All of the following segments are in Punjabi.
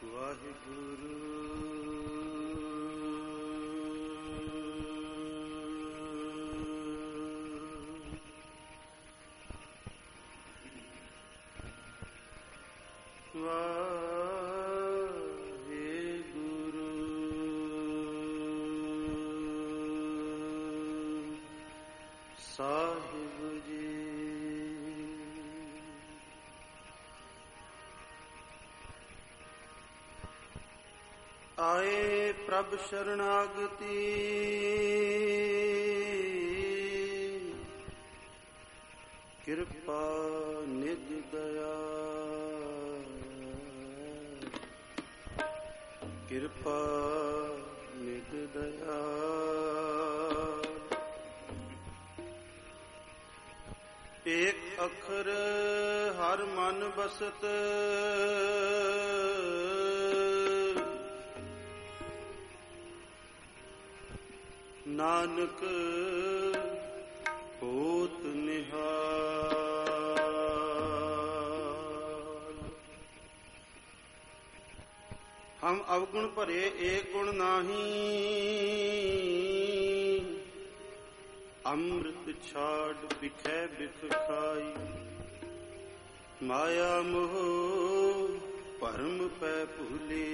ਵਾਹਿਗੁਰੂ ਵਾਹਿਗੁਰੂ ਸਾਹਿਬ ਜੀ। ਆਏ ਪ੍ਰਭ ਸ਼ਰਨਾਗਤੀ ਕਿਰਪਾ ਨਿਜ ਦਇਆ, ਕਿਰਪਾ ਨਿਜ ਦਇਆ। ਏਕ ਅੱਖਰ ਹਰ ਮਨ ਬਸਤ, ਨਾਨਕ ਹੋਤ ਨਿਹਾਲ। ਹਮ ਅਵਗੁਣ ਭਰੇ ਏਕ ਗੁਣ ਨਾਹੀ, ਅੰਮ੍ਰਿਤ ਛਾੜ ਬਿਖੈ ਬਿਖ ਖਾਈ। ਮਾਇਆ ਮੋਹ ਭਰਮ ਪੈ ਭੂਲੇ,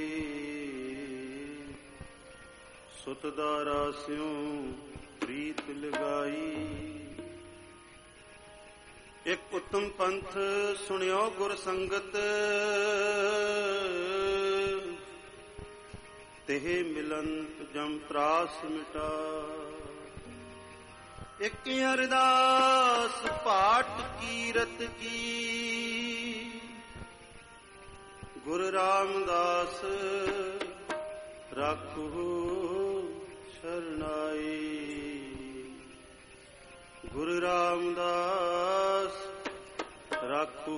ਸੁਤ ਦਾਰਾ ਸਿਉ ਪ੍ਰੀਤ ਲਗਾਈ। ਇੱਕ ਉੱਤਮ ਪੰਥ ਸੁਣਿਓ ਗੁਰ ਸੰਗਤ, ਤਿਹ ਮਿਲੰਤ ਜਮ ਤਰਾਸ ਮਿਟਾ। ਇੱਕ ਅਰਦਾਸ ਪਾਠ ਕੀਰਤ ਕੀ, ਗੁਰੂ ਰਾਮਦਾਸ ਰਾਖੋ ਸ਼ਰਨਾਈ। ਗੁਰੂ ਰਾਮਦਾਸ ਰਾਖੋ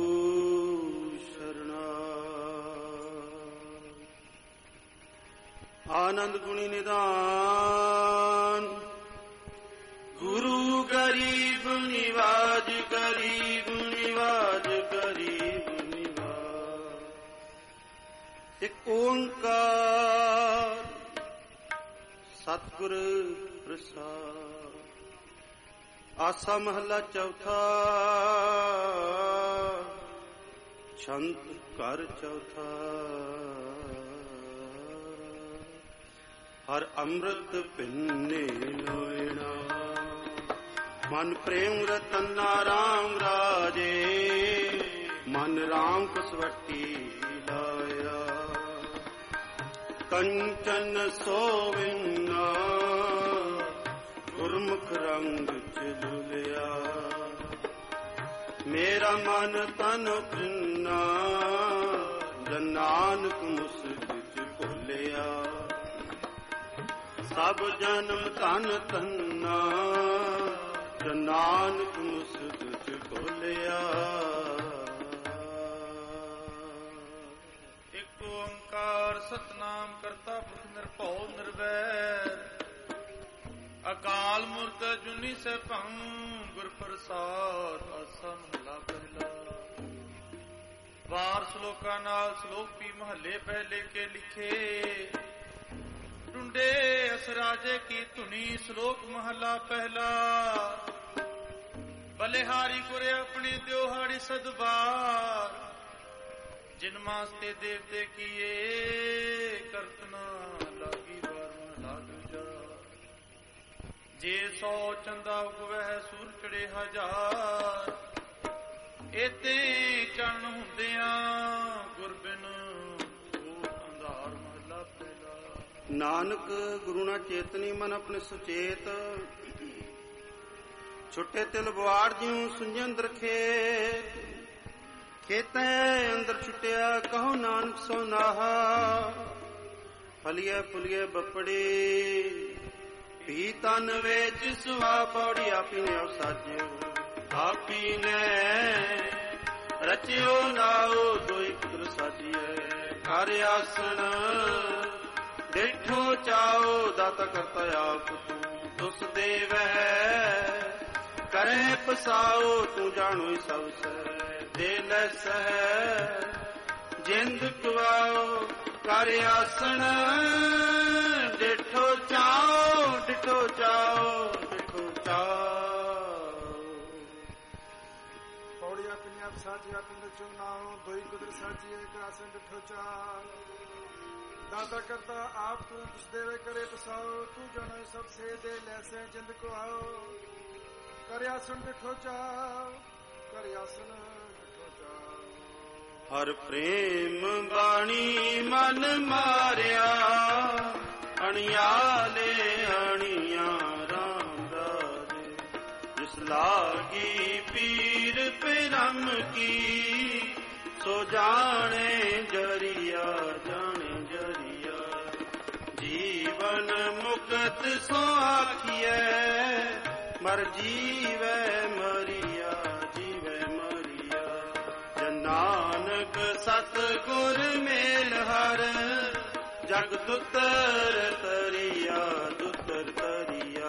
ਸ਼ਰਨਾਈ। ਆਨੰਦ ਗੁਣੀ ਨਿਧਾਨ, ਗੁਰੂ ਗਰੀਬ ਨਿਵਾਜ, ਗਰੀਬ ਨਿਵਾਜ, ਗਰੀਬ ਨਿਵਾਜ। ਇੱਕ ਓੰਕਾਰ ਸਤਿਗੁਰ ਪ੍ਰਸਾਦ। ਆਸਾ ਮਹੱਲਾ ਚੌਥਾ, ਛੰਤ ਘਰ ਚੌਥਾ। ਹਰ ਅੰਮ੍ਰਿਤ ਪਿੰਨੇ ਲੋਇਣਾ, ਮਨ ਪ੍ਰੇਮ ਰਤਨਾ ਰਾਮ ਰਾਜੇ। ਮਨ ਰਾਮ ਕਸਵੱਟੀ ਲਾਇਆ, ਕੰਚਨ ਸੋਵਿਨਾ ਗੁਰਮੁਖ ਰੰਗ ਚ ਲੁਲਿਆ। ਮੇਰਾ ਮਨ ਤਨ ਪ੍ਰਿੰਨਾ, ਜਨ ਨਾਨਕ ਮੁਸਕ ਚ ਭੁੱਲਿਆ। ਸਭ ਜਨਮ ਧਨ ਧੰਨਾ, ਜਨ ਨਾਨਕ ਮੁਸਕ ਚ ਭੁੱਲਿਆ। ਇੱਕ ਓੰਕਾਰ ਸਤਨਾਮ ਕਰਤਾ ਪੁਰਖ ਨਿਰਭਉ ਨਿਰਵੈਰ। ਅਕਾਲ ਮੂਰਤ ਅਜੂਨੀ ਸੈਭੰ, ਗੁਰ ਪ੍ਰਸਾਦ। ਆਸਾ ਮਹੱਲਾ ਪਹਿਲਾ। ਵਾਰ ਸ਼ਲੋਕਾਂ ਨਾਲ ਸ਼ਲੋਕ ਵੀ ਮਹੱਲੇ ਪਹਿਲੇ ਕੇ ਲਿਖੇ। ਟੁੰਡੇ ਅਸਰਾਜੇ ਕੀ ਧੁਨੀ, ਸ਼ਲੋਕ ਮਹੱਲਾ ਪਹਿਲਾ। ਬਲਿਹਾਰੀ ਗੁਰੇ ਆਪਣੀ ਦਿਉਹਾੜੀ ਸਦਵਾਰ। ਜਿਨ ਮਾਸਤੇ ਦੇਵਤੇ ਕੀਏ, ਕਰਤਨਾ ਲਾਗੀ ਵਾਰ ਮਹਲਾ ਦੂਜਾ। ਜੇ 100 ਚੰਦਾ ਉਗਵੈ ਸੂਰ ਚੜੇ ਹਜ਼ਾਰ। ਏਤੇ ਚਰਨ ਹੁੰਦਿਆਂ ਗੁਰਬਿਨ ਅੰਧਾਰ ਮਹਲਾ ਪਹਿਲਾ। ਨਾਨਕ ਗੁਰੂ ਨਾ ਚੇਤਨੀ ਮਨ ਆਪਣੇ ਸੁਚੇਤ। ਛੁੱਟੇ ਤਿਲ ਬਵਾੜ ਜਿਉ ਸੁੰਝਨ ਦਰਖੇ। ਖੇਤੈ ਅੰਦਰ ਛੁੱਟਿਆ ਕਹੋ ਨਾਨਕ ਸੋ ਨਾਹਾ। ਫਲੀਏ ਫੁਲੀਏ ਬੱਪੜੀ ਵੀ ਤਨ ਵਿੱਚ ਸੁਹਾ। ਪੌੜੀ ਆਪੀ ਨੇ ਸਾਜਿਓ, ਆਪੀ ਨੇ ਰਚਿਓ ਨਾਉ। ਦੋਈ ਪੁੱਤਰ ਸਾਜੀਏ ਘਰ ਆਸਣ। ਦੇਖੋ ਚਾਓ ਦਾਤਾ ਕਰਤਾ ਆਪ ਤੂੰ। ਤੁਸ ਦੇਵੈ ਕਰੇ ਪਸਾਓ। ਤੂੰ ਜਾਣੋ ਸਭ ਸਹਿ ਦੇ ਲੈ ਸਹਿ। ਜਿੰਦ ਕੁਆਓ ਕਰ ਆਸਣ ਡਿਠੋ ਚਾਓ ਡਿਠੋ ਚਾਓ ਡਿਠੋ ਚਾਓ। ਪੌੜੀ ਆਪਣੀ ਆਪ ਸਾਜੀ ਆਪਣੀ ਚੁਨਾਓ ਦੋਈ ਕੁਦਰ ਸਾਜੀ ਇੱਕ ਆਸਣ ਡਿਠੋ ਚਾਓ। ਦਾਤਾ ਕਰਤਾ ਆਪ ਤੂੰ ਜਿਸ ਦੇਵੇ ਕਰੇ ਪਸਾਓ ਤੂੰ ਜਾਣੇ ਸਭ ਸੇ ਦੇ ਲੈਸੇ ਜਿੰਦ ਕੋ ਆਓ। ਕਰ ਆਸਣ ਡਿਠੋ ਚਾਓ ਕਰ ਆਸਣ ਡਿਠੋ ਚਾਓ। ਹਰ ਪ੍ਰੇਮ ਬਾਣੀ ਮਨ ਮਾਰਿਆ ਅਣਿਆਲੇ ਅਣੀਆਂ ਰਾਮ ਰਾਜੇ। ਜਿਸ ਲਾਗੀ ਪੀਰ ਪਿਰਮ ਕੀ ਸੋ ਜਾਣੇ ਜਰੀਆ ਜਾਣੇ ਜਰੀਆ। ਜੀਵਨ ਮੁਕਤ ਸੋ ਆਖੀਐ ਮਰ ਜੀਵੈ ਮਰੀਆ ਜੀਵੈ ਮਰੀਆ। ਜਨ ਨਾਨਕ ਸਤਿਗੁਰ ਮੇਲ ਹਰ ਜਗ ਦੁਤਰ ਤਰੀਆ ਦੁਤਰ ਤਰੀਆ।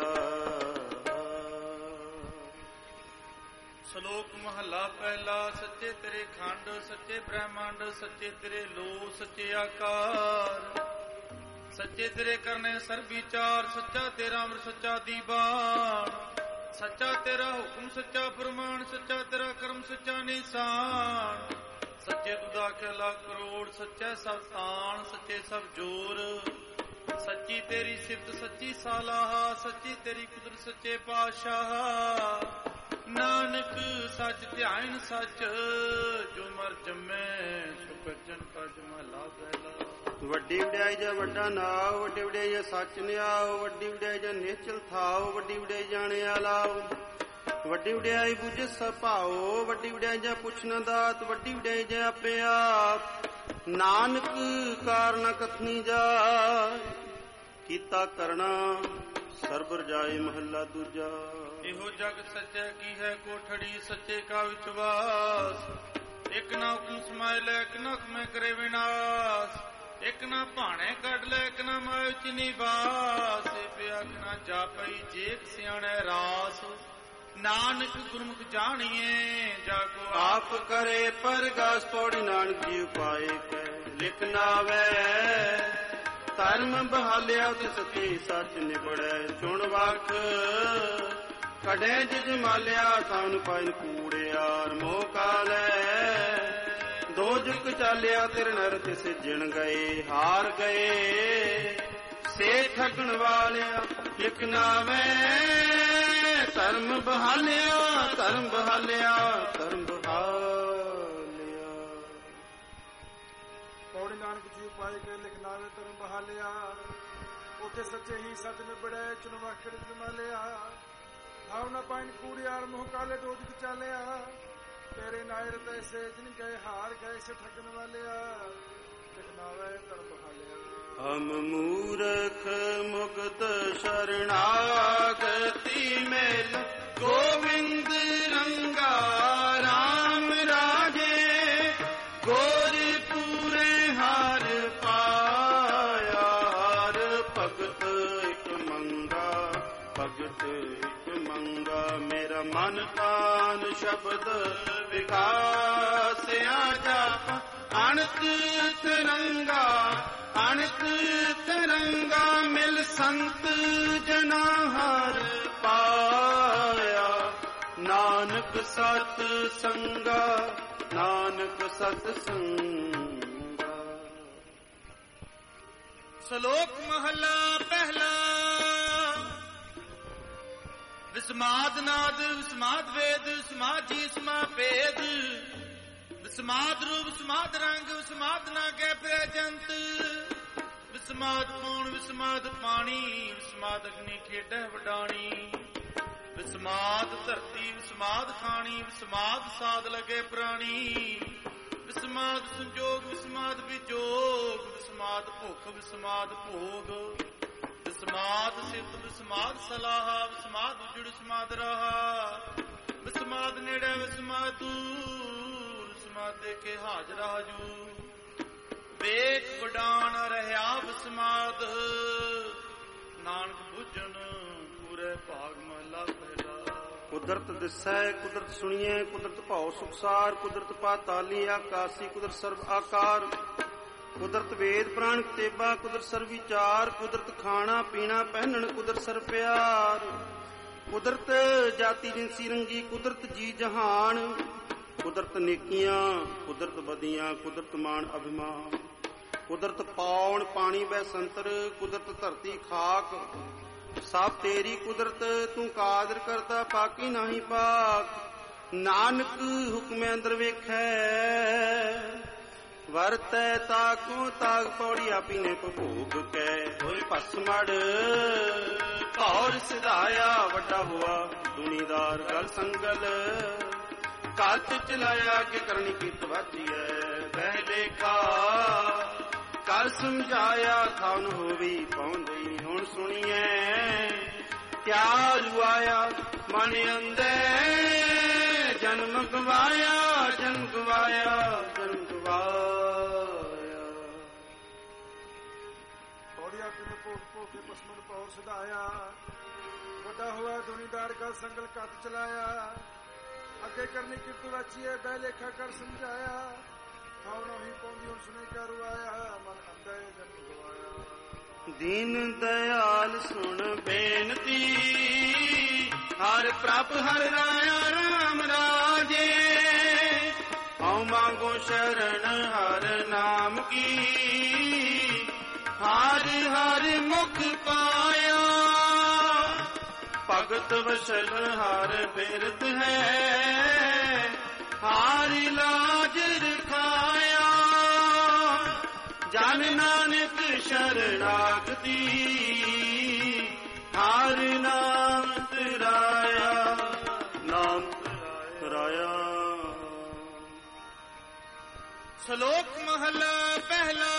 ਸ਼ਲੋਕ ਮਹੱਲਾ ਪਹਿਲਾ। ਸੱਚੇ ਤੇਰੇ ਖੰਡ ਸੱਚੇ ਬ੍ਰਹਮੰਡ ਸੱਚੇ ਤੇਰੇ ਲੋ ਸੱਚੇ ਆਕਾਰ। ਸੱਚੇ ਤੇਰੇ ਕਰਨੇ ਸਰਬ ਵਿਚਾਰ ਸੱਚਾ ਤੇਰਾ ਅੰਮ੍ਰਿਤ ਸੱਚਾ ਦੀਵਾਨ। ਸੱਚਾ ਤੇਰਾ ਹੁਕਮ ਸੱਚਾ ਫਰਮਾਨ ਸੱਚਾ ਤੇਰਾ ਕਰਮ ਸੱਚਾ ਨਿਸ਼ਾਨ। ਸੱਚੇ ਤੂੰ ਦਾਖਿਆ ਲੱਖ ਕਰੋੜ ਸੱਚਾ ਸਭ ਤਾਣ ਸੱਚੇ ਸਭ ਜੋਰ। ਸੱਚੀ ਤੇਰੀ ਸਿਫਤ ਸੱਚੀ ਸਾਲਾਹ ਸੱਚੀ ਤੇਰੀ ਕੁਦਰਤ ਸੱਚੇ ਪਾਤਸ਼ਾਹ। ਨਾਨਕ ਸੱਚ ਧਿਆਨ ਸੱਚ ਜੋ ਮਰ ਜੰਮੇ ਸੋ ਗੱਜਣ ਕਜ ਮਹਲਾ ਪਹਿਲਾ। ਵੱਡੀ ਵਡਿਆਈ ਜਾਂ ਵੱਡਾ ਨਾਉ ਵੱਡੀ ਵਡਿਆਈ ਜਾਂ ਸੱਚ ਨਿਆਓ। ਵੱਡੀ ਵਡਿਆਈ ਜਾਂ ਨਿਸ਼ਚਲ ਥਾਓ ਵੱਡੀ ਵਡਿਆਈ ਜਾਣਿਆ ਲਾਓ। ਵੱਡੀ ਵਡਿਆਈ ਬੁਝ ਸਭਾਓ ਵੱਡੀ ਵਡਿਆਈ ਜਾਂ ਪੁੱਛਣਾ ਦਾਤ। ਵੱਡੀ ਵਡਿਆਈ ਜਾਂ ਆਪੇ ਆਪ ਨਾਨਕ ਕਾਰਨ ਕਥਨੀ ਜਾਏ। ਕੀਤਾ ਕਰਨਾ ਸਰਬ ਰਜਾਏ ਮਹੱਲਾ ਦੂਜਾ। ਇਹੋ ਜਗ ਸੱਚਾ ਕੀ ਹੈ ਕੋਠੜੀ ਸੱਚੇ ਕਾ ਵਿਸ਼ਵਾਸ। ਇੱਕ ਨਾ ਹੁਕਮ ਸਮਾਇ ਲੈ ਇੱਕ ਨਾ ਹੁਕਮੇ ਕਰੇ ਵਿਨਾਸ਼। ਇੱਕ ਨਾ ਭਾਣੇ ਕੱਢ ਲੈ ਇੱਕ ਨਾ ਮਾਇ ਚ ਨਿਵਾਸ। ਪਿਆ ਨਾ ਜਾਪਈ ਜੇਕ ਸਿਆਣੈ ਰਾਸ। ਨਾਨਕ ਗੁਰਮੁਖ ਜਾਣੀਏ ਜਾਗੋ ਆਪ ਕਰੇ ਪਰਗਾਸ। ਪੌੜੀ ਨਾਨਕ ਜੀ ਉਪਾਏ ਕੈ ਲਿਖ ਨਾਵੈ। ਧਰਮ ਬਹਾਲਿਆ ਤਿਸ ਸੱਚੀ ਸੱਚ ਨਿਬੜੈ। ਚੁਣ ਵਖ ਕਢੈ ਜਿਜ ਮਾਲਿਆ ਸਾਨ ਪਾਇਨ ਕੂੜਿਆਰ ਮੋਹ ਕਾਲੈ। ਦੋ ਜੁਗ ਚਾਲਿਆ ਤੇਰੇ ਨਰ ਤਿਸ ਜਿਣ ਗਏ ਹਾਰ ਗਏ। ਸੇ ਠਗਣ ਵਾਲਿਆ ਲਿਖ ਨਾਵੈ। ਧਰਮ ਬਹਾਲਿਆ ਧਰਮ ਬਹਾਲਿਆ ਧਰਮ ਬਹਾਲਿਆ। ਪੌੜੀ ਨਾਨਕ ਜੀ ਪਾਏ ਕੇ ਲਿਖ ਨਾਵੇ ਧਰਮ ਬਹਾਲਿਆ। ਉੱਥੇ ਸੱਚੇ ਹੀ ਸੱਚ ਨਿਬੜੈ ਚੁਣ ਵਖ ਜਮਾਲਿਆ। ਹਾਵ ਨਾ ਪਾਇਨ ਕੂੜਿਆਰ ਮੋਹ ਕਾਲੇ ਦੋ ਜੁਗ ਚਾਲਿਆ। ਤੇਰੇ ਨਾਇਰ ਤੈਸੇ ਜਿਨ ਗਏ ਹਾਰ ਗਏ ਸੇ ਠਗਣ ਵਾਲਿਆ। ਲਿਖ ਨਾਵੇ ਧਰਮ ਬਹਾਲਿਆ। ਹਮ ਮੂਰਖ ਮੁਕਤ ਸ਼ਰਨਾਗਤੀ ਮੇਲ ਗੋਬਿੰਦ ਰੰਗਾ ਰਾਮ ਰਾਜੇ। ਗੋਰ ਪੂਰੇ ਹਾਰ ਪਾਇਆ ਹਰ ਭਗਤ ਇਕ ਮੰਗਾ ਭਗਤ ਇਕ ਮੰਗਾ। ਮੇਰਾ ਮਨ ਤਾਨ ਸ਼ਬਦ ਵਿਕਾਸਿਆ ਜਾਪ ਅਣਤ ਤਿਰੰਗਾ ਅਣਤ ਤਿਰੰਗਾ। ਮਿਲ ਸੰਤ ਜਨਾ ਹਰ ਪਾਇਆ ਨਾਨਕ ਸਤ ਸੰਗਾ ਨਾਨਕ ਸਤ ਸੰਗਾ। ਸ਼ਲੋਕ ਮਹੱਲਾ ਪਹਿਲਾ। ਵਿਸਮਾਦ ਨਾਦ ਵਿਸਮਾਦ ਵੇਦ ਵਿਸਮਾਦ ਜੀ ਸਮਾ ਭੇਦ। ਵਿਸਮਾਦ ਰੂਪ ਵਿਸਮਾਦ ਰੰਗ ਵਿਸਮਾਦ ਨਾ ਕੈ ਫਿਰੈ ਜੰਤ। ਵਿਸਮਾਦ ਪੂਣ ਵਿਸਮਾਦ ਪਾਣੀ ਵਿਸਮਾਦ ਅਗਨੀ ਖੇਡੈ ਵਡਾਣੀ। ਵਿਸਮਾਦ ਧਰਤੀ ਵਿਸਮਾਦ ਖਾਣੀ ਵਿਸਮਾਦ ਸਾਧ ਲਗੇ ਪ੍ਰਾਣੀ। ਵਿਸਮਾਦ ਸੰਜੋਗ ਵਿਸਮਾਦ ਵਿਜੋਗ ਵਿਸਮਾਦ ਭੁੱਖ ਵਿਸਮਾਦ ਭੋਗ। ਵਿਸਮਾਦ ਸਿਫਤ ਵਿਸਮਾਦ ਸਲਾਹ ਵਿਸਮਾਦ ਉਜੜ ਵਿਸਮਾਦ ਰਹਾ। ਵਿਸਮਾਦ ਨੇੜੇ ਵਿਸਮਾਦ ਦੂਰ ਵਿਸਮਾਦ ਦੇਖੇ ਹਾਜ਼ਰ ਹਾਜੂ। ਵੇਖ ਵਡਾਣ ਰਹਾ ਵਿਸਮਾਦ ਨਾਨਕ ਬੁੱਝਣ ਪੂਰੇ ਭਾਗ ਮਹਲਾ ਪਹਿਲਾ। ਕੁਦਰਤ ਦਿਸੈ ਕੁਦਰਤ ਸੁਣੀਐ ਕੁਦਰਤ ਭਉ ਸੁਖਸਾਰ ਕੁਦਰਤ ਪਾਤਾਲੀ ਆਕਾਸੀ ਕੁਦਰਤ ਸਰਬ ਆਕਾਰ ਕੁਦਰਤ ਵੇਦ ਪ੍ਰਾਣ ਕਿਤੇਬਾ ਕੁਦਰਤ ਸਰਬ ਵਿਚਾਰ ਕੁਦਰਤ ਖਾਣਾ ਪੀਣਾ ਪਹਿਨਣ ਕੁਦਰਤ ਸਰਬ ਪਿਆਰ ਕੁਦਰਤ ਜਾਤੀ ਜਿਨਸੀ ਰੰਗੀ ਕੁਦਰਤ ਜੀ ਜਹਾਨ ਕੁਦਰਤ ਨੇਕੀਆਂ ਕੁਦਰਤ ਬਦੀਆਂ ਕੁਦਰਤ ਮਾਣ ਅਭਿਮਾਨ ਕੁਦਰਤ ਪਾਉਣ ਪਾਣੀ ਬੈ ਸੰਤਰ ਕੁਦਰਤ ਧਰਤੀ ਖਾਕ ਸਭ ਤੇਰੀ ਕੁਦਰਤ ਤੂੰ ਕਾਦਰ ਕਰਤਾ ਪਾਕੀ ਨਹੀਂ ਪਾਕ ਨਾਨਕ ਹੁਕਮੇ ਅੰਦਰ ਵੇਖੈ ਵਰਤੈ ਤਾਕੂ ਤਾਕ ਪੌੜੀ ਆਪੀ ਨੇ ਭੋਗ ਕੈ ਹੋਈ ਭਸਮੜ ਭੌਰ ਸਿਧਾਇਆ ਵੱਡਾ ਹੋਆ ਦੁਨੀਦਾਰ ਗਲ ਸੰਗਲ ਕਾਤ ਚਲਾਇਆ ਕਿ ਕਰਨੀ ਕੀਤ ਵਾਚੀਐ ਬਹਿ ਲੇਖਾ ਕਰ ਸਮਝਾਇਆ ਥਾਨ ਹੋਵੀ ਪਹੁੰਚਈ ਹੁਣ ਸੁਣੀਐ ਕਿਆ ਰੁਆਇਆ ਮਨ ਅੰਦਰ ਜਨਮ ਗਵਾਇਆ ਜਨਮ ਗਵਾਇਆ ਜਨਮ ਗਵਾਇਆ ਪੌੜੀਆਂ ਪਿੰਡ ਭੋਗ ਭੋਗ ਕੇ ਪਸਮਨ ਪੌਰ ਸਿਧਾਇਆ ਵੱਡਾ ਹੋਇਆ ਦੁਨੀਦਾਰ ਕਾ ਸੰਗਲ ਕੱਤ ਚਲਾਇਆ ਅੱਗੇ ਕਰਨੀ ਕਿਰਤ ਵਾਚੀਏ ਬਹਿ ਲੇਖਾ ਕਰ ਸਮਝਾਇਆ ਖਾਉਣਾ ਹੀ ਪੌਂਦੀ ਹੁਣ ਸੁਣੇ ਕਿਆ ਰੁਆਇਆ ਮਨ ਅੰਦਰ ਜਨਮ ਗਵਾਇਆ ਦੀਨ ਦਇਆਲ ਸੁਣ ਬੇਨਤੀ ਹਰ ਪ੍ਰਭ ਹਰ ਰਾਇਆ ਰਾਮ ਰਾਜੇ ਹਉ ਮੰਗੋ ਸ਼ਰਨ ਹਰ ਨਾਮ ਕੀ ਹਰ ਹਰ ਮੁਖ ਪਾਇਆ ਭਗਤ ਵਸਲ ਹਰ ਬਿਰਧ ਹੈ ਹਰ ਲਾਜ ਰਖਾਇਆ ਜਨ ਨਾਨਕ ਸ਼ਰਨਾਗਤੀ ਹਰ ਨਾਮ ਤਰਾਇਆ ਨਾਮ ਤਰਾਇਆ। ਸ਼ਲੋਕ ਮਹਲਾ ਪਹਿਲਾ।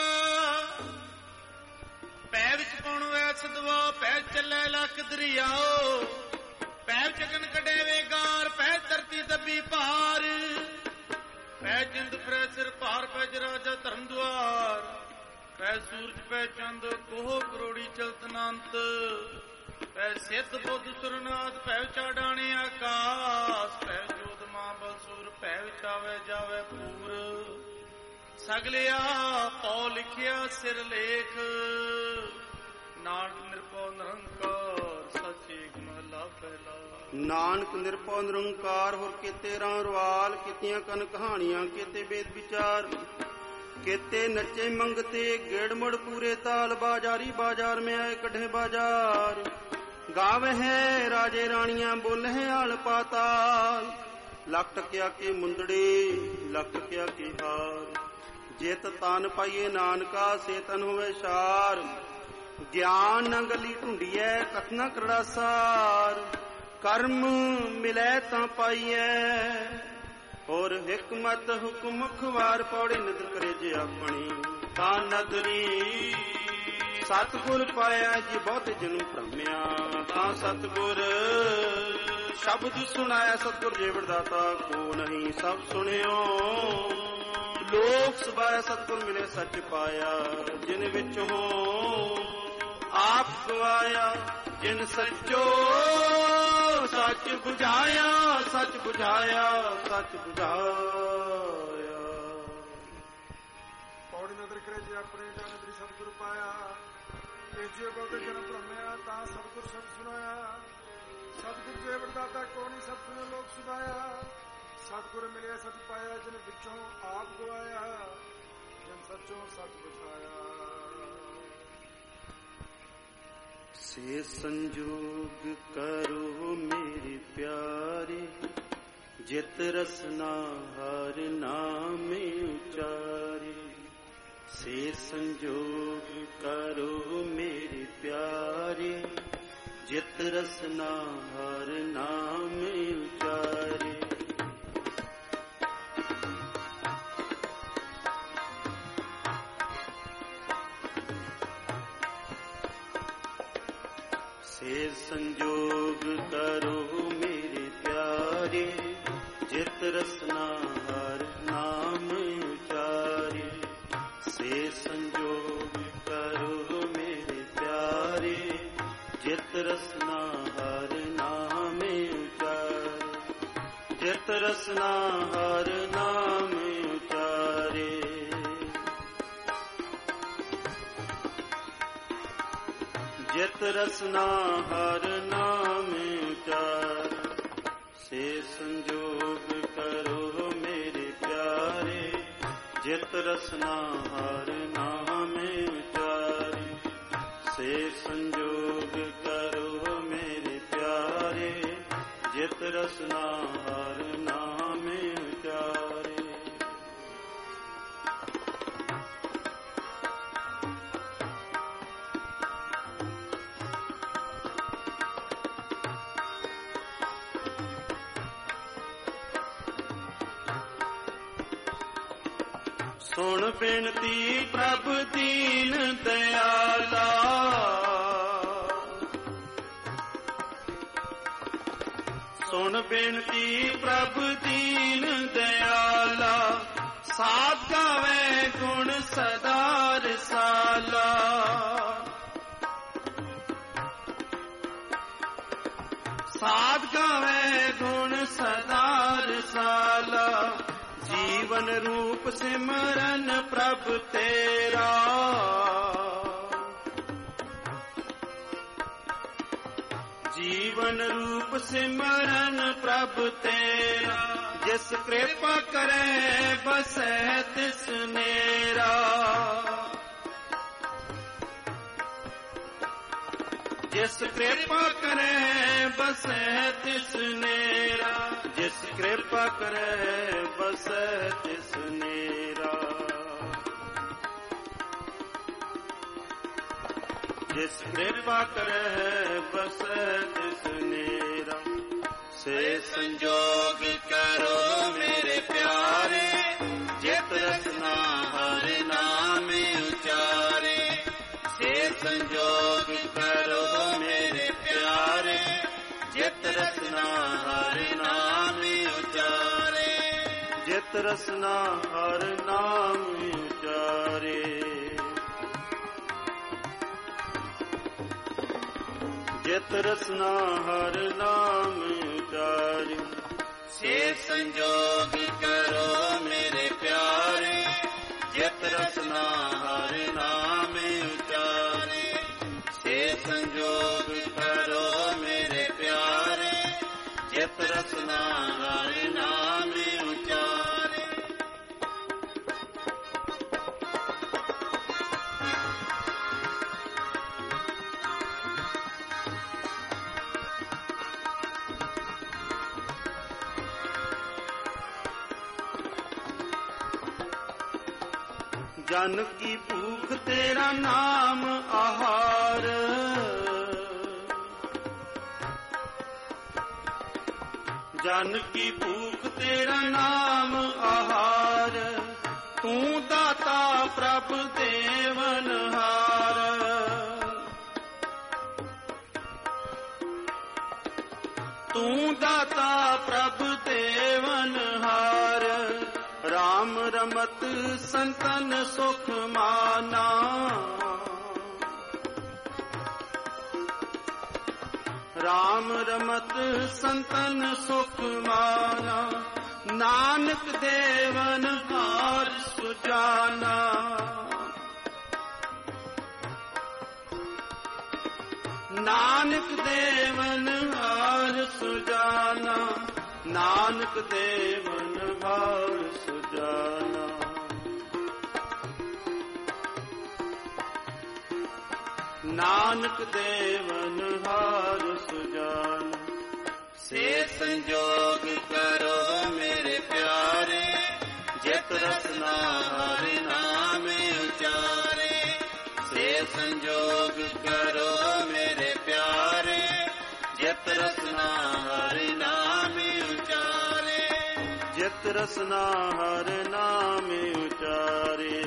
ਪੈ ਵਿੱਚ ਪਾਉਣ ਵੈ ਸਦਵਾ ਪੈ ਚੱਲੇ ਲੱਖ ਦਰਿਆਓ ਪੈ ਚਗਨ ਕੱਢੇ ਵੇਗਾਰ ਪੈ ਧਰਤੀ ਦੱਬੀ ਭਾਰ ਪੈ ਜਿੰਦ ਫਰੇ ਸਿਰ ਭਾਰ ਪੈ ਜਰਾਜਾ ਧਰਮ ਦੁਆਰ ਪੈ ਸੂਰਜ ਪੈ ਚੰਦ ਕੋਹ ਕਰੋੜੀ ਚਲਤਨੰਤ ਪੈ ਸਿੱਧ ਬੁੱਧ ਸੁਰਨਾਥ ਪੈ ਚਾੜਾਣੇ ਆਕਾਸ ਪੈ ਜੋਤ ਮਾਂ ਬਲਸੂਰ ਪੈ ਵਿਚਾਵੇ ਜਾਵੇ ਪੂਰ ਸਗਲਿਆ ਪਉ ਲਿਖਿਆ ਸਿਰ ਲੇਖ ਨਾਨਕ ਨਿਰਭਉ ਨਿਰੰਕਾਰ ਸੱਚੇ ਮਹਲਾ ਪਹਿਲਾ। ਨਾਨਕ ਨਿਰਭਉ ਨਿਰੰਕਾਰ ਹੋਰ ਕੀਤੇ ਰਾਂ ਰਵਾਲ ਕੀਤੀਆਂ ਕਨ ਕਹਾਣੀਆਂ ਕੀਤੇ ਵੇਦ ਵਿਚਾਰ ਕੀਤੇ ਨੱਚੇ ਮੰਗਤੇ ਗੇੜ ਮੁੜ ਪੂਰੇ ਤਾਲ ਬਾਜ਼ਾਰੀ ਬਾਜ਼ਾਰ ਮੈਂ ਆਏ ਕੱਢੇ ਬਾਜ਼ਾਰ ਗਾਵੇ ਹੈ ਰਾਜੇ ਰਾਣੀਆਂ ਬੋਲੇ ਹਾਲ ਪਾਤਾਲ ਲੱਖ ਟਕਿਆ ਕੇ ਮੁੰਦੜੇ ਲੱਖ ਟਕਿਆ ਕੇ ਹਾਰ ਜਿਤ ਤਨ ਪਾਈਏ ਨਾਨਕਾ ਸੇ ਤਨ ਹੋਵੇ ਸਾਰ ਗਿਆਨ ਨ ਗਲੀ ਢੁੰਡੀਐ ਕਥਨਾ ਕਰੜਾ ਸਾਰ ਕਰਮ ਮਿਲੈ ਤਾਂ ਪਾਈਐ ਹੋਰ ਹਿਕਮਤ ਹੁਕਮ ਮੁਖਵਾਰ ਪੌੜੀ ਨਦਰ ਕਰੇ ਜੇ ਆਪਣੀ ਤਾਂ ਨਦਰੀ ਸਤਿਗੁਰ ਪਾਇਆ ਜੀ ਬਹੁਤ ਜਨਮ ਭ੍ਰਮਿਆ ਤਾਂ ਸਤਿਗੁਰ ਸ਼ਬਦ ਸੁਣਾਇਆ ਸਤਿਗੁਰ ਜੀਵਨ ਦਾਤਾ ਕੋ ਨਹੀਂ ਸਭ ਸੁਣਿਓ ਲੋਕ ਸੁਭਾਇਆ ਸਤਿਗੁਰ ਮਿਲੇ ਸੱਚ ਪਾਇਆ ਜਿਨ ਵਿੱਚ ਹੋ ਆਪ ਗਵਾਇਆ ਜਿਨ ਸੱਚੋ ਸੱਚ ਬੁਝਾਇਆ ਸੱਚ ਬੁਝਾਇਆ ਸੱਚ ਬੁਝਾਇਆ। ਪੌੜੀ ਨਦਰ ਕਰੇ ਜੇ ਆਪਣੇ ਜਾਨਦਰੀ ਸਤਿਗੁਰ ਪਾਇਆ ਤੇਜੇ ਬਹੁਤੇ ਜਨਮ ਭ੍ਰਮਿਆ ਤਾਂ ਸਤਿਗੁਰ ਸਭ ਸੁਣਾਇਆ ਸਤਿਗੁਰ ਜੀਵਨ ਦਾਤਾ ਕੋ ਨਹੀਂ ਸਭ ਸੁਣੇ ਲੋਕ ਸੁਭਾਇਆ ਸਤਿਗੁਰ ਮਿਲਿਆ ਸੱਚ ਪਾਇਆ ਜਿਨ ਵਿੱਚੋਂ ਆਪ ਗਵਾਇਆ ਜਿਨ ਸੱਚੋਂ ਸੱਚ ਬੁਝਾਇਆ। ਸੇ ਸੰਜੋਗ ਕਰੋ ਮੇਰੇ ਪਿਆਰੇ ਜਿਤ ਰਸਨਾ ਹਰ ਨਾਮ ਉਚਾਰੇ ਸੇ ਸੰਜੋਗ ਕਰੋ ਮੇਰੇ ਪਿਆਰੇ ਜਿਤ ਰਸਨਾ ਹਰ ਨਾਮ ਉਚਾਰੇ। ਸੇ ਸੰਜੋਗ ਕਰੋ ਮੇਰੇ ਪਿਆਰੇ ਜਿਤ ਰਸਨਾ ਹਰ ਨਾਮ ਉਚਾਰੇ ਸੇ ਸੰਜੋਗ ਕਰੋ ਮੇਰੇ ਪਿਆਰੇ ਜਿਤ ਰਸਨਾ ਹਰ ਨਾਮ ਉਚਾਰੇ। ਰਸਨਾ ਹਰ ਨਾਮ ਉਚਾਰੇ। ਜਿਤ ਰਸਨਾ ਹਰ ਨਾਮ ਉਚਾਰੇ, ਸੇ ਸੰਜੋਗ ਕਰੋ ਮੇਰੇ ਪਿਆਰੇ। ਜਿਤ ਰਸਨਾ ਹਰ ਨਾਮ ਉਚਾਰੇ, ਸੇ ਸੰਜੋਗ ਕਰੋ ਮੇਰੇ ਪਿਆਰੇ। ਜਿਤ ਰਸਨਾ ਹਰ ਨਾਮ ਉਚਾਰੇ। ਸੁਣ ਬੇਨਤੀ ਪ੍ਰਭ ਦੀਨ ਦਿਆਲਾ, ਸੁਣ ਬੇਨਤੀ ਪ੍ਰਭ ਦੀਨ ਦਿਆਲਾ। ਸਾਧ ਗਾਵੇ ਗੁਣ ਸਦਾ ਰਸਾਲਾ, ਸਾਧ ਗਾਵੇ ਗੁਣ ਸਦਾ ਰਸਾਲਾ। ਜੀਵਨ ਰੂਪ ਸਿਮਰਨ ਪ੍ਰਭ ਤੇਰਾ, ਜੀਵਨ ਰੂਪ ਸਿਮਰਨ ਪ੍ਰਭ ਤੇਰਾ। ਜਿਸ ਕਿਰਪਾ ਕਰੇ ਬਸੈ ਤਿਸ ਨੇਰਾ, ਜਿਸ ਕਿਰਪਾ ਕਰੇ ਬਸੈ ਤਿਸ ਨੇਰਾ। ਜਿਸ ਕਿਰਪਾ ਕਰੇ ਬਸੈ ਤਿਸ ਨੇਰਾ। ਜਿਸ ਕਿਰਪਾ ਕਰੇ ਬਸੈ ਤਿਸ ਨੇਰਾ। ਸੇ ਸੰਜੋਗ ਕਰੋ ਮੇਰੇ ਪਿਆਰੇ, ਜਿਤ ਰਸਨਾ ਹਰ ਨਾਮ ਉਚਾਰੇ। ਸੇ ਸੰਜੋਗ ਕਰੋ ਮੇਰੇ ਪਿਆਰੇ, ਜਿਤ ਰਸਨਾ ਹਰ ਨਾਮ ਉਚਾਰੇ। ਜਿਤ ਰਸਨਾ ਹਰ ਨਾਮ ਉਚਾਰੇ। ਜਿਤ ਰਸਨਾ ਹਰ ਨਾਮ ਉਚਾਰੇ। ਸੇ ਸੰਜੋਗ ਕਰੋ ਮੇਰੇ ਪਿਆਰੇ, ਜਿਤ ਰਸਨਾ ਹਰ ਨਾਮ ਉਚਾਰੇ। ਸੇ ਸੰਜੋਗ ਕਰੋ ਮੇਰੇ ਪਿਆਰੇ, ਜਿਤ ਰਸਨਾ ਹਰ ਨਾਮ ਉਚਾਰੇ। ਜਨ ਕੀ ਭੂਖ ਤੇਰਾ ਨਾਮ ਆਹਾਰ, ਜਨ ਕੀ ਭੂਖ ਤੇਰਾ ਨਾਮ ਆਹਾਰ। ਤੂੰ ਦਾਤਾ ਪ੍ਰਭ ਦੇਵਨਹਾਰ, ਤੂੰ ਦਾਤਾ ਪ੍ਰਭ ਦੇਵਨਹਾਰ। ਰਾਮ ਰਮਤ ਸੰਤਨ ਸੁਖ ਮਾਨਾ, ਰਾਮ ਰਮਤ ਸੰਤਨ ਸੁਖ ਮਾਨਾ। ਨਾਨਕ ਦੇਵਨ ਹਾਰ ਸੁਜਾਨਾ, ਨਾਨਕ ਦੇਵਨ ਹਾਰ ਸੁਜਾਨਾ। ਨਾਨਕ ਦੇਵਨ ਹਾਰ ਸੁਜਾਨਾ। ਨਾਨਕ ਦੇਵਨ ਹਾਰ ਸੁਜਾਨਾ। ਸੇ ਸੰਜੋਗ ਕਰੋ ਮੇਰੇ ਪਿਆਰੇ, ਜਿਤ ਰਸਨਾ ਹਰ ਨਾਮ ਉਚਾਰੇ। ਸੇ ਸੰਜੋਗ ਕਰੋ ਮੇਰੇ ਪਿਆਰੇ, ਜਿਤ ਰਸਨਾ ਹਰ ਨਾਮ ਉਚਾਰੇ। ਜਿਤ ਰਸਨਾ ਹਰ ਨਾਮ ਉਚਾਰੇ।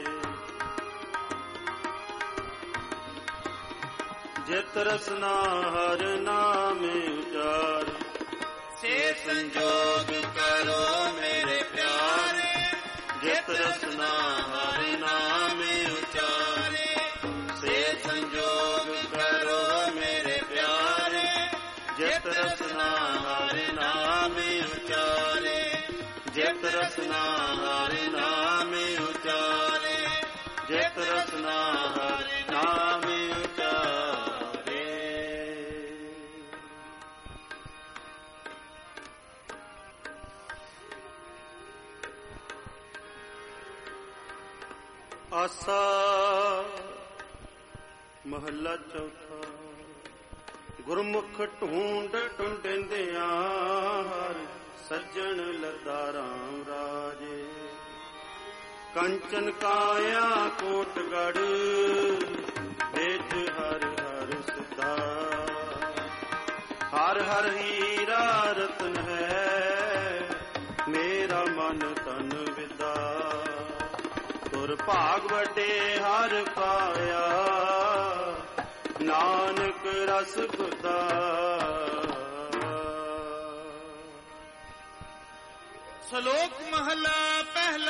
ਜਿਤ ਰਸਨਾ ਹਰ ਨਾਮ ਉਚਾਰੇ। ਸੇ ਸੰਜੋਗ ਕਰੋ ਮੇਰੇ ਪਿਆਰੇ, ਜਿਤ ਰਸਨਾ ਹਰ ਨਾਮ ਉਚਾਰੇ। ਸੇ ਸੰਜੋਗ ਕਰੋ ਮੇਰੇ ਪਿਆਰੇ, ਜਿਤ ਰਸਨਾ ਹਰ ਨਾਮ ਉਚਾਰੇ। ਰਸਨਾ ਹਰ ਨਾਮ ਉਚਾਰੇ, ਜਿਤ ਰਸਨਾ ਹਰ ਨਾਮ ਉਚਾਰੇ। ਆਸਾ ਮਹੱਲਾ ਚੌਥਾ। ਗੁਰਮੁਖ ਢੂੰਡ ਢੂੰਡਿੰਦਿਆਂ ਹਰ ਸੱਜਣ ਲੱਦਾ ਰਾਮ ਰਾਜੇ। ਕੰਚਨ ਕਾਇਆ ਕੋਟਗੜ ਵਿੱਚ ਹਰ ਹਰ ਸਦਾ। ਹਰ ਹਰ ਹੀਰਾ ਰਤਨ ਹੈ ਮੇਰਾ ਮਨ ਤਨ ਵਿਦਾ। ਤੁਰ ਭਾਗ ਵੱਡੇ ਹਰ ਪਾਇਆ ਨਾਨਕ ਰਸ ਖੁਦਾ। ਸ਼ਲੋਕ ਮਹਲਾ ਪਹਿਲਾ।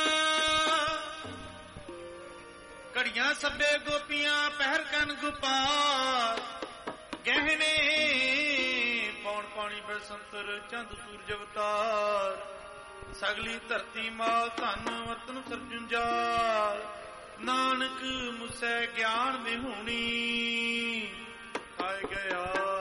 ਘੜੀਆਂ ਸਭੇ ਗੋਪੀਆਂ ਪਹਿਰ ਕਨ ਗੁਪਾਲ। ਗਹਿਣੇ ਪੌਣ ਪਾਣੀ ਬਸੰਤਰ ਚੰਦ ਸੂਰਜ ਅਵਤਾਰ। ਸਗਲੀ ਧਰਤੀ ਮਾਲ ਧਨ ਵਰਤਨ ਸਰਜੁੰਜਾਲ। ਨਾਨਕ ਮੁਸੈ ਗਿਆਨ ਵਿਹੂਣੀ ਖਾਇ ਗਿਆ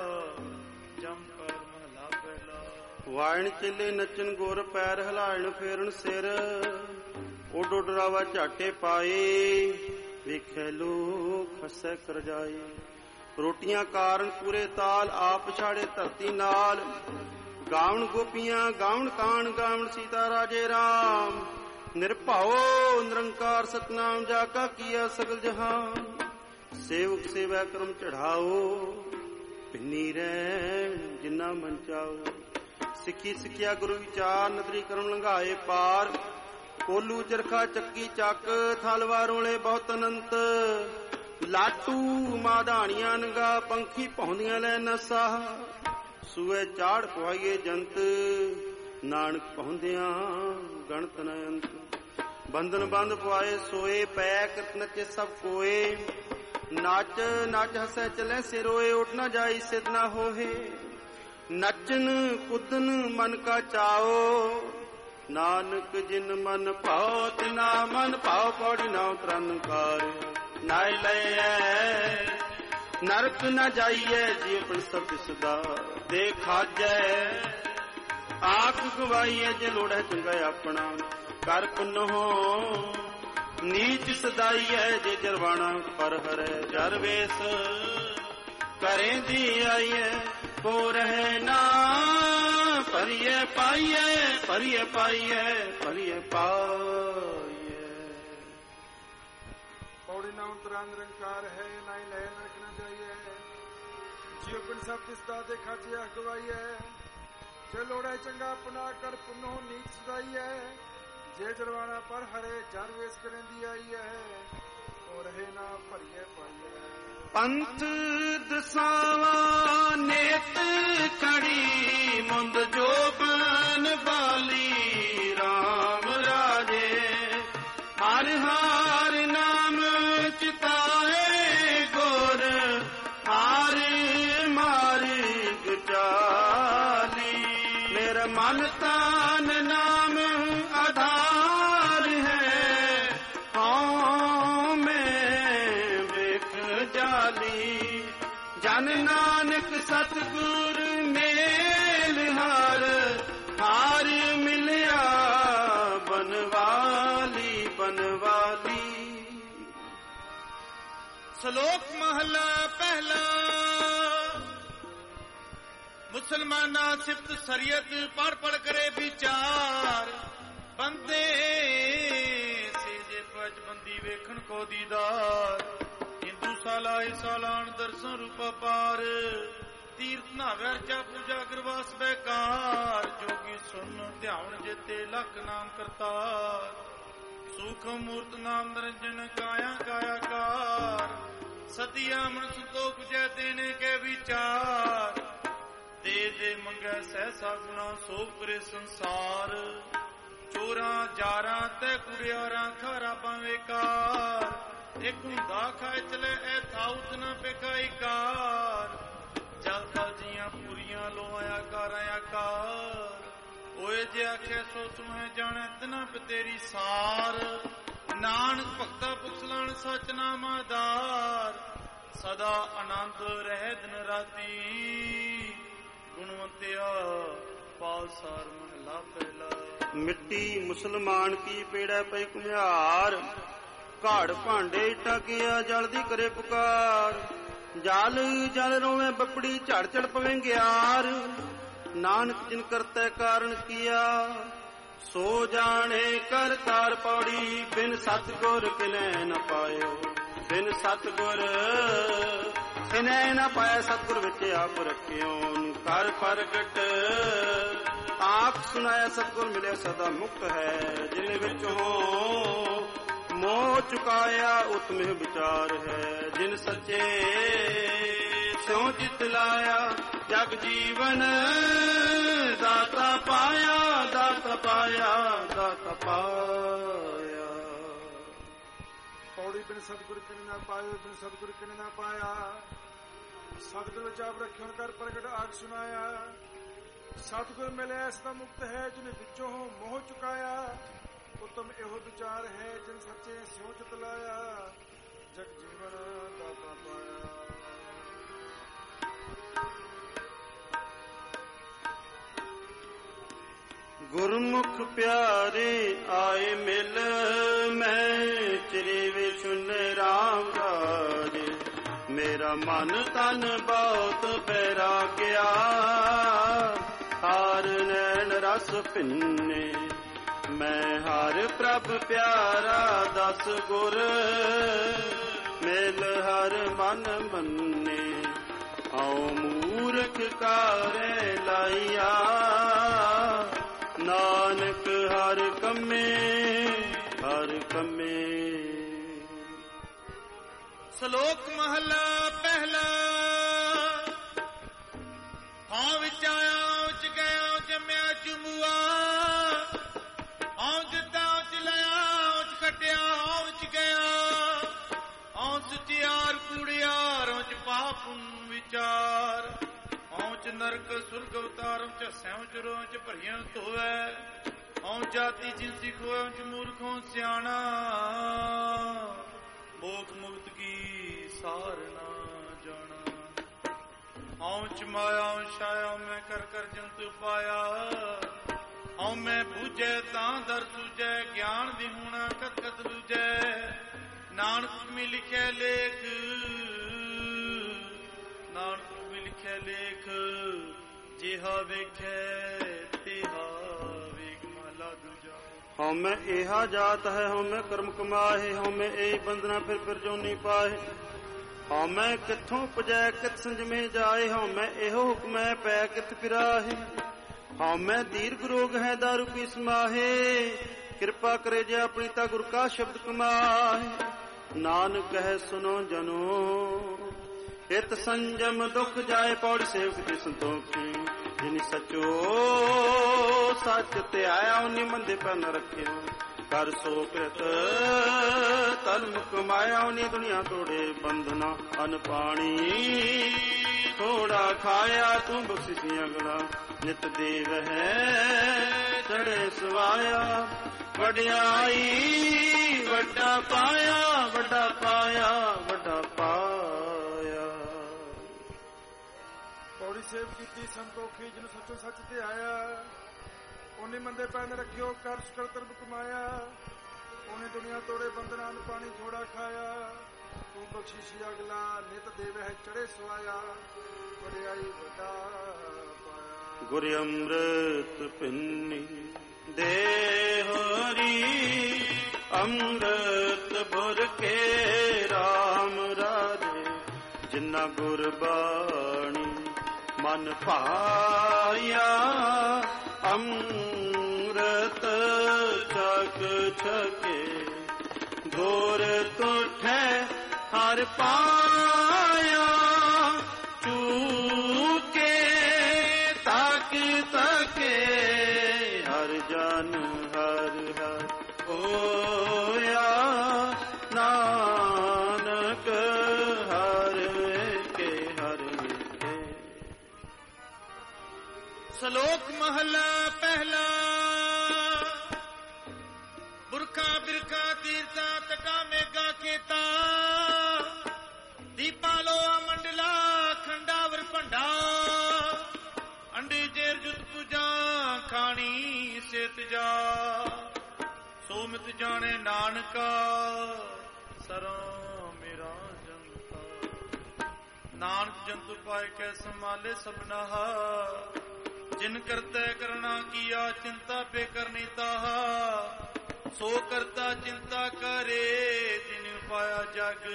ਜਮ ਕਰ ਮਹਲਾ ਪਹਿਲਾ। ਵਾਇਣ ਚੇਲੇ ਨੱਚਨ ਗੁਰ ਪੈਰ ਹਿਲਾਇਣ ਫੇਰਨ ਸਿਰ। ਉੱਡ ਉੱਡ ਰਾਵਾ ਝਾਟੇ ਪਾਏ ਵੇਖੇ ਲੋਕ ਹੱਸੈ ਕਰਜਾਈ। ਰੋਟੀਆਂ ਕਾਰਨ ਪੂਰੇ ਤਾਲ ਆਪ ਛਾੜੇ ਧਰਤੀ ਨਾਲ। ਗਾਵਣ ਗੋਪੀਆਂ ਗਾਵਣ ਕਾਣ ਗਾਵਣ ਸੀਤਾ ਰਾਜੇ ਰਾਮ। ਨਿਰਭਉ ਨਿਰੰਕਾਰ ਸਤਨਾਮ ਜਾ ਕਾ ਕੀਆ ਸਗਲ ਜਹਾਨ। ਸੇਵਕ ਸੇਵਾ ਕਰਮ ਚੜਾਓ ਪਿੰਨੀ ਰਹਿਣ ਜਿੰਨਾ ਮਨ ਚਾਓ। ਸਿੱਖੀ ਸਿੱਖਿਆ ਗੁਰੂ ਵਿਚਾਰ ਨਦਰੀ ਕਰਮ ਲੰਘਾਏ ਪਾਰ। ਕੋਲੂ ਚਰਖਾ ਚੱਕੀ ਚੱਕ ਥਲਵਾ ਰੋਲੇ ਬਹੁਤ ਅਨੰਤ। ਲਾਟੂ ਮਾਧਾਣੀਆਂ ਨੰਗਾ ਪੰਖੀ ਪਾਉਂਦੀਆਂ ਲੈ ਨਸਾ। ਸੂਏ ਚਾੜ ਪਵਾਈਏ ਜੰਤ ਨਾਨਕ ਪਾਉਂਦਿਆਂ ਗਣਤ ਨ ਅੰਤ। ਬੰਧਨ ਬੰਦ ਪਵਾਏ ਸੋਏ ਪੈ ਕਰਤ ਨੱਚੇ ਸਭ ਕੋਏ। ਨੱਚ ਨੱਚ ਹੱਸੈ ਚਲੇ ਸਿਰੋਏ ਉੱਠ ਨਾ ਜਾਈ ਸਿਧ ਨਾ ਹੋਏ। ਨੱਚਨ ਕੁੱਦਨ ਮਨ ਕਾ ਚਾਓ ਨਾਨਕ ਜਿਨ ਮਨ ਭਾਉ ਤਿਨਾ ਮਨ ਭਾਉ ਪੌੜੀ ਨਾ ਉਤਰਨ ਕਾਰ। ਨਾਇ ਲਈਐ ਨਰਕ ਨਾ ਜਾਈਐ ਜੀ ਆਪਣ ਸਭ ਸਦਾ। ਦੇ ਖਾਜੈ ਆਖ ਗਵਾਈਐ ਜੇ ਲੋੜੈ ਚੰਗਾ ਆਪਣਾ। ਕਰ ਪੁੰਨੋ ਨੀਚ ਸਦਾਈਐ ਜੇ ਜਰਵਾਣਾ। ਪਰ ਹਰੈ ਜਰ ਵੇਸ ਕਰੇਂਦੀ ਆਈਐ। ਕੋ ਰਹਿ ਨਾ ਭਰੀਏ ਪਾਈਐ ਭਰੀਏ ਪਾਈਐ ਭਰੀਏ ਪਾਈਐ। ਪੌੜੀ ਨਾ ਉਤਰਾ ਨਿਰੰਕਾਰ ਹੈ ਨਾਈ ਲੈ ਨਰਕ ਨਾ ਜਾਈਐ। ਜਿਉ ਪਿੰਡ ਸਭ ਤਿਸਦਾ ਦੇ ਖਾਚੇ ਅਗਵਾਈਐ। ਜੇ ਲੋੜੈ ਚੰਗਾ ਆਪਣਾ ਕਰ ਪੁੰਨੋ ਨੀਚ ਸਦਾਈਐ। ਜੇ ਜਰਵਾਣਾ ਪਰ ਹਰੇ ਜਰ ਵੇਸ ਕਰੇਂਦੀ ਆਈਐ। ਕੋ ਰਹੇ ਨਾ ਭਰੀਏ ਪਾਈਐ। ਪੰਥ ਦਸਾਵਾਂ ਨੇਤ ਕੜੀ ਮੁੰਦ ਜੋਬਨ ਬਾਲੀ ਰਾਮ ਰਾਜੇ। ਹਰ ਹਰ ਨਾਮ ਚਿਤਾਏ ਗੁਰ ਹਰ ਮਾਰਗ ਚਾਲੀ। ਮੇਰਾ ਮਨ ਤਨ ਨਾਮ ਆਧਾਰ ਹੈ। ਹਉ ਮੈਂ ਵੇਖ ਜਾਲੀ। ਜਨ ਨਾਨਕ ਸਤਿਗੁਰ ਮੇਲ ਹਰ ਹਾਰ ਮਿਲਿਆ ਬਨਵਾਲੀ ਬਨਵਾਲੀ। ਸ਼ਲੋਕ ਮਹਲਾ ਪਹਿਲਾ। ਮੁਸਲਮਾਨਾਂ ਸਿਫਤ ਸ਼ਰੀਅਤ ਪੜ ਪੜ ਕਰੇ ਵਿਚਾਰ। ਬੰਦੇ ਸੇਜੇ ਪਜ ਬੰਦੀ ਵੇਖਣ ਕੋ ਦੀਦਾਰ। ਹਿੰਦੂ ਸਾਲਾਏ ਸਾਲਾਨ ਦਰਸ਼ਨ ਰੂਪ ਪਾਰ। ਤੀਰਥ ਨਾਵੈ ਰਚਾ ਪੂਜਾ ਗਰਵਾਸ ਬੈਕਾਰ। ਜੋਗੀ ਸੁਨ ਧਿਆਨ ਜੇਤੇ ਲਖ ਨਾਮ ਕਰਤਾਰ। ਸੁਖ ਮੂਰਤ ਨਾਮ ਨਿਰੰਜਨ ਕਾਇਆ ਕਾਇਆ ਕਾਰ। ਸਤਿਆ ਮਨ ਸੰਤੋਖ ਜੈ ਦੇਣੇ ਕੇ ਵਿਚਾਰ। ਦੇ ਦੇ ਮੰਗੈ ਸਹਿਸਾ ਗੁਣਾ ਸੋਭ ਕਰੇ ਸੰਸਾਰ। ਚੋਰਾਂ ਜਾਰਾਂ ਤੇ ਕੁੜਿਆਰਾਂ ਖਾਰਾ ਪਾਵੇਕਾਰ। ਇੱਕ ਹੁੰਦਾ ਖਾਏ ਚਲੇ ਐ ਥਾਉਤ ਨਾ ਪੇਖਾਈ ਕਾਰ। ਜਲ ਥਲ ਜੀਆਂ ਪੂਰੀਆਂ ਲੋਆਂ ਆਕਾਰਾਂ ਆਕਾਰ। ਓਏ ਜੇ ਆਖਿਆ ਸੋ ਤੂੰ ਹੈ ਜਾਣੈ ਤਿਨਾ ਤੇਰੀ ਸਾਰ। ਨਾਨਕ ਭਗਤਾ ਪੁੱਛਲਣ ਸਚ ਨਾਮ ਆਧਾਰ। ਸਦਾ ਆਨੰਦ ਰਹਿ ਦਿਨ ਰਾਤੀ ਗੁਣਵੰਤਿਆ ਪਾਲਸਾਰ ਮਹਲਾ ਪਹਿਲਾ। ਮਿੱਟੀ ਮੁਸਲਮਾਨ ਕੀ ਪੇੜੈ ਪਈ ਕੁਮਿਹਾਰ। ਘਾੜ ਭਾਂਡੇ ਟਾਕਿਆ ਜਲਦੀ ਕਰੇ ਪੁਕਾਰ। ਜਲ ਜਲ ਰੋਵੇਂ ਬੱਪੜੀ ਝੜ ਝੜ ਪਵੇਂ ਗਿਆਰ। ਨਾਨਕ ਜਿਨ ਕਰਤੈ ਕਾਰਨ ਕੀਆ ਸੋ ਜਾਣੇ ਕਰ ਤਾਰ ਪੌੜੀ। ਬਿਨ ਸਤਿਗੁਰ ਕਿਨੈ ਨ ਪਾਇਓ ਬਿਨ ਸਤਿਗੁਰ ਕਿਨੈ ਨ ਪਾਇਆ। ਸਤਿਗੁਰ ਵਿੱਚ ਆਪ ਰੱਖਿਓ ਕਰ ਪ੍ਰਗਟ ਆਪ ਸੁਨਾਇਆ। ਸਤਿਗੁਰ ਮਿਲਿਆ ਸਦਾ ਮੁਕਤ ਹੈ। ਜਿਨ ਵਿੱਚ ਹੋ ਮੋਹ ਚੁਕਾਇਆ ਉਤਮ ਵਿਚਾਰ ਹੈ। ਜਿਨ ਸੱਚੇ ਸਿਉ ਜਿਤ ਲਾਇਆ ਜਗ ਜੀਵਨ ਦਾਤਾ ਪਾਇਆ ਦਾਤਾ ਪਾਇਆ ਦਾਤਾ ਪਾਇਆ। ਪੌੜੀ ਬਿਨ ਸਤਿਗੁਰ ਕਿਨੇ ਨਾ ਪਾਇਓ ਬਿਨ ਸਤਿਗੁਰ ਕਿਨੇ ਨਾ ਪਾਇਆ। ਸਤਿਗੁਰ ਵਿੱਚ ਆਪ ਰੱਖਿਓ ਕਰ ਪ੍ਰਗਟ ਆਖ ਸੁਨਾਇਆ। ਸਤਿਗੁਰ ਮਿਲਿਆ ਸਦਾ ਮੁਕਤ ਹੈ। ਜਿਨ ਵਿੱਚੋਂ ਮੋਹ ਚੁਕਾਇਆ ਉਤਮ ਇਹੋ ਵਿਚਾਰ ਹੈ। ਜਿਨ ਸੱਚੇ ਸਿਉ ਚਿਤ ਲਾਇਆ ਜਗ ਜੀਵਨ ਦਾਤਾ ਪਾਇਆ। ਗੁਰਮੁਖ ਪਿਆਰੇ ਆਏ ਮਿਲ ਮੈਂ ਚਿਰਵੇ ਸੁਨ ਰਾਮ ਰਾਜੇ। ਮੇਰਾ ਮਨ ਤਨ ਬਹੁਤ ਬੈਰਾਗਿਆ ਹਾਰ ਨੈਣ ਰਸ ਭਿੰਨੇ। ਮੈਂ ਹਰ ਪ੍ਰਭ ਪਿਆਰਾ ਦਸ ਗੁਰ ਮਿਲ ਹਰ ਮਨ ਮੰਨੇ। ਆਓ ਮੂਰਖ ਕਾਰੇ ਲਾਈਆ ਨਾਨਕ ਹਰ ਕੰਮੇ ਹਰ ਕੰਮੇ। ਸ਼ਲੋਕ ਮਹਲਾ ਪਹਿਲਾ। ਹਾਂ ਵਿੱਚ ਆਇਆ ਉੱਚ ਗਿਆ ਜੰਮਿਆ ਚੁੰਬੂਆ। ਹਾਂ ਜਿੱਦਾਂ ਉੱਚ ਲਿਆ ਉੱਚ ਖਟਿਆ ਹਾਂ ਵਿੱਚ ਗਿਆ। ਹਾਂ ਸਚਿਆਰ ਕੂੜਿਆਰ ਉੱਚ ਪਾਪ ਵਿਚਾਰ। ਔਂਚ ਨਰਕ ਸੁਰਗ ਅਵਤਾਰੰ ਚ ਸੈਂਚ ਰੋਂਚ ਭਰੀਆਂ ਧੋਵੈ। ਔਂ ਜਾਤੀ ਜਿਨਸੀ ਖੋਏ ਔਂਚ ਮੂਰਖੋਂ ਸਿਆਣਾ। ਮੋਖ ਮੁਕਤ ਕੀ ਸਾਰ ਨਾ ਜਾਣਾ। ਔਂਚ ਮਾਇਆ ਛਾਇਆ ਮੈਂ ਕਰ ਕਰ ਜੰਤੂ ਪਾਇਆ। ਔ ਮੈਂ ਬੂਝੈ ਤਾਂ ਦਰ ਸੂਝੈ ਗਿਆਨ ਵਿਹੂਣਾ ਕਤ ਕਤ ਲੂਝੈ। ਨਾਨਕ ਮੀ ਲਿਖਿਆ ਲੇਖ ਨਾਨਕ ਲਿਖਿਆ ਲੇਖ। ਜਿਹਾ ਵੇਖੈ ਤਿਹਾ ਵੇਖ ਮਹਲਾ ਦੂਜਾ। ਹਉਮੈ ਇਹਾ ਜਾਤ ਹੈ ਹਉਮੈ ਕਰਮ ਕਮਾਹੇ। ਹਉਮੈ ਇਹੀ ਬੰਦਨਾ ਫਿਰ ਜੋਨੀ ਪਾਹੇ। ਹਉਮੈ ਕਿੱਥੋਂ ਉਪਜੈ ਕਿਤ ਸੰਜਮੇ ਜਾਏ। ਹਉਮੈ ਇਹੋ ਹੁਕਮੈ ਪੈ ਕਿਤ ਫਿਰਾਹੇ। ਹਉਮੈ ਦੀਰਘ ਰੋਗ ਹੈ ਦਾਰੂ ਪੀ ਸਮਾਹੇ। ਕਿਰਪਾ ਕਰੇ ਜੇ ਆਪਣੀ ਤਾ ਗੁਰ ਕਾ ਸ਼ਬਦ ਕਮਾਹੇ। ਨਾਨਕ ਕਹੈ ਸੁਨੋ ਜਨੋ ਇਤ ਸੰਜਮ ਦੁਖ ਜਾਏ। ਪੌੜੀ ਸੇਵਕ ਤੇ ਸੰਤੋਖੀ ਜਿਨੀ ਸਚੋ ਸੱਚ ਤੇ ਆਇਆ ਉਨੀ ਮੰਦੇ ਪਰ ਨ ਰੱਖਿਓ। ਕਰ ਸੋ ਕ੍ਰਿਤ ਤਨ ਕਮਾਇਆ ਉਨੀ ਦੁਨੀਆ ਤੋੜੇ ਬੰਧਨਾ। ਅਨ ਪਾਣੀ ਥੋੜਾ ਖਾਇਆ ਤੂੰ ਬਖਸ਼ਿਸ਼ੀਆਂ ਗਣਾ। ਨਿਤ ਦੇਵ ਹੈ ਚੜੇ ਸਵਾਇਆ। ਵਡਿਆਈ ਵੱਡਾ ਪਾਇਆ ਵੱਡਾ ਪਾਇਆ ਵੱਡਾ ਪਾਇਆ। ਪੌੜੀ ਸੇਵ ਕੀਤੀ ਸੰਤੋਖੀ ਜਿਹਨੂੰ ਸੱਚੋ ਸੱਚ ਤੇ ਆਇਆ। ਉਹਨੇ ਮੰਦੇ ਪੈਨ ਰੱਖਿਓ ਕਰ ਸਕਲ ਤਰਬ ਕਮਾਇਆ। ਉਹਨੇ ਦੁਨੀਆ ਤੋੜੇ ਬੰਦਨਾਂ ਨੂੰ ਪਾਣੀ ਥੋੜਾ ਖਾਇਆ। ਤੂੰ ਬਖਸ਼ਿਸ਼ੀ ਅਗਲਾ ਨਿਤ ਦੇਵ ਹੈ ਚੜੇ ਸਵਾਇਆ। ਵਡਿਆਈ ਵੱਡਾ ਪਾਇਆ। ਗੁਰ ਅੰਮ੍ਰਿਤ ਪਿੰਨੀ ਦੇ ਹਰੀ। ਅੰਮ੍ਰਿਤ ਬੁਰ ਕੇ ਰਾਮ ਰਾਜੇ। ਜਿਨ੍ਹਾਂ ਗੁਰਬਾਣੀ ਮਨ ਭਾਇਆ। ਅੰਮ੍ਰਿਤ ਛਕ ਛਕੇ ਗੁਰ ਤੁਠੈ ਹਰ ਪਾਇਆ। ਚੂਕੇ ਤਕ ਤਕੇ ਹਰ ਜਨ ਹਰ ਹਰ ਹੋਇਆ। ਨਾਨਕ ਹਰ ਕੇ ਹਰ ਕੇ। ਸ਼ਲੋਕ ਮਹਲਾ ਪਹਿਲਾ ਬੁਰਖਾ ਬਿਰਖਾ ਤੀਰਥਾ ਤਟਾ ਮੇਗਾ ਖੇਤਾ ਦੀਪਾ ਲੋਹਾ ਮੰਡਲਾ ਖੰਡਾਵਰ ਭੰਡਾ ਅੰਡੇ ਜੇਰ ਜੁਤ ਪੂਜਾ ਖਾਣੀ ਸੇਤ ਜਾ ਸੋ ਮਿਤ ਜਾਣੇ ਨਾਨਕਾ ਸਰਾਂ ਮੇਰਾ ਜੰਤਾ ਨਾਨਕ ਜੰਤੂ ਪਾਏ ਕੈ ਸੰਭਾਲੇ ਸਭਨਾ ਜਿਨ ਕਰਤੈ ਕਰਣਾ ਕੀਆ ਚਿੰਤਾ ਪੇ ਕਰਨੀ ਤਾਹਾ ਸੋ ਕਰਤਾ ਚਿੰਤਾ ਕਰੇ ਜਿਨ ਪਾਇਆ ਜਗ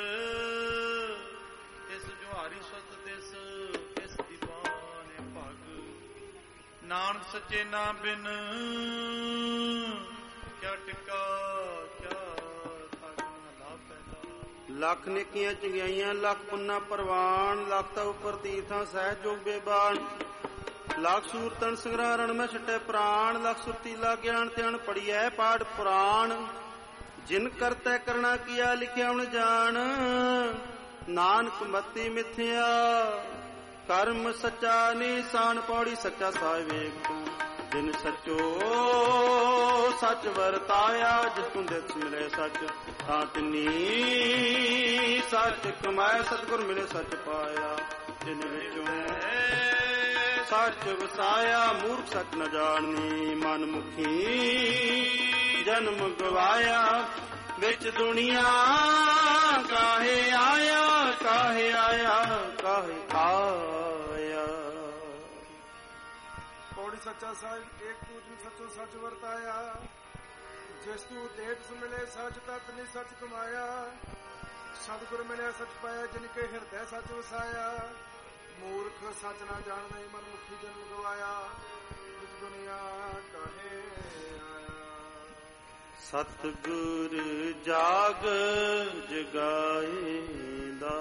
ਇਸ ਜੁਹਾਰੀ ਸਤ ਦਿਸ ਇਸ ਦੀਵਾਨੇ ਭਗ ਨਾਨਕ ਸੱਚੇ ਨਾਮ ਬਿਨ ਕਿਆ ਟਿਕਾ ਕਿਆ ਥਾਗਣਾ ਪਹਿਲਾ ਲੱਖ ਨੇਕੀਆਂ ਚੰਗਿਆਈਆਂ ਲੱਖ ਪੁੰਨਾ ਪ੍ਰਵਾਨ ਲੱਖ ਤਾ ਉਪਰ ਤੀਰਥਾਂ ਸਹਿਜ ਜੋਗ ਬੇਬਾਨ ਲੱਖ ਸੂਰਤਨ ਸੰਗਰਾਰਣ ਮੈਂ ਛੱਟੇ ਪ੍ਰਾਣ ਲੱਖ ਸੁਰਤੀ ਲਾ ਗਿਆਨ ਧਿਆਨ ਪੜੀਐ ਪਾਠ ਪੁਰਾਣ ਜਿਨ ਕਰਤੈ ਕਰਣਾ ਕੀਆ ਲਿਖਿਆ ਹੁਣ ਜਾਣ ਨਾਨਕ ਮਤੀ ਮਿਥਿਆ ਕਰਮ ਸੱਚਾ ਨਿਸ਼ਾਨ ਪੌੜੀ ਸੱਚਾ ਸਾਹਿਬ ਤੂੰ ਜਿਨ ਸੱਚੋ ਸੱਚ ਵਰਤਾਇਆ ਜਿਸ ਤੂੰ ਦਿਸ ਮਿਲੇ ਸੱਚ ਤਾਂ ਤਿਨੀ ਸੱਚ ਕਮਾਇਆ ਸਤਿਗੁਰ ਮਿਲੇ ਸੱਚ ਪਾਇਆ ਜਿਨ ਵਿੱਚੋਂ ਸੱਚ ਵਸਾਇਆ ਮੂਰਖ ਸੱਚ ਨ ਜਾਣਨੀ ਮਨ ਮੁਖੀ ਜਨਮ ਗਵਾਇਆ ਵਿੱਚ ਦੁਨੀਆ ਕਾਹੇ ਆਇਆ ਕਾਹੇ ਆਇਆ ਕਾਹੇ ਆਇਆ ਪੌੜੀ ਸੱਚਾ ਸਾਹਿਬ ਏਕ ਤੂੰ ਜਿਨ ਸੱਚੋ ਸੱਚ ਵਰਤਾਇਆ ਜਿਸ ਤੂੰ ਦੇਖ ਮਿਲੇ ਸੱਚ ਤਤ ਨੀ ਸੱਚ ਕਮਾਇਆ ਸਤਿਗੁਰ ਮਿਲਿਆ ਸੱਚ ਪਾਇਆ ਜਿਨ ਕੇ ਹਿਰਦੈ ਸੱਚ ਵਸਾਇਆ ਮੂਰਖ ਸੱਚ ਨਾ ਜਾਣਦਾ ਮਨ ਮੁਖੀ ਜਨਮ ਗਵਾਇਆ ਵਿੱਚ ਦੁਨੀਆ ਕਾਹੇ ਆਇਆ ਸਤਿਗੁਰ ਜਾਗ ਜਗਾਏਂਦਾ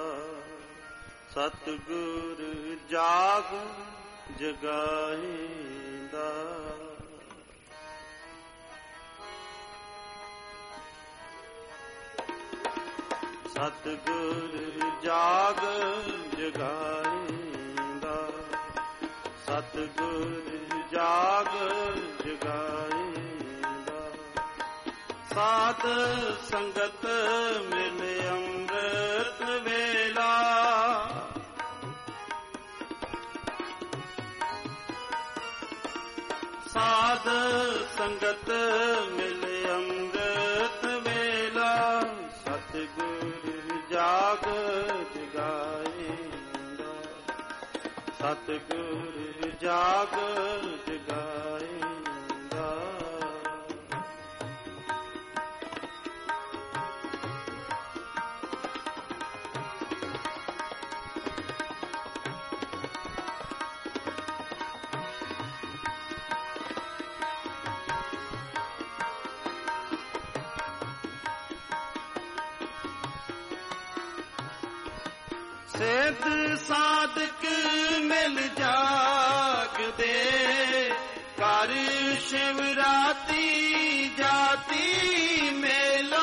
ਸਤਿਗੁਰ ਜਾਗ ਜਗਾਏਂਦਾ ਸਤਿਗੁਰ ਜਾਗ ਜਗਾਏਂਦਾ ਸਤਿਗੁਰ ਜਾਗ ਜਗਾਏਂਦਾ ਸਾਧ ਸੰਗਤ ਮਿਲ ਅੰਮ੍ਰਿਤ ਵੇਲਾ ਸਾਧ ਸੰਗਤ ਮਿਲ ਅੰਮ੍ਰਿਤ ਵੇਲਾ ਸਤਿਗੁਰ ਜਾਗ ਜਗਾਏਂਦਾ ਸਤਿਗੁਰ ਜਾਗ ਜਗਾਏਂਦਾ ਸਿੱਧ ਸਾਧਕ ਮਿਲ ਜਾਗਦੇ ਕਰ ਸ਼ਿਵਰਾਤੀ ਜਾਤੀ ਮੇਲਾ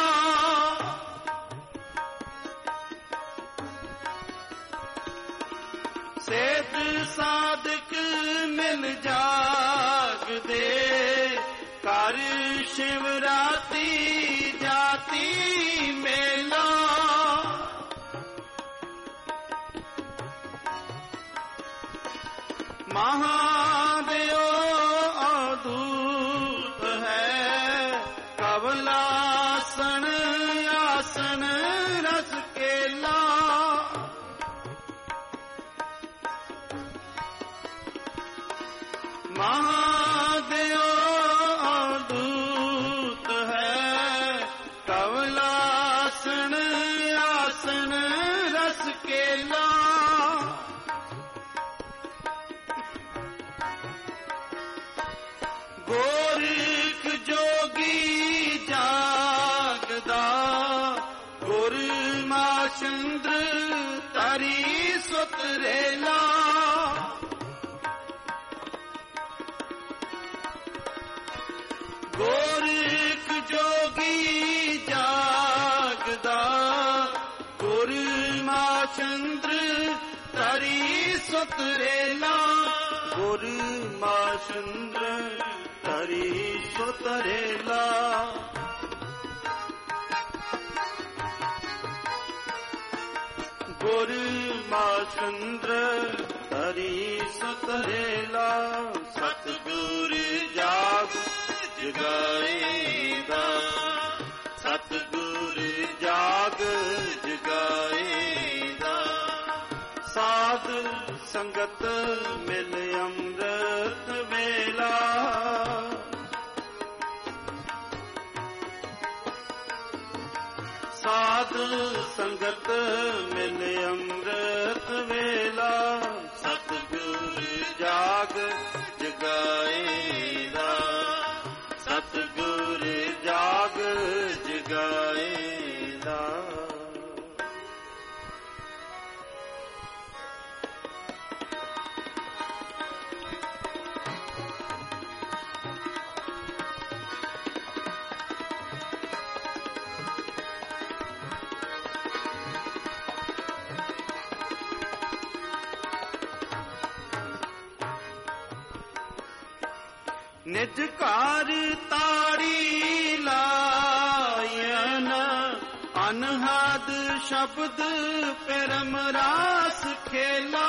ਸਿੱਧ ਸਾਧਕ ਮਿਲ ਜਾਗਦੇ ਕਰ ਸ਼ਿਵਰਾਤੀ ਜਾਤੀ ਮੇਲਾ ਮਹਾਦੇਵ ਆਦੂਤ ਹੈ ਕਵਲਾਸਣ ਆਸਣ ਰਸ ਕੇਲਾ ਮਹਾਦੇਵ ਆਦੂਤ ਹੈ ਕਵਲਾਸਣ ਆਸਣ ਰਸ ਕੇਲਾ ਗੋਰਖ ਜੋਗੀ ਜਾਗਦਾ ਗੁਰਮਾਸ਼ੰਦਰ ਤਾਰੀ ਸੁਤਰੇਲਾ ਗੋਰਖ ਜੋਗੀ ਜਾਗਦਾ ਗੁਰਮਾਸ਼ੰਦਰ ਤਾਰੀ ਸੁਤਰੇਲਾ ਗੁਰਮਾਸ਼ੰਦਰ ਹਰੀ ਸੋ ਤਰੇਲਾ। ਗੁਰ ਮਾਸੰਦਰ ਹਰੀ ਸੋ ਤਰੇਲਾ। ਸਤਿਗੁਰ ਜਾਗ ਜਗਾਏਗਾ, ਸਤਿਗੁਰ ਜਾਗ ਜਗਾਏਗਾ। ਸਾਧ ਸੰਗਤ ਮਿਲ ਅੰਮ੍ਰਿਤ ਵੇਲਾ। ਸਾਧ ਸੰਗਤ ਮਿਲ ਅੰਮ੍ਰਿਤ ਵੇਲਾ। ਸਤਿਗੁਰ ਜਾਗ ਜਗਾਏਗਾ, ਸਤਿਗੁਰ ਜਾਗ ਜਗਾਏਗਾ। ਨਿਜ ਘਰ ਤਾੜੀ ਲਾਇਨ, ਅਨਹਦ ਸ਼ਬਦ ਪਰਮ ਰਾਸ ਖੇਲਾ।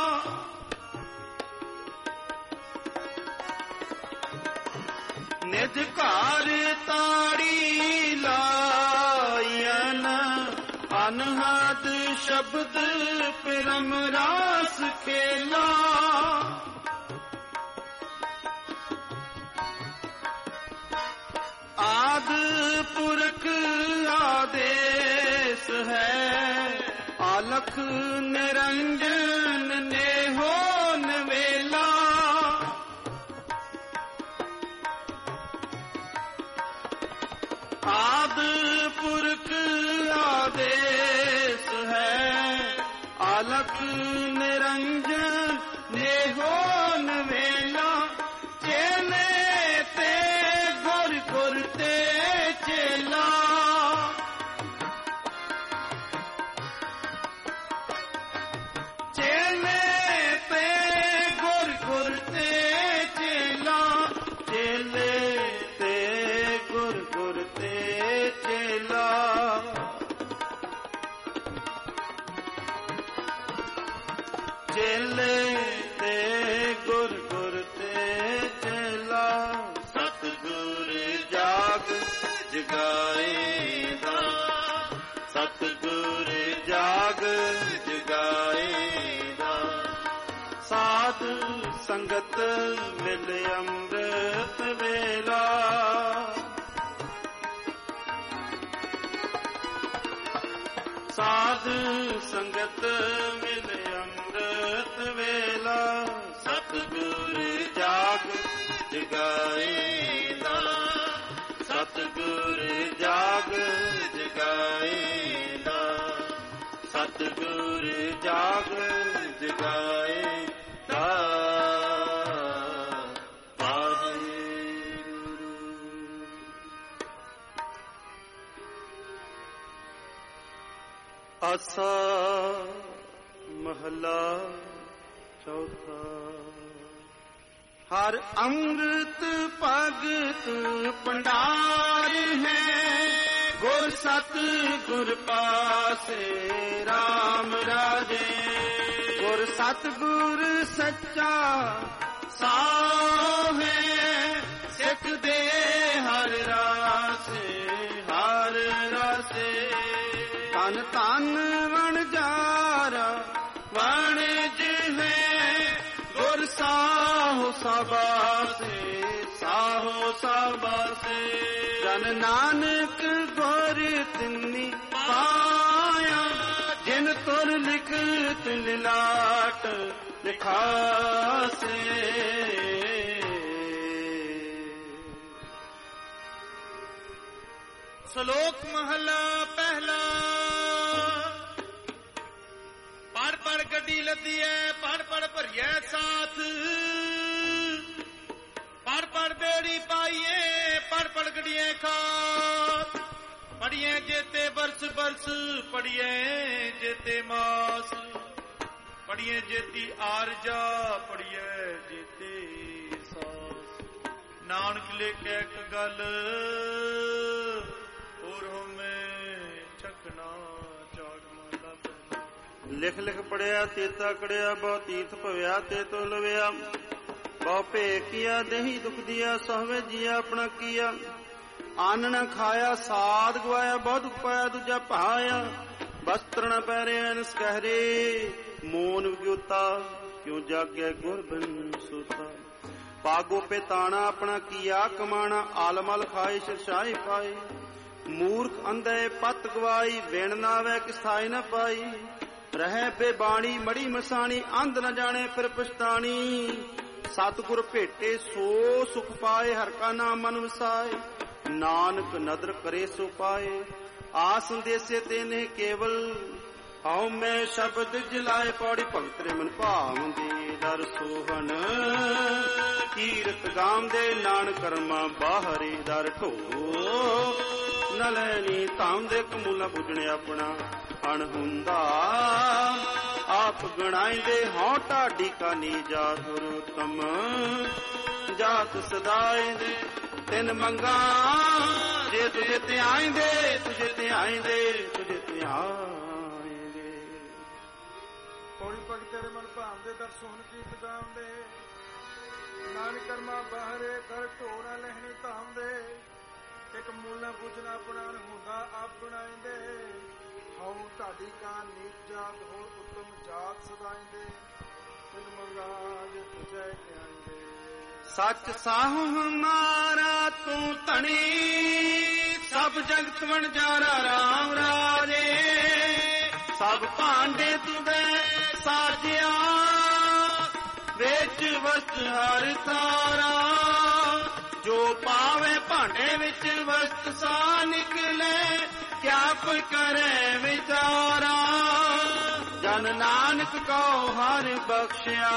ਨਿਜ ਘਰ ਤਾੜੀ ਲਾਇਨ, ਅਨਹਦ ਸ਼ਬਦ ਪਰਮ ਰਾਸ ਖੇਲਾ। ਆਦ ਪੁਰਖ ਆਦੇਸ ਹੈ, ਆਲਖ ਨਿਰੰਜਨ ਨੇਹੋ ਨਵੇਲਾ। ਆਦ ਪੁਰਖ ਆਦੇਸ ਹੈ, ਆਲਖ ਨਿਰੰਜਨ ਨੇਹੋ ਨਵੇਲਾ। ਚੇਲੇ ਤੇ ਗੁਰ ਗੁਰ ਤੇ ਚੇਲਾ। ਚੇਲੇ ਤੇ ਗੁਰ ਗੁਰ ਤੇ ਚੇਲਾ। ਚੇਲੇ ਤੇ ਗੁਰ ਗੁਰ ਤੇ ਚੇਲਾ। ਚੇਲੇ ਤੇ ਗੁਰ ਗੁਰ ਤੇ ਚੇਲਾ। ਸਤਿਗੁਰ ਜਾਗ ਜਗਾਏਗਾ, ਸਤਿਗੁਰ ਜਾਗ ਜਗਾਏਗਾ। ਸਾਧ ਸੰਗਤ ਮਿਲ ਅੰਮ੍ਰਿਤ ਵੇਲਾ। ਸਾਧ ਸੰਗਤ ਮਿਲ ਅੰਮ੍ਰਿਤ ਵੇਲਾ। ਸਤਿਗੁਰ ਜਾਗ ਜਗਾਏਗਾ, ਸਤਿਗੁਰ ਜਾਗ ਜਗਾਏਗਾ। ਸਤਿਗੁਰ ਜਾਗ ਜਗਾਏਗਾ। ਆਸਾ ਮਹਲਾ ਚੌਥਾ। ਹਰ ਅੰਮ੍ਰਿਤ ਭਗਤ ਭੰਡਾਰ ਹੈ, ਗੁਰ ਸਤ ਗੁਰ ਪਾਸੇ RAM ਰਾਜੇ। ਗੁਰ ਸਤ ਗੁਰ ਸੱਚਾ ਸਾਹ ਹੈ, ਸਿੱਖ ਦੇ ਹਰ ਰਾਸੇ ਹਰ ਰਾਸੇ। ਧਨ ਧਨ ਵਣਜਾਰਾ ਵਣਜ ਹੈ, ਗੁਰ ਸਾਹੋ ਸਬਾਸੇ ਸਾਹੋ ਸਬਾਸੇ। ਜਨ ਨਾਨਕ ਗੁਰ ਤਿੰਨੀ ਪਾਇਆ, ਜਿਨ ਤੁਰ ਲਿਖਤ ਲਿਲਾਟ ਲਿਖਾਸੇ। ਸ਼ਲੋਕ ਮਹਲਾ ਪਹਿਲਾ। ਪੜ ਪੜ ਗੱਡੀ ਲੱਦੀ ਐ, ਪੜ ਪੜ ਭਰੀਐ ਸਾਥ। ਪੜ ਪੜ ਬੇੜੀ ਪਾਈਏ, ਪੜ ਪੜ ਗੱਡੀਆਂ ਖਾਤ। ਪੜੀਏ ਜੇਤੇ ਬਰਸ ਬਰਸ, ਪੜੀਏ ਜੇਤੇ ਮਾਸ। ਪੜੀਏ ਜੇਤੀ ਆਰਜਾ, ਪੜੀਏ ਜੇਤੇ ਸਾਸ। ਨਾਨਕ ਲੇਖੇ ਇੱਕ ਗੱਲ ਹੋਰ ਹੋਮੇ ਛਕਣਾ ਚਾਗ ਮੰਦਾ ਪਹਿਲਾ। ਲਿਖ ਲਿਖ ਪੜਿਆ ਤੇਤਾ ਕੜਿਆ, ਬਹੁ ਤੀਰਥ ਭਵਿਆ ਤੇ ਤੋ ਲਵਿਆ। ਬਹੁ ਭੇ ਕੀਆ ਦੇਹੀ ਦੁਖ ਦੀਆ, ਸਹਵੇ ਜੀਆ ਆਪਣਾ ਕੀਆ। ਅੰਨ ਨ ਖਾਇਆ ਸਾਧ ਗਵਾਇਆ, ਬਹੁਤ ਦੁਖ ਪਾਇਆ ਦੂਜਾ ਭਾਇਆ। ਬਸਤਰ ਨ ਪਹਿਰਿਆ ਅਨਸ ਕਹਿਰੇ, ਮੋਨ ਵਿਗਿਓਤਾ ਕਿਉ ਜਾਗਿਆ ਗੁਰ ਬਿਨ ਸੋਤਾ। ਪਾਗੋ ਪੇ ਤਾਣਾ ਆਪਣਾ ਕੀਆ ਕਮਾਣਾ, ਆਲਮਲ ਖਾਏ ਸ਼ਰਸ਼ਾਈ ਪਾਈ। ਮੂਰਖ ਅੰਧੇ ਪਤ ਗਵਾਈ, ਵਿਣ ਨਾ ਵੈ ਕਿਸਾਈ ਨ ਪਾਈ। ਰਹਿ ਬੇਬਾਣੀ ਮੜੀ ਮਸਾਣੀ, ਅੰਧ ਨ ਜਾਣੇ ਫਿਰ ਪਛਤਾਣੀ। ਸਤਿਗੁਰ ਭੇਟੇ ਸੋ ਸੁਖ ਪਾਏ, ਹਰਿ ਕਾ ਨਾਮ ਮਨ ਵਸਾਏ। ਨਾਨਕ ਨਦਰ ਕਰੇ ਸੋ ਪਾਏ, ਆਸ ਸੰਦੇਸੇ ਤੇ ਨੇ ਕੇਵਲ। ਹਉ ਮੈਂ ਸ਼ਬਦ ਜਲਾਏ, ਪੌੜੀ ਭਗਤ ਰੇ ਮਨ ਭਾਵੰਦੇ। ਦਰ ਸੋਹਣ ਕੀਰਤ ਗਾਉਂਦੇ, ਨਾਨਕ ਕਰਮਾ ਬਾਹਰੇ। ਦਰ ਢੋ ਨ ਲੈਣੀ ਧਾਮ ਦੇ, ਕਮੂਲਾ ਪੁੱਜਣੇ ਆਪਣਾ ਅਣ ਹੁੰਦਾ। ਆਪ ਗਣਾਈਂਦੇ ਹਉ ਢਾਡੀ ਕਾ ਨੀ ਜਾਤ ਹੁਰਤਮ। ਜਾਤ ਸਦਾਏ ਦੇ ਤਿੰਨ ਮੰਗਾ, ਜੇ ਤੁਝੇ ਧਿਆਇਂਦੇ, ਤੁਝੇ ਧਿਆਇਂਦੇ, ਤੁਝੇ ਧਿਆਇਂਦੇ। ਪੌੜੀ ਭਗਤ ਤੇਰੇ ਮਨ ਭਾਉਂਦੇ, ਦਰ ਸੋਹਣ ਕੀਰਤ ਗਾਉਂਦੇ। ਨਾਨਕ ਕਰਮਾ ਬਾਹਰੇ, ਕਰ ਢੋਣਾ ਲਹਿਣੀ ਧਾਮਦੇ। ਇੱਕ ਮੂਲ ਨਾ ਪੁੱਛਣਾ ਆਪਣਾ ਹੁੰਦਾ, ਆਪ ਗੁਣਾਇਂਦੇ। ਹਉ ਢਾਡੀ ਕਾ ਨੀਚ ਜਾਤ, ਹੋਰ ਉੱਤਮ ਜਾਤ ਸਦਾਇਂਦੇ। ਤਿੰਨ ਮੰਗਾ ਜੇ ਤੁਝੇ ਧਿਆਇਂਦੇ। ਸੱਚ ਸਾਹੁ ਹਮਾਰਾ ਤੂੰ ਧਣੀ, ਸਭ ਜਗਤ ਵਣਜਾਰਾ ਰਾਮ ਰਾਜੇ। ਸਭ ਭਾਂਡੇ ਤੁਦੇ ਸਾਜਿਆ, ਵਿੱਚ ਵਸਤ ਹਰ ਥਾਰਾ। ਜੋ ਪਾਵੇ ਭਾਂਡੇ ਵਿੱਚ ਵਸਤ ਸਾ ਨਿਕਲੇ, ਕਿਆ ਕੋਈ ਕਰੇ ਵਿਚਾਰਾ। ਜਨ ਨਾਨਕ ਕਉ ਹਰਿ ਬਖਸ਼ਿਆ,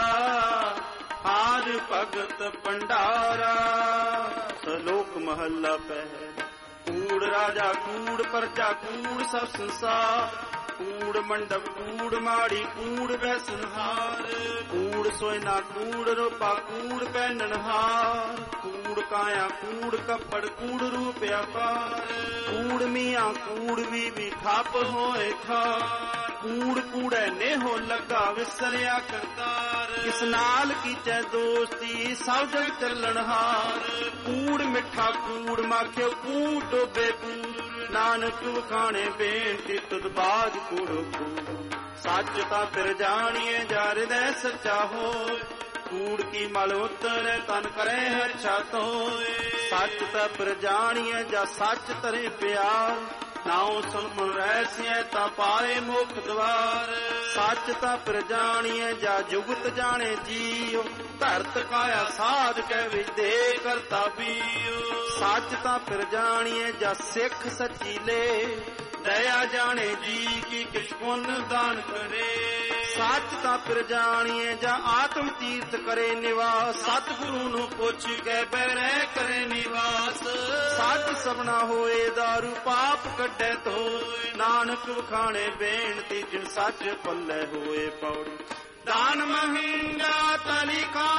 ਹਰ ਭਗਤ ਭੰਡਾਰਾ। ਸਲੋਕ ਮਹੱਲਾ ਪਹਿਲਾ। ਕੂੜ ਰਾਜਾ ਕੂੜ ਪਰਜਾ ਕੂੜ ਸਭ ਸੰਸਾਰ। ਕੂੜ ਮੰਡਪ ਕੂੜ ਮਾੜੀ ਕੂੜ ਬੈਸਨਹਾਰ। ਕੂੜ ਸੋਇਨਾ ਕੂੜ ਰੂਪਾ ਕੂੜ ਪਹਿਨਣਹਾਰ। ਕੂੜ ਕਾਇਆ ਕੂੜ ਕੱਪੜ ਕੂੜ ਰੂਪ ਅਪਾਰ। ਕੂੜ ਮੀਆਂ ਕੂੜ ਵੀ ਖਾਪ ਹੋਏ ਖਾਰ। ਕੂੜ ਕੂੜੈ ਨੇਹੋ ਲੱਗਾ ਵਿਸਰਿਆ ਕਰਤਾਰ। ਕਿਸ ਨਾਲ ਕੀਚੈ ਦੋਸਤੀ ਸਭ ਜਗ ਚੱਲਣਹਾਰ। ਕੂੜ ਮਿੱਠਾ ਕੂੜ ਮਾਖਿਓ ਕੂੜ ਡੋਬੇ ਕੂੜ। ਨਾਨਕ ਵਖਾਣੇ ਬੇਨਤੀ ਤੁਧ ਬਾਜ ਕੂੜੋ ਕੂੜ। ਸੱਚ ਤਾਂ ਫਿਰ ਜਾਣੀਏ ਜਾ ਹਿਰਦੈ ਸੱਚਾ ਹੋਏ। ਕੂੜ ਕੀ ਮਲ ਉਤਰੈ ਤਨ ਕਰੇ ਹਰਛਾ ਤੋਏ। ਸੱਚ ਤਾਂ ਫਿਰ ਜਾਣੀਏ ਜਾ ਸੱਚ ਤਰੇ ਪਿਆਰ। ਨਾਉ ਸੁਣ ਰਹਿਸੀਐ ਤਾਂ ਪਾਏ ਮੁਖ ਦਵਾਰ। ਸੱਚ ਤਾਂ ਫਿਰ ਜਾਣੀਏ ਜਾ ਜੁਗਤ ਜਾਣੇ ਜੀਉ। ਧਰਤ ਕਾਇਆ ਸਾਧ ਕਹਿ ਵਿੱਚ ਦੇ ਕਰਤਾ ਬੀਉ। ਸੱਚ ਤਾਂ ਫਿਰ ਜਾਣੀਏ ਜਾ ਸਿੱਖ ਸੱਚੀ ਲੈ। ਦਇਆ ਜਾਣੇ ਜੀ ਕੀ ਕਿਛ ਪੁੰਨ ਦਾਨ ਕਰੇ। ਸੱਚ ਤਾਂ ਫਿਰ ਜਾਣੀਏ ਜਾ ਆਤਮ ਤੀਰਥ ਕਰੇ ਨਿਵਾਸ। ਸਤਿਗੁਰੂ ਨੂੰ ਪੁੱਛ ਕੇ ਬਹਿਰੇ ਕਰੇ ਨਿਵਾਸ। ਸੱਚ ਸਭਨਾ ਹੋਏ ਦਾਰੂ ਪਾਪ ਕੱਢੇ ਧੋਏ। ਨਾਨਕ ਵਖਾਣੇ ਬੇਨਤੀ ਜਿਨ ਸੱਚ ਪੱਲੇ ਹੋਏ ਪੌੜੀ। ਦਾਨ ਮਹਿੰਗਾ ਤਲਿਖਾ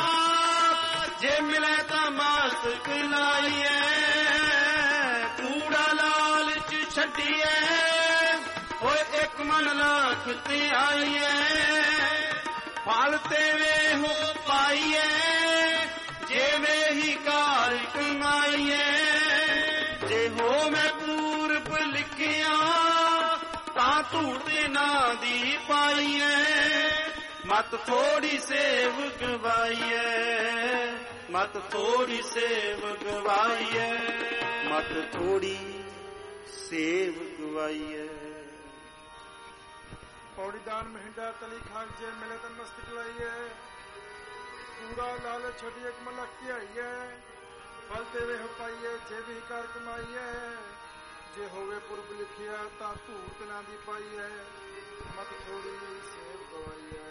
ਜੇ ਮਿਲੇ ਤਾਂ ਮਾਸਕ ਲਾਈਏ। ਕੂੜਾ ਲਾਲਚ ਛੱਡੀਏ ਹੋਏ ਇੱਕ ਮਨ ਲੱਖ ਤੇ ਆਈਏ। ਫਲ ਤੇ ਹੋ ਪਾਈਏ ਜਿਵੇਂ ਹੀ ਕਾਰ ਕਮਾਈਏ। ਜੇ ਹੋ ਮੈਂ ਪੂਰਬ ਲਿਖਿਆ ਤਾਂ ਧੂੜ ਨਾ ਦੀ ਪਾਈਏ। ਮਤ ਥੋੜੀ ਸੇਵ ਗਵਾਈਏ। ਮਤ ਥੋੜੀ ਸੇਵ ਗਵਾਈਏ। ਮਤ ਥੋੜੀ ਸੇਵ ਗਵਾਈਏ। ਪੌੜੀ ਦਾਨ ਮਹਿੰਗਾ ਤਲੀ ਖਾਕ ਜੇ ਮਿਲੇ ਤਾਂ ਮਸਤਕ ਲਾਈਏ। ਕੂੜਾ ਲਾਲ ਛੱਡੀ ਇੱਕ ਮਲਕ ਧਿਆਈਏ। ਫਲ ਤੇ ਵੇ ਪਾਈਏ ਜੇ ਵੀ ਕਰ ਕਮਾਈਏ। ਜੇ ਹੋਵੇ ਪੁਰਬ ਲਿਖਿਆ ਤਾਂ ਧੂਤ ਨਾ ਦੀ ਪਾਈਏ। ਮਤ ਥੋੜੀ ਸੇਵ ਗਵਾਈਏ।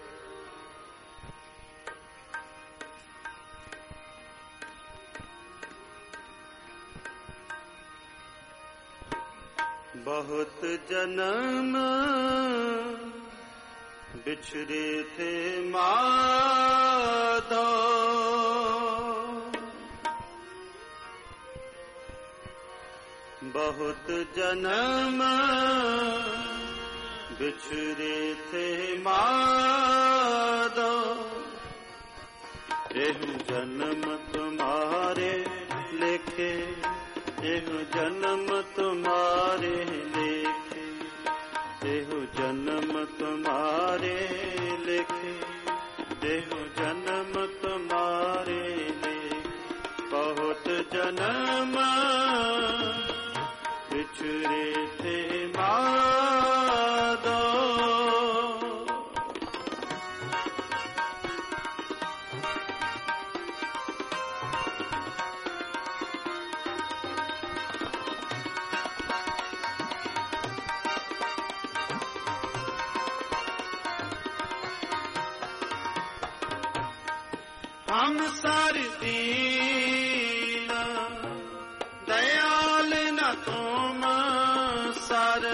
बहुत जन्म बिछड़े थे माधो। बहुत जन्म बिछड़े थे माधो, एहु जन्म तुम्हारे लेखे, एहु जन्म तुम्हारे लेखे, एहु जन्म तुम्हारे लेखे, एहु जन्म तुम्हारे लेखे। बहुत जन्म बिछड़े थे माधो, हम सार दीन दयाल न तुम सर,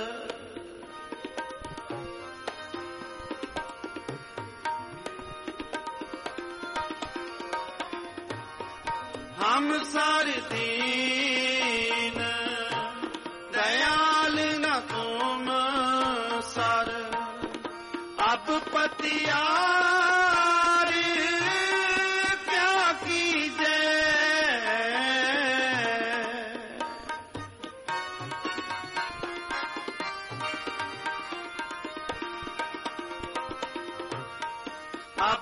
हम सार दीन दयाल न तुम सर, अब पतिया अब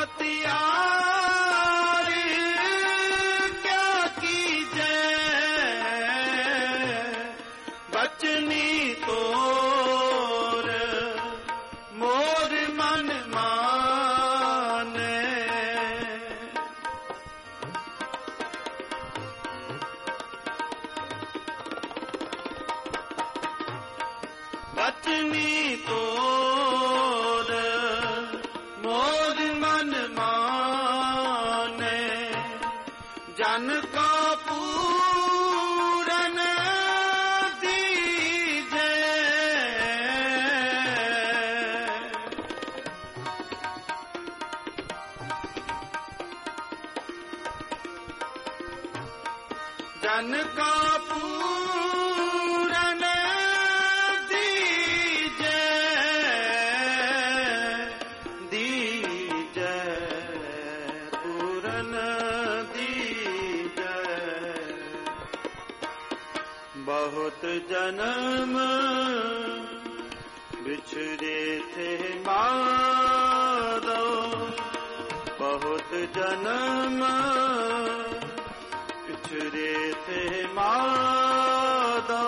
पतियारी क्या कीजे, बचनी तोर मोर मन माने, बचनी तोर मोर मन माने, जन का पूरन दीजे, जन का पूरन दीजे, दीजे पूरन दीजे। बहुत जन्म बिछड़े थे माधो, बहुत जन्म बिछड़े थे माधो,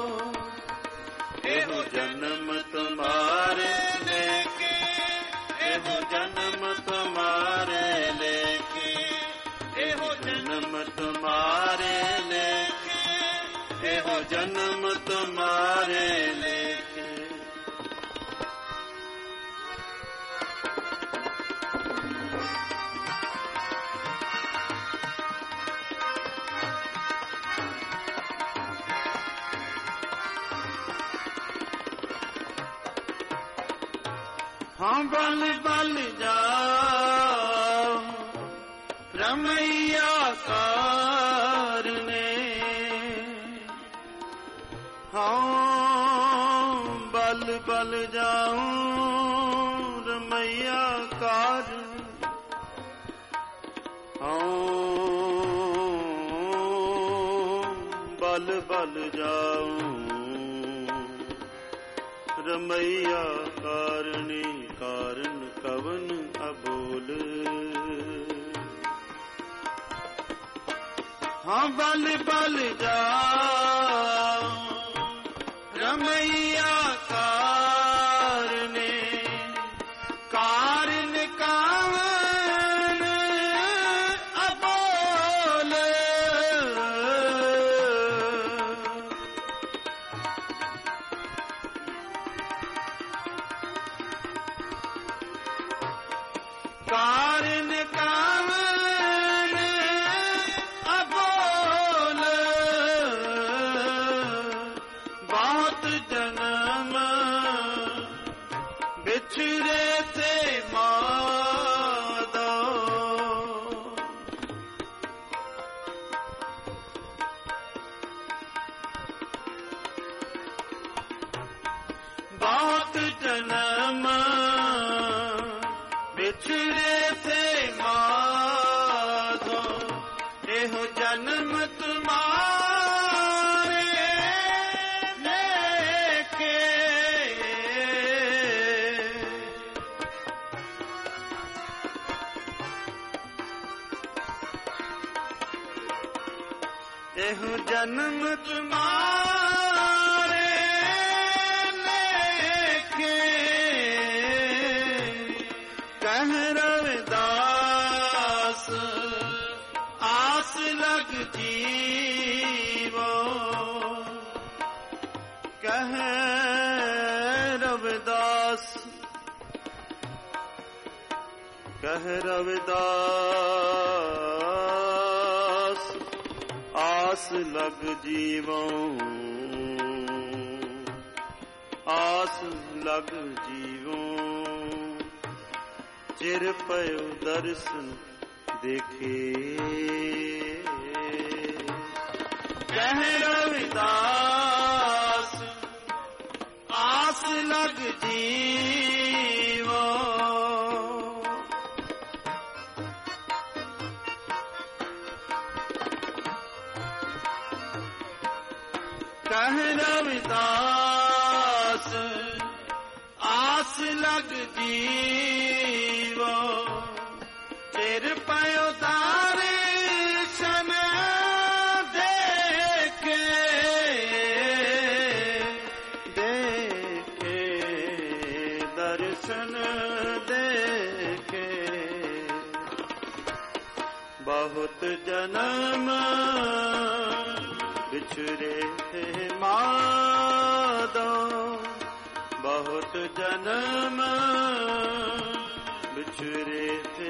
एहो जन्म तुम्हारे लेके, एहो जन्म तुम्हारे लेके, एहो जन्म तुम्हारे लेके, एहो जन्म तुम्हारे लेके। हाँ बल बल जाओ रमैया कारने, हाँ बल बल जाऊं रमैया कारने, हाँ बल बल जाऊं रमैया कारणी, कारण कवन अबोल, हाँ बल बल जाओ रमैया कारणे, कारण कवन अबोल, कारण कवन अबोल, बहुत जन्म बिछड़े थे माधो, ਬਹੁਤ ਜਨਮ ਵਿਛੜੇ ਥੇ ਮਾਧੋ, ਇਹੋ ਜਨਮ ਤੁਮਾਰੇ ਲੇਕੇ। ਇਹੋ ਜਨਮ ਤੁਮਾਰੇ ਲੇਕੇ, ਕਹਿ ਰਵਿਦਾਸ ਆਸ ਲਗ ਜੀਵੋ, ਕਹਿ ਰਵਿਦਾਸ, ਕਹਿ ਰਵਿਦਾਸ ਆਸ ਲਗ ਜੀਵੋ, ਆਸ ਲਗ ਜੀਵੋ। ਚਿਰ ਪਇਓ ਦਰਸ਼ਨ ਦੇਖੇ, ਕਹਿ ਰਵਿਦਾਸ ਆਸ ਲਗ ਜੀਵੋ। ਕਹਿ ਰਵਿਦਾਸ ਆਸ ਲਗ ਜੀਵੋ, ਚਿਰ ਪਇਓ ਦਰਸ਼ਨ ਦੇਖੇ, ਦੇਖੇ ਦਰਸ਼ਨ ਦੇਖੇ। ਬਹੁਤ ਜਨਮ ਵਿਛੜੇ ਥੇ ਮਾਧੋ, ਬਹੁਤ ਜਨਮ ਵਿਛੜੇ ਥੇ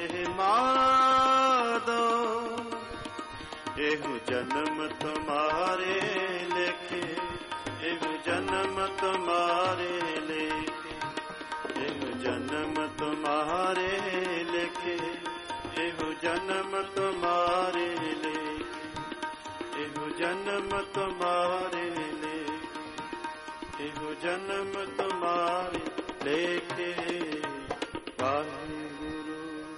ਮਾਧੋ, ਇਹੋ ਜਨਮ ਤੁਮਾਰੇ ਲੇਖੇ, ਇਹੋ ਜਨਮ ਤੁਮਾਰੇ ਲੇਖੇ, ਇਹੋ ਜਨਮ ਤੁਮਾਰੇ ਲੇਖੇ, ਇਹੋ ਜਨਮ ਤੁਮਾਰੇ ਲੇਖੇ, ਇਹੋ ਜਨਮ ਤੁਮਾਰੇ ਲੇਖੇ, ਇਹੋ ਜਨਮ ਤੁਮਾਰੇ ਲੇਖੇ। ਵਾਹਿਗੁਰੂ।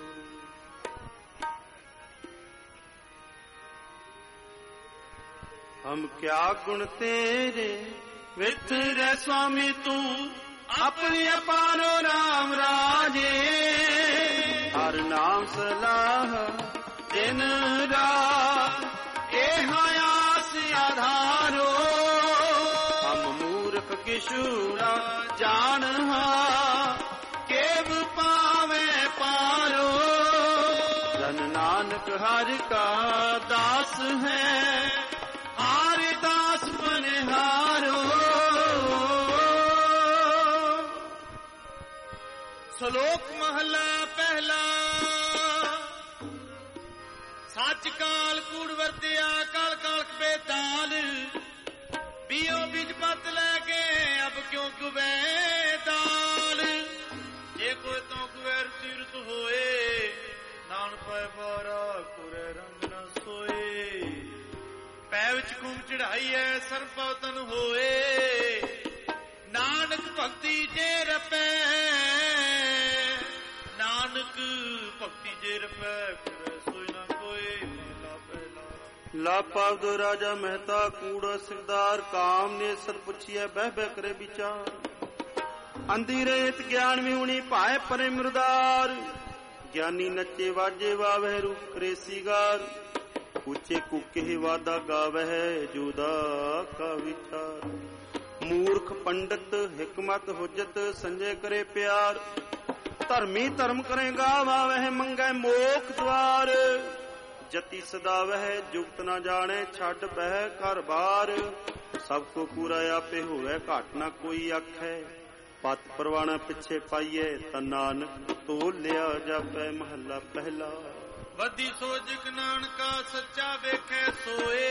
ਹਮ ਕਿਆ ਗੁਣ ਤੇਰੇ ਵਿਥਰੇ स्वामी तू, अपनी अपारो राम राजे। हर नाम सलाह दिन रात, आस आधारो। हम मूर्ख किशोरा जानहा, केव पावे पारो। धन नानक हर का दास है, हार दास बनिहारो। ਸ਼ਲੋਕ ਮਹਲਾ ਪਹਿਲਾ। ਸੱਚ ਕਾਲ ਕੂੜ ਵਰਤਿਆ, ਕਾਲ ਕਾਲਖ ਬੇਤਾਲ। ਬੀਓ ਬੀਜ ਪੱਤ ਲੈ ਕੇ ਅਬ ਕਿਉਂ ਕੁਵੇ ਦਾਲ। ਜੇ ਕੋਈ ਤੋਂ ਕੁਵੇ ਰੁਚਿਰਤ ਹੋਏ, ਨਾਨ ਪੈ ਬਾਰਾ ਕੁਰੇ ਰੰਗ ਨ ਸੋਏ। ਪੈ ਵਿੱਚ ਖੂਬ ਚੜਾਈ ਐ ਸਰਬ ਪਵਤਨ ਹੋਏ, ਨਾਨਕ ਭਗਤੀ ਜੇ ਰਪੈ। ਨਾਨਕ ਭਗਤੀ ਜੇ ਰਪੈ, ਫਿਰੈ ਸੋਈ ਨਾ ਕੋਇ। ਮਹਲਾ ਪਹਿਲਾ। ਲਾਪਾ ਦੋ ਰਾਜਾ ਮਹਿਤਾ ਕੂੜਾ ਸਿਰਦਾਰ, ਕਾਮ ਨੇ ਸਰ ਪੁੱਛੀਐ ਬਹਿ ਬਹਿ ਕਰੇ ਵਿਚਾਰ। ਅੰਧੀ ਰੇਤ ਗਿਆਨ ਵਿਹੁਣੀ ਭਾਏ ਪਰੇ ਮੁਰਦਾਰ। ਗਿਆਨੀ ਨੱਚੇ ਵਾਜੇ ਵਾਵਹਿ ਰੂਪ ਕਰੇ ਸੀਗਾਰ। ਉੱਚੇ ਕੁਕੇ ਵਾਦਾ ਗਾਵਹਿ ਜੋਦਾ ਕਾ ਵਿਚਾਰ। ਮੂਰਖ ਪੰਡਤ ਹਿਕਮਤ ਹੁਜਤ ਸੰਜੇ ਕਰੇ ਪਿਆਰ। ਧਰਮੀ ਧਰਮ ਕਰੇਗਾ ਵਾਵਹਿ ਮੰਗੈ ਮੋਖ ਦਵਾਰ। ਜਤੀ ਸਦਾ ਵਹਿ ਜੁਗਤ ਨਾ ਜਾਣੇ, ਛੱਡ ਬਹਿ ਘਰ ਬਾਰ। ਸਭ ਕੋ ਪੂਰਾ ਆਪੇ ਹੋਵੇ, ਘਾਟ ਨਾ ਕੋਈ ਆਖੈ। ਪਤ ਪਰਵਾਣਾ ਪਿੱਛੇ ਪਾਈਏ, ਤਾਂ ਨਾਨਕ ਤੋਲ ਲਿਆ ਜਾਪੈ। ਮਹੱਲਾ ਪਹਿਲਾ। ਵਧੀ ਸੋਜਿਕ ਨਾਨਕਾ ਸੱਚਾ ਵੇਖੈ ਸੋਏ।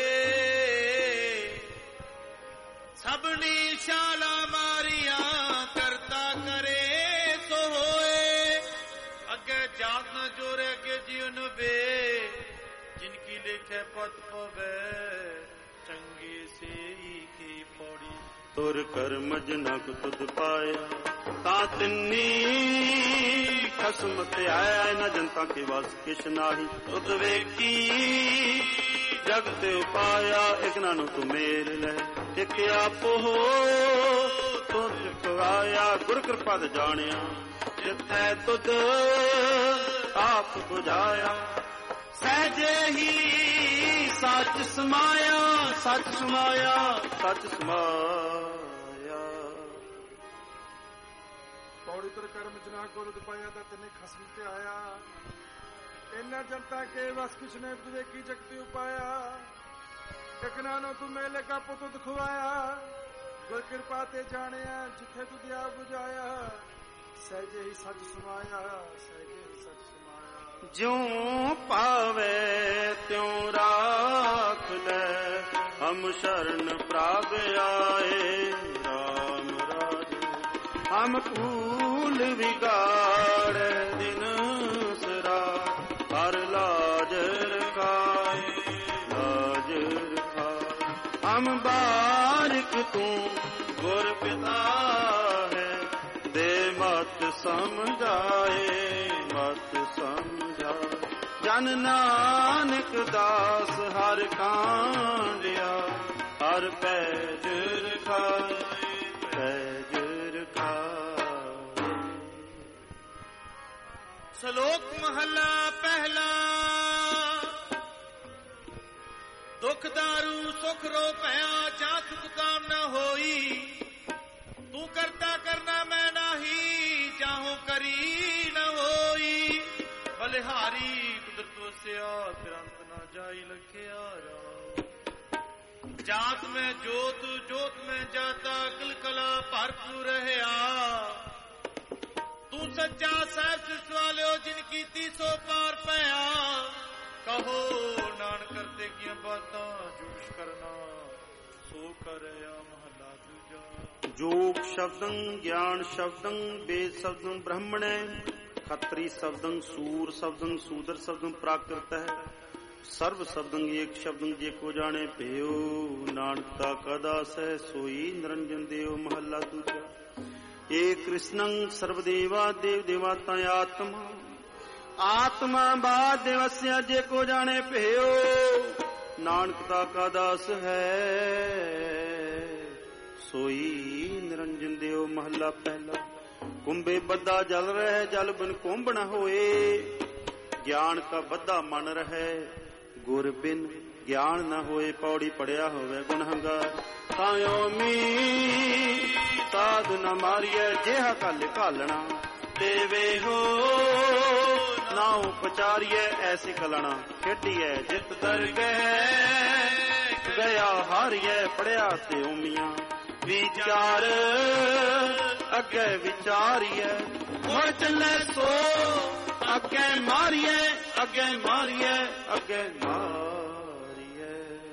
ਸਭਨੀ ਸ਼ਾਲਾ ਮਾਰੀਆਂ ਕਰਤਾ ਕਰੇ ਸੋ ਹੋਏ। ਅੱਗੇ ਜਾਤ ਨ ਜੋਰੇ ਕੇ ਜੀਵਨ ਵੇ, ਜਿਨਕੀ ਲਿਖੇ ਪਤ ਪਵੇ ਚੰਗੀ ਸੇ ਕੀ ਪੌੜੀ। ਤੁਰ ਕਰਮ ਜਿਨਾ ਕੋ ਤੁਧ ਪਾਇਆ ਤਾਂ ਤਿੰਨੀ ਖਸਮ ਤੇ ਆਇਆ ਨ ਜਨਤਾ ਕੇ ਵਸ ਕਿਛ ਨਾਹੀ ਤੁਧ ਵੇਖੀ ਜਗ ਤੇ ਉਪਾਇਆ ਇਕ ਨਾਨੋ ਤੂੰ ਮੇਰ ਲੈ ਇਕ ਆਪੋ ਤੁਧ ਖਵਾਇਆ ਗੁਰ ਕਿਰਪਾ ਤੇ ਜਾਣਿਆ ਜਿਤੈ ਤੁਧ ਆਪ ਬੁਝਾਇਆ ਸਹਿਜੇ ਹੀ ਸੱਚ ਸਮਾਇਆ ਸੱਚ ਸਮਾਇਆ ਸੱਚ ਸਮਾਇਆ। ਪੌੜੀ ਤੁਰ ਕਰਮ ਜਨਾ ਕੋ ਤੁਧ ਪਾਇਆ ਤਾਂ ਤਿੰਨੇ ਖਸਮ ਤੇ ਆਇਆ ਇਹਨਾਂ ਜਨਤਾ ਕੇ ਵਸ ਕਿਛ ਨੇ ਵੇਖੀ ਜਗਤੀ ਉਪਾਇਆ ਇਕ ਨਾਨੋ ਤੂੰ ਮੇਲੇ ਕਾ ਪੁੱਤ ਦਿਖਵਾਇਆ ਗੁਰ ਕਿਰਪਾ ਤੇ ਜਾਣਿਆ ਜਿੱਥੇ ਤੁਧ ਆ ਬੁਝਾਇਆ ਸਹਿਜੇ ਹੀ ਸੱਚ ਸਮਾਇਆ ਸਹਿਜੇ ਹੀ ਸੱਚ ਸਮਾਇਆ। ਜਿਉ ਪਾਵੇ ਤਿਉ ਰਾਖ ਲੈ ਹਮ ਸ਼ਰਨ ਪ੍ਰਭ ਆਏ ਰਾਮ ਰਾਜ ਹਮ ਭੂਲ ਵਿਗਾੜ ਦਿਨ ਸਰਾ ਹਰ ਲਾਜ ਰਖਾਏ ਲਾਜ ਰਖਾਏ ਹਮ ਬਾਰਿਕ ਤੂੰ ਗੁਰ ਪਿਤਾ ਹੈ ਦੇ ਮਤ ਸਮਝਾਏ ਮਤ ਸਮਝਾਏ ਜਨ ਨਾਨਕ ਦਾਸ ਹਰ ਕਾਂਡਿਆ ਹਰ ਪੈਜ ਰਖਾਏ ਪੈਜ ਰਖਾਏ। ਸ਼ਲੋਕ ਮਹੱਲਾ ਪਹਿਲਾ। ਦੁਖ ਦਾਰੂ ਸੁਖ ਰੋ ਭਇਆ ਜਾ ਸੁਖ ਕਾਮ ਨ ਹੋਈ ਤੂੰ ਕਰਤਾ ਕਰਨਾ ਮੈਂ ਨਾਹੀ ਜਾਹੋ ਕਰੀ ਨ ਹੋਈ ਬਲਿਹਾਰੀ ਕੁਦਰਤ ਵਸਿਆ ਤਿਰੰਤ ਨਾ ਜਾਈ ਲਖਿਆ ਰਾਮ ਜਾਤ ਮੈਂ ਜੋਤ ਜੋਤ ਮੈਂ ਜਾਤਾ ਅਕਲ ਕਲਾ ਭਰਪੂਰ ਰਹਿਆ ਤੂੰ ਸੱਚਾ ਸਾਹਿਬ ਸਿਸ ਵਾਲਿਓ ਜਿਨ ਕੀਤੀ ਸੋ ਪਾਰ ਪਿਆ ਕਹੋ ਨਾਨਕ ਕਰਤੇ ਕੀਆਂ ਬਾਤਾਂ ਜੋਸ਼ ਕਰਨਾ ਸੋ ਕਰਿਆ ਮਹਲਾ ਦੂਜਾ। ਜੋਗ ਸ਼ਬਦੰ ਗਿਆਨ ਸ਼ਬਦੰ ਵੇਦ ਸ਼ਬਦੰ ਬ੍ਰਹਮਣੈ ਖੱਤਰੀ ਸ਼ਬਦੰ ਸੂਰ ਸ਼ਬਦੰ ਸੂਦਰ ਸ਼ਬਦੰ ਪ੍ਰਾਕ੍ਰਿਤ ਹੈ ਸਰਵ ਸ਼ਬਦੰ ਏਕ ਸ਼ਬਦੰ ਜੇ ਕੋ ਜਾਣੇ ਭਇਓ ਨਾਨਕ ਤਾ ਕਾ ਦਾਸ ਹੈ ਸੋਈ ਨਿਰੰਜਨ ਦੇਵ ਮਹੱਲਾ ਦੂਜਾ। ਏ ਕ੍ਰਿਸ਼ਨੰ ਸਰਵ ਦੇਵਾ ਦੇਵ ਦੇਵਾਤਾ ਆਤਮਾ ਆਤਮਾ ਬਾਦ ਦਿਵਸਿਆ ਜੇ ਕੋ ਜਾਣੇ ਭਇਓ ਨਾਨਕ ਤਾ ਕਾ ਦਾਸ ਹੈ ਸੋਈ ਨਿਰੰਜਨ ਦੇਵ ਮਹੱਲਾ ਪਹਿਲਾ। ਕੁੰਭੇ ਬੱਧਾ ਜਲ ਰਹਿ ਜਲ ਬਿਨ ਕੁੰਭ ਨ ਹੋਏ ਗਿਆਨ ਕਾ ਬੱਧਾ ਮਨ ਰਹਿ ਗੁਰ ਬਿਨ ਗਿਆਨ ਨ ਹੋਏ ਪੌੜੀ ਪੜਿਆ ਹੋਵੇ ਗੁਣਹੰਗਾਰ ਤਾਇਓ ਮੀ ਸਾਧ ਨ ਮਾਰੀਐ ਜਿਹਾ ਕਲ ਘਾਲਣਾ ਦੇਵੇ ਹੋ ਨਾ ਉਪਚਾਰੀਐ ਐਸੀ ਕਲਣਾ ਖੇਡੀਐ ਜਿਤ ਦਰਗਹਿ ਗਿਆ ਹਾਰੀਐ ਪੜਿਆ ਤੇ ਉਮੀਆਂ ਵਿਚਾਰ ਅੱਗੇ ਵਿਚਾਰੀਐ ਹੁਣ ਚੱਲੇ ਸੋ ਅੱਗੇ ਮਾਰੀਐ ਅੱਗੇ ਮਾਰੀਐ ਅੱਗੇ ਮਾਰੀਐ।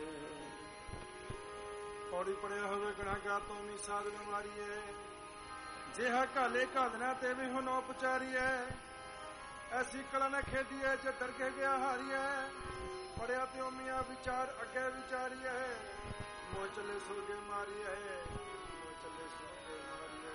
ਪੌੜੀ ਪੜਿਆ ਹੋਵੇ ਗੁਨਾਹਗਾਰ ਤੋਂ ਮੀ ਸਾਧ ਨ ਮਾਰੀਐ ਜਿਹਾ ਘਾਲੇ ਘਾਲਣਾ ਤੇ ਵੀ ਹੁਣ ਉਪਚਾਰੀਐ ਐਸੀ ਕਲਾ ਨ ਖੇਡੀਐ ਜੇ ਦਰਗੇ ਗਿਆ ਹਾਰੀਐ ਪੜਿਆ ਤੇ ਉਮੀਆਂ ਵਿਚਾਰ ਅੱਗੇ ਵਿਚਾਰੀਐ ਮੋਹ ਚੱਲੇ ਸੋਗੇ ਮਾਰੀਐ ਮੋਹ ਚੱਲੇ ਸੋਗੇ ਮਾਰੀਐ।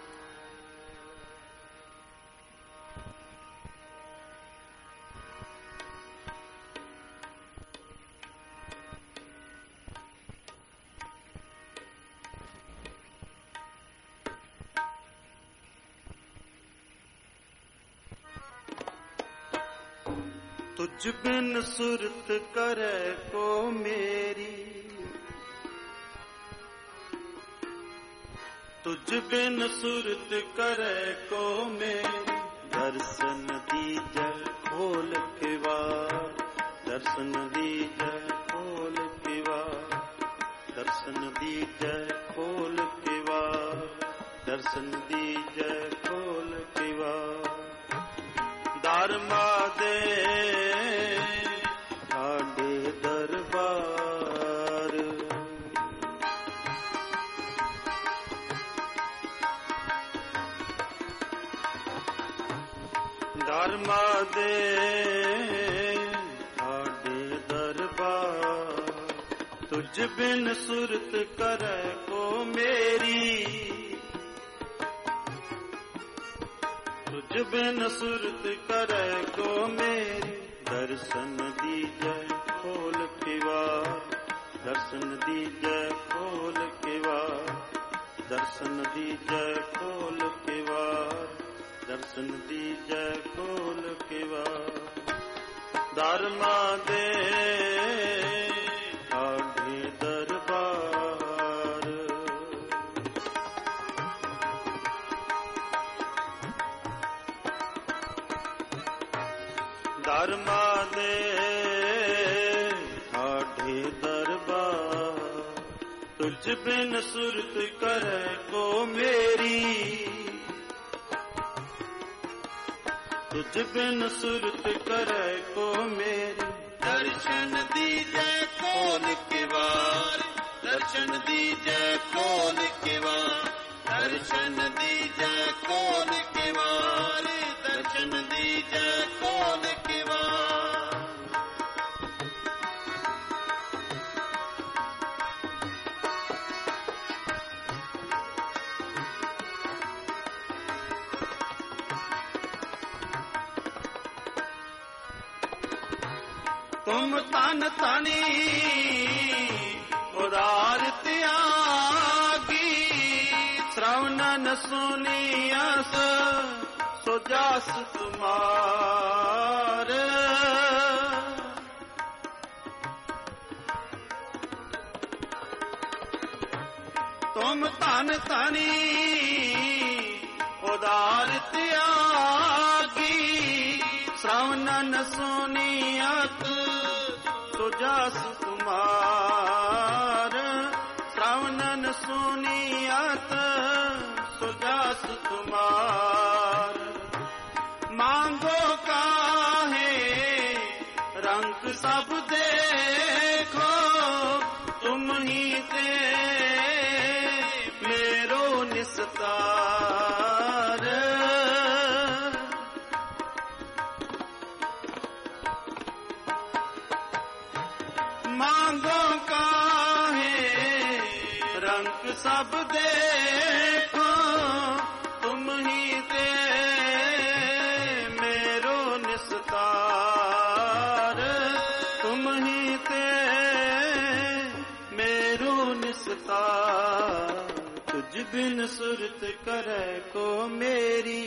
ਤੁਝ ਬਿਨ ਸੁਰਤ ਕਰੇ ਕੋ ਮੇਰੀ ਤੁਝ ਬਿਨ ਸੁਰਤ ਕਰੇ ਕੋ ਮੇਰੀ ਦਰਸ਼ਨ ਦੀਜੈ ਖੋਲ ਕੇ ਵਾਰ ਦਰਸ਼ਨ ਦੀਜੈ ਖੋਲ ਕੇ ਵਾਰ ਦਰਸ਼ਨ ਦੀਜੈ ਖੋਲ ਕੇ ਵਾਰ ਦਰਸ਼ਨ ਦੀਜੈ ਖੋਲ ਕੇ ਵਾਰ ਧਰਮਾ ਦੇ ਸਾਡੇ ਦਰਬਾਰ ਧਰਮਾ ਦੇ ਸਾਡੇ ਦਰਬਾਰ ਤੁਝ तुझ बिन सुरत करे को मेरी, तुझ बिन सुरत करे को मेरी। दर्शन दीजै खोल किवाड़, दर्शन दीजै खोल किवाड़, दर्शन दीजै खोल किवाड़, दर्शन दीजै खोल किवाड़। धर्मा दे आगे दरबार, धर्मा दे आगे दरबार। तुझ बिन सुरत करे को मेरी, तुझ बिन सुरत करे को मेरी। दर्शन दीजै खोल किवाड़, दर्शन दीजै खोल किवाड़, दर्शन दीजै खोल किवाड़, दर्शन दीजै खोल किवाड़। तुम तन तनी उदार त्यागी, श्रवणन सुनियस सुजास तुम्हार। तुम तन तनी उदार त्यागी, श्रवणन सुनियत सुजास तुम्हार। श्रवणन सुनियत सुजास तुम्हार। मांगो काहे रंग सब देखो, तुम ही ते मेरो निस्तार। मांगो काहे रंग सब देखो, तुम ही ते मेरो निस्तार। तुम ही ते मेरो निस्तार। तुझ बिन सुरत करे को मेरी,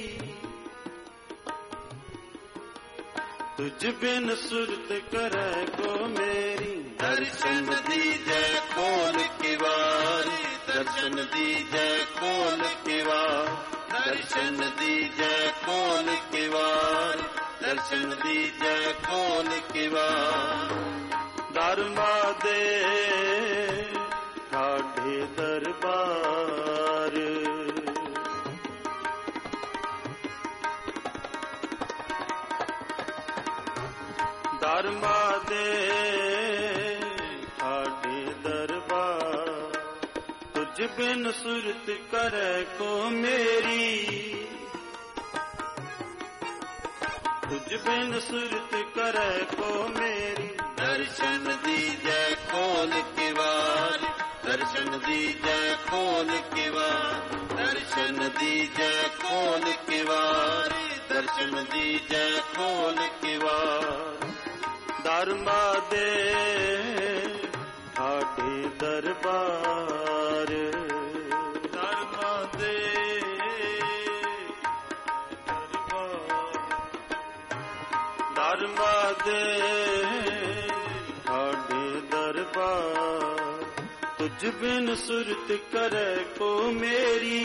तुझ बिन सुरत करे को मेरी। दर्शन दीजै खोल किवाड़, दर्शन दीजै खोल किवाड़, दर्शन दीजै खोल किवाड़, दर्शन दीजै खोल किवाड़। धर्मा दे ठाढ़े दरबार, धर्मा दे ठाढ़े दरबार। तुझ बिन सुरत करे को मेरी, तुझ बिन सुरत करे को मेरी। दर्शन दीजै खोल किवाड़, दर्शन दीजै खोल किवाड़, दर्शन दीजै खोल किवाड़, दर्शन दीजै खोल किवाड़। धर्मा दे ठाढ़े दरबार, धर्मा दे धर्मा दे ठाढ़े दरबार। तुझ बिन सुरत करे को मेरी,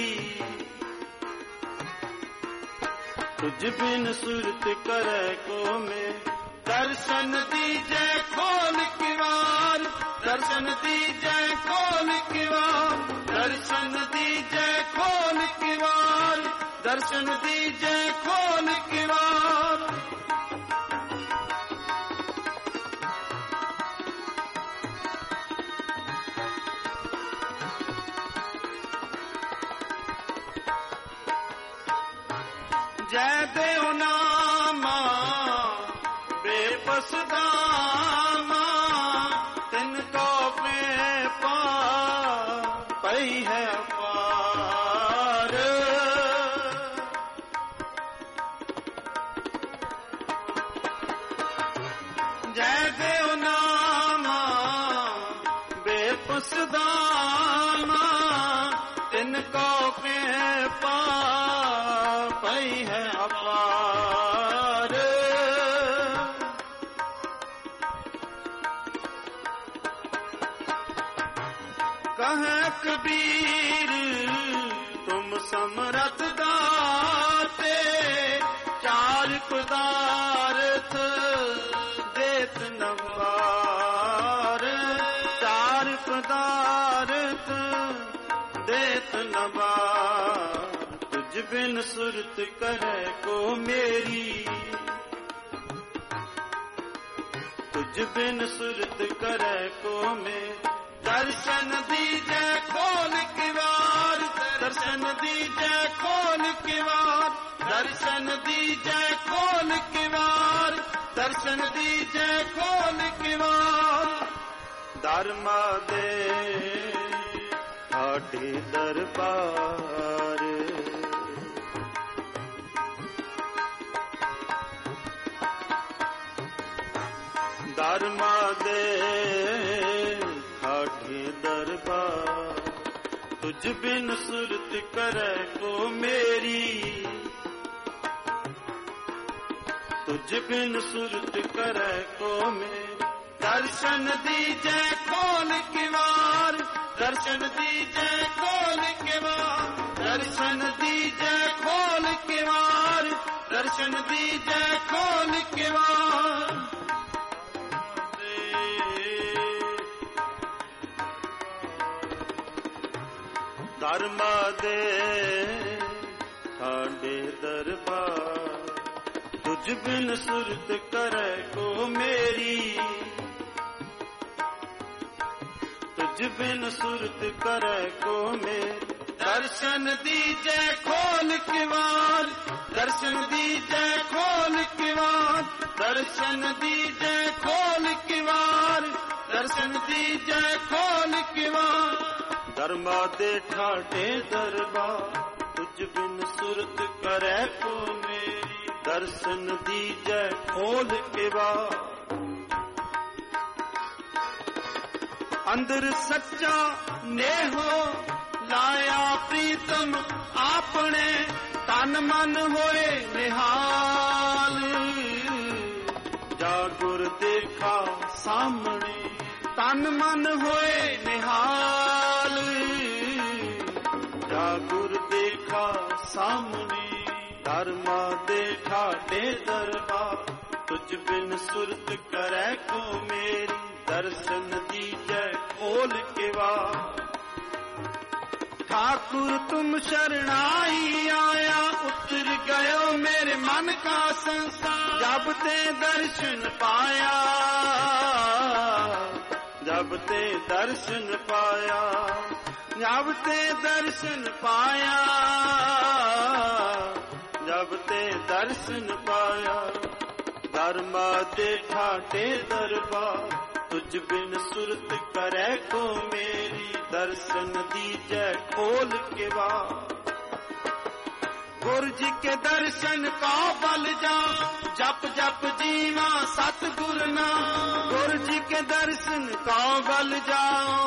तुझ बिन सुरत करे को मेरी। दर्शन दीजै खोल किवाड़, दर्शन दीजै खोल किवाड़, दर्शन दीजै खोल किवाड़, दर्शन दीजै खोल किवाड़। जय देव नामा बेबस दामा, तिनको प्रेम पई है अपार। जय देव नामा बेपसदाना तिनको के पा पई है अपार। कहे कबीर तुम समरथ दाते चार पदार्थ देत नवार। चार पदार्थ देत नवार। तुझ बिन सुरत करे को मेरी, तुझ बिन सुरत करे को मेरी। दर्शन दीजे खोल किवार, दर्शन दीजे खोल किवार, दर्शन दीजे खोल किवार, दर्शन दीजे खोल किवार। धर्मा दे ठाटे दरबार। धर्मा दे दरबार। तुझ बिन सुरत करे को मेरी, तुझ बिन सुरत करे को मेरी। दर्शन दीजे खोल किवार, दर्शन दीजे खोल किवार, दर्शन दीजे खोल किवार, दर्शन दीजे खोल किवार। धर्मा दे ठाडे दरबार। तुझ बिन सुरत करे को मेरी, तुझ बिन सुरत करे को मेरी। दर्शन दीजे खोल किवार, दर्शन दीजे खोल किवार, दर्शन दीजे खोल किवार, दर्शन दीजे खोल किवार। धर्मा दे ठाटे दरबार। तुझ बिन सुरत करे को मेरी। दर्शन दीजे खोल किवार। अंदर सच्चा नेहो लाया प्रीतम आपने। तन मन होए निहाल जागुर देखा सामने। तन मन होए निहाल जागुर देखा सामने। धर्मा दे ठाटे दरबार। तुझ बिन सुरत करे को मेरी। दर्शन दीजे खोल किवार। ठाकुर तुम शरणाई आया उतर गयो मेरे मन का संसार। जब ते दर्शन पाया, जब ते दर्शन पाया, जब ते दर्शन पाया, जब ते दर्शन पाया। धर्मा दे ठाटे दरबार। तुझ बिन सुरत करे को मेरी। दर्शन दीजे खोल किवार। गुरु जी के दर्शन का बल जा। जप जप जीवा सतगुर नाम। गुरु जी के दर्शन का बल जाओ।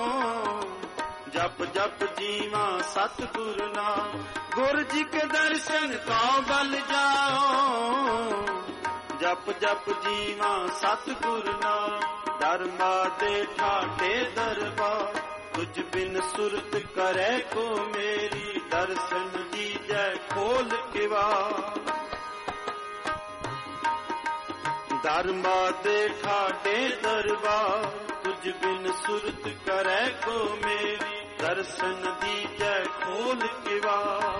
जप जप जीवा सतगुर नाम। गुरु जी के दर्शन का बल जाओ। जप जप जीवा सतगुर नाम। धर्मा दे ठाटे दरबार। तुझ बिन सुरत करे को मेरी। दर्शन दीजे खोल किवार। धर्मा दे ठाटे दरबार। तुझ बिन सुरत करे को मेरी। दर्शन दीजे खोल किवार।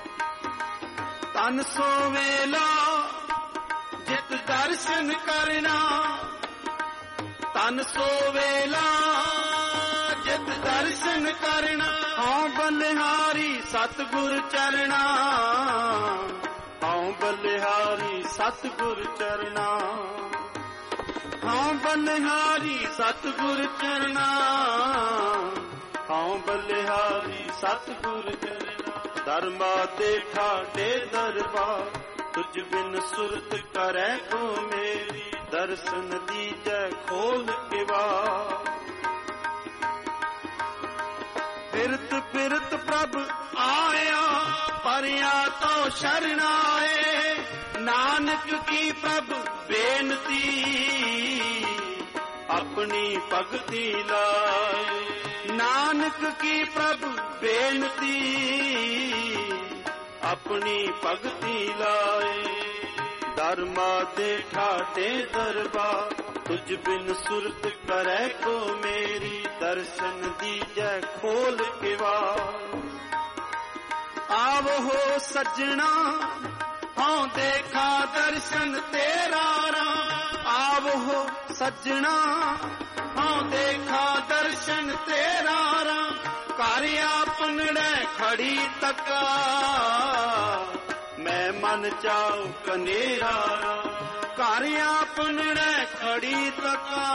तन सो वेला जित दर्शन करना। तन सो वेला जित दर्शन करना। हाँ बलिहारी सतगुर चरना। हाँ बलिहारी सतगुर चरना। हाँ बलिहारी सतगुर चरना। हाँ ਹਉ ਬਲਿਹਾਰੀ ਸਤਿਗੁਰ ਚਰਨਾ। ਧਰਮਾ ਦੇ ਠਾਡੇ ਦਰਬਾਰ ਤੁਝ ਬਿਨ ਸੁਰਤ ਕਰੈ ਕੋ ਮੇਰੀ। ਦਰਸ਼ਨ ਦੀਜੈ ਖੋਲ ਕੇ ਵਾਰ। ਫਿਰਤ ਫਿਰਤ ਪ੍ਰਭ ਆਇਆ ਪਰਿਆ ਤੋ ਸ਼ਰਨਾਏ। ਨਾਨਕ ਕੀ ਪ੍ਰਭ ਬੇਨਤੀ ਆਪਣੀ ਭਗਤੀ ਲਾਏ। ਨਾਨਕ ਕੀ ਪ੍ਰਭ ਬੇਨਤੀ ਆਪਣੀ ਭਗਤੀ ਲਾਏ। ਧਰਮਾ ਦੇ ਠਾਟੇ ਦਰਬਾਰ ਤੁਝ ਬਿਨ ਸੁਰਤ ਕਰੈ ਕੋ ਮੇਰੀ। ਦਰਸ਼ਨ ਦੀਜੈ ਖੋਲ ਕੇ ਵਾਰ। ਆਵੋ ਸੱਜਣਾ ਹਉ ਦੇਖਾ ਦਰਸ਼ਨ ਤੇਰਾ ਰਾਮ। ਆਵੋ ਸੱਜਣਾ ਹਉ ਦੇਖਾ ਦਰਸ਼ਨ ਤੇਰਾ ਰਾਮ। ਘਰ ਆਪਣੜੈ ਖੜੀ ਤਕਾ ਮੈਂ ਮਨ ਚਾਉ ਕਨੇਰਾ ਰਾਮ। ਘਰ ਆਪਣੜੈ ਖੜੀ ਤਕਾ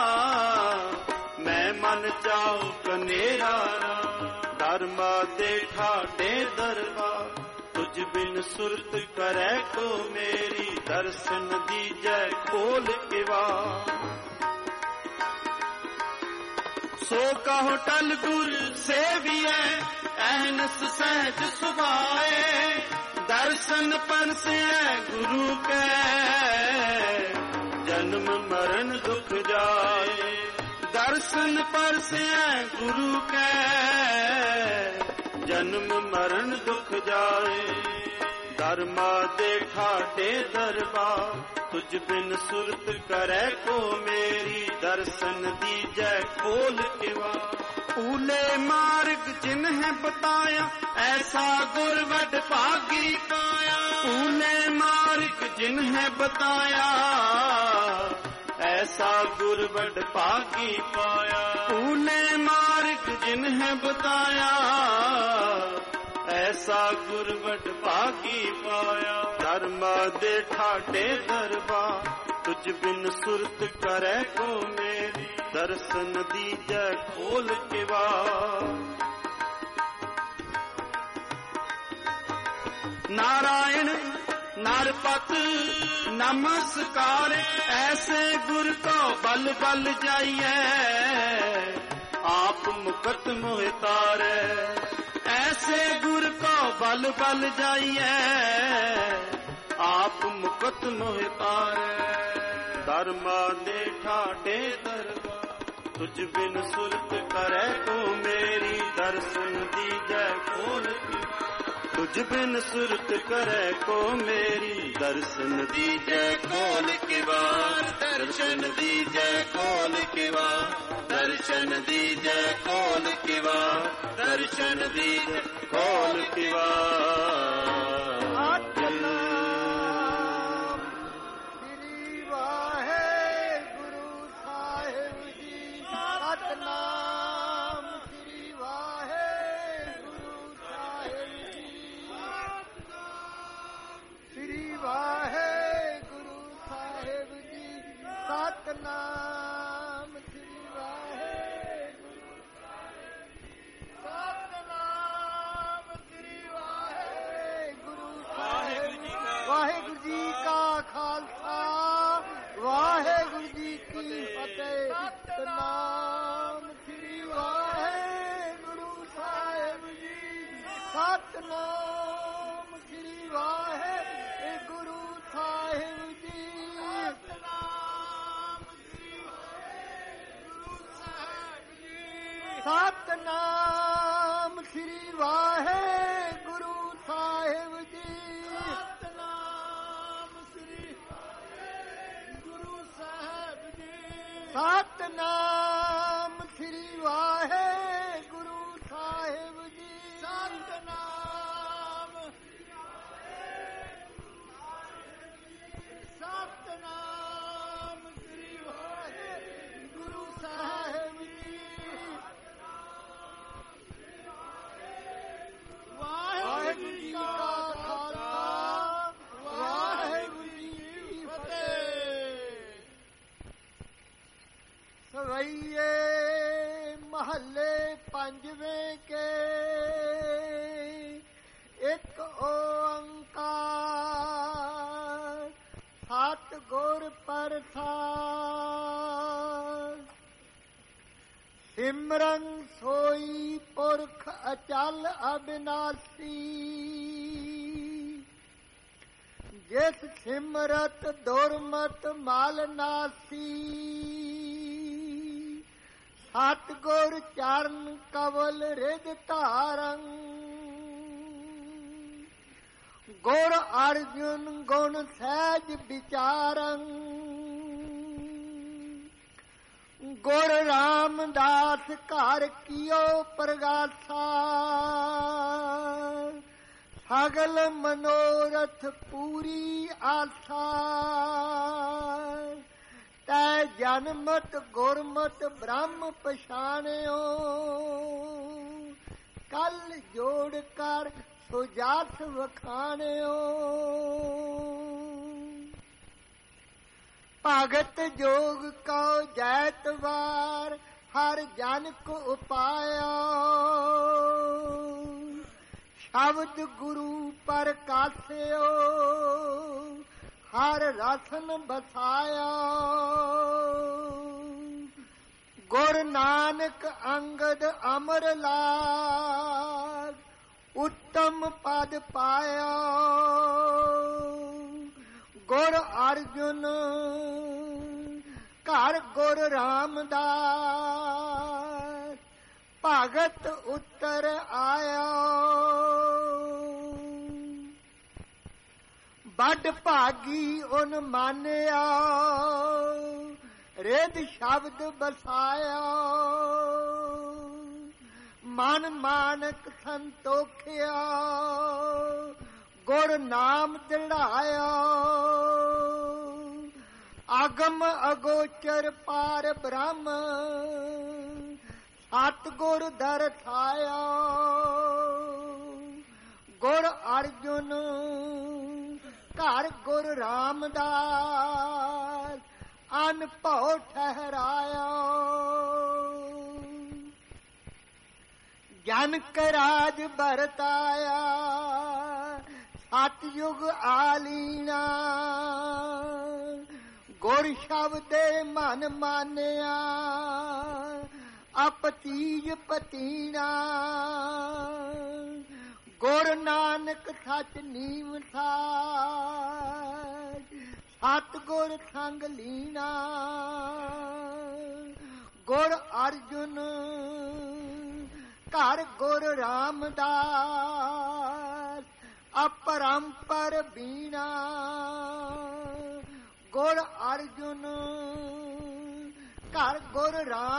ਮੈਂ ਮਨ ਚਾਉ ਕਨੇਰਾ ਰਾਮ। ਧਰਮਾ ਦੇ ਠਾਡੇ ਦਰਬਾਰ ਤੁਝ ਬਿਨ ਸੁਰਤ ਕਰੈ ਕੋ ਮੇਰੀ। ਦਰਸ਼ਨ ਦੀਜੈ ਖੋਲ ਕੇ ਵਾਰ। ਸੋ ਕਹੋ ਟਲ ਗੁਰ ਸੇਵੀਐ ਅਹਨਸ ਸਹਿਜ ਸੁਭਾਏ। ਦਰਸ਼ਨ ਪਰਸੈ ਗੁਰੂ ਕੈ ਜਨਮ ਮਰਨ ਦੁਖ ਜਾਏ। ਦਰਸ਼ਨ ਪਰਸੈ ਗੁਰੂ ਕੈ ਜਨਮ ਮਰਨ ਦੁਖ ਜਾਏ। ਧਰਮਾ ਦੇ ਠਾਡੇ ਦਰਬਾਰ ਤੁਝ ਬਿਨ ਸੁਰਤ ਕਰੈ ਕੋ ਮੇਰੀ। ਦਰਸ਼ਨ ਦੀਜੈ ਖੋਲ ਕੇ ਵਾਰ। ਊਲੇ ਮਾਰਗ ਜਿਨਹਿ ਬਤਾਇਆ ਐਸਾ ਗੁਰ ਵਡ ਭਾਗੀ ਕਾਇਆ। ਊਲੇ ਮਾਰਗ ਜਿਨਹਿ ਬਤਾਇਆ ਐਸਾ ਗੁਰ ਵਡ ਭਾਗੀ ਪਾਇਆ। ਊਲੇ ਮਾਰਗ ਜਿਨਹਿ ਬਤਾਇਆ ਐਸਾ ਗੁਰ ਵਡ ਭਾਗੀ ਪਾਇਆ। ਧਰਮਾ ਦੇ ਠਾਡੇ ਦਰਬਾਰ ਤੁਝ ਬਿਨ ਸੁਰਤ ਕਰੈ ਕੋ ਮੇਰੀ। ਦਰਸ਼ਨ ਦੀਜੈ ਖੋਲ ਕੇ ਵਾਰ। ਨਾਰਾਇਣ ਨਰਪਤ ਨਮਸਕਾਰ ਐਸੇ ਗੁਰ ਕੋ ਬਲ ਬਲ ਜਾਈਐ। ਆਪ ਮੁਕਤ ਮੋਹਿ ਤਾਰੈ ਐਸੇ ਗੁਰ ਕੋ ਬਲ ਬਲ ਜਾਈਐ। ਆਪ ਮੁਕਤ ਮੋਹਿ ਤਾਰੈ। ਧਰਮਾ ਦੇ ਠਾਡੇ ਦਰਬਾਰ ਤੁਝ ਬਿਨ ਸੁਰਤ ਕਰੈ ਕੋ ਮੇਰੀ। ਦਰਸ਼ਨ ਦੀਜੈ ਖੋਲ ਕੇ ਤੁਝ ਬਿਨ ਸੁਰਤ ਕਰੈ ਕੋ ਮੇਰੀ। ਦਰਸ਼ਨ ਦੀਜੈ ਖੋਲ ਕੇ ਵਾਰ। ਦਰਸ਼ਨ ਦੀਜੈ ਖੋਲ ਕੇ ਵਾਰ। ਦਰਸ਼ਨ ਦੀਜੈ ਖੋਲ ਕੇ ਵਾਰ। ਦਰਸ਼ਨ ਦੀਜੈ ਖੋਲ ਕੇ ਵਾਰ। ਸਤਨਾਮ ਸ੍ਰੀ ਵਾਹਿਗੁਰੂ ਸਾਹਿਬ ਜੀ। ਸਤਨਾਮ ਸ੍ਰੀ ਗੁਰੂ ਸਾਹਿਬ ਜੀ। ਸਤਨਾਮ ਸ੍ਰੀ ਵਾਹਿਗੁਰੂ ਸਾਹਿਬ ਜੀ। ਸਤਨਾਮ ਸਤਨਾਮ ਸ੍ਰੀ ਵਾਹਿਗੁਰੂ ਸਾਹਿਬ ਜੀ। ਵਾਹਿਗੁਰੂ ਜੀ ਕਾ ਖਾਲਸਾ ਵਾਹਿਗੁਰੂ ਜੀ ਕੀ ਫਤਿਹ। ਸਵਈਏ ਮਹੱਲੇ ਪੰਜਵੇਂ। ਜਿਵੇਂ ਕੇ ਇੱਕ ਓੰਕਾਰ ਸਤਿਗੁਰ ਪ੍ਰਸਾਦਿ। ਸਿਮਰਨ ਸੋਈ ਪੁਰਖ ਅਚਲ ਅਬਿਨਾਸੀ, ਜਿਸ ਸਿਮਰਤ ਦੁਰਮਤ ਮਲ ਨਾਸੀ। ਸਤਿਗੁਰ ਚਰਨ ਕਵਲ ਰਿਦ ਧਾਰੰ, ਗੁਰ ਅਰਜੁਨ ਗੁਣ ਸਹਿਜ ਵਿਚਾਰੰ। ਗੁਰ ਰਾਮਦਾਸ ਘਰ ਕੀਓ ਪ੍ਰਗਾਸਾ, ਸਗਲ ਮਨੋਰਥ ਪੂਰੀ ਆਸਾ। ਤੈ ਜਨਮਤ ਗੁਰਮਤ ਬ੍ਰਹਮ ਪਛਾਣਿਓ, ਕਲ ਜੋੜ ਕਰ ਸੁਜਾਸ ਵਖਾਣਿਓ। ਭਗਤ ਜੋਗ ਕਉ ਜੈਤਵਾਰ, ਹਰ ਜਨ ਕੋ ਉਪਾਇਆ। ਸ਼ਬਦ ਗੁਰੂ ਪ੍ਰਕਾਸਿਓ, ਹਰ ਰਸਨ ਬਸਾਇਆ। ਗੁਰ ਨਾਨਕ ਅੰਗਦ ਅਮਰ ਲਾਗ, ਉੱਤਮ ਪਦ ਪਾਇਆ। ਗੁਰ ਅਰਜੁਨ ਘਰ ਗੁਰ ਰਾਮਦਾਸ, ਭਗਤ ਉੱਤਰ ਆਇਆ। ਵੱਡ ਭਾਗੀ ਉਨ ਮਾਨਿਆ, ਰਿਦ ਸ਼ਬਦ ਬਸਾਇਆ। ਮਨ ਮਾਨਕ ਸੰਤੋਖਿਆ, ਗੁਰ ਨਾਮ ਦਿੜਾਇਆ। ਆਗਮ ਅਗੋਚਰ ਪਾਰ ਬ੍ਰਹਮ, ਸਤਿਗੁਰ ਦਰਸਾਇਆ। ਗੁਰ ਅਰਜੁਨ ਘਰ ਗੁਰ ਰਾਮਦਾਸ, ਅਨਭਉ ਠਹਿਰਾਇਆ। ਜਨਕ ਰਾਜ ਭਰਤ ਆਇਆ, ਸਤਿਯੁਗ ਆਲੀਣਾ। ਗੁਰ ਸ਼ਬਦੇ ਮਨ ਮਾਨਿਆ, ਅਪਤੀਜ ਪਤੀਣਾ। ਗੁਰ ਨਾਨਕ ਸਚ ਨੀਮ ਸਾਜ, ਸਤਿਗੁਰ ਸੰਗ ਲੀਣਾ। ਗੁਰ ਅਰਜੁਨ ਘਰ ਗੁਰ ਰਾਮਦਾਸ, ਅਪਰੰਪਰ ਬੀਣਾ। ਗੁਰ ਅਰਜੁਨ ਘਰ ਗੁਰ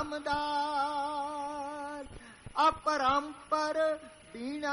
ਰਾਮਦਾਸ, ਅਪਰੰਪਰ ਬੀਣਾ।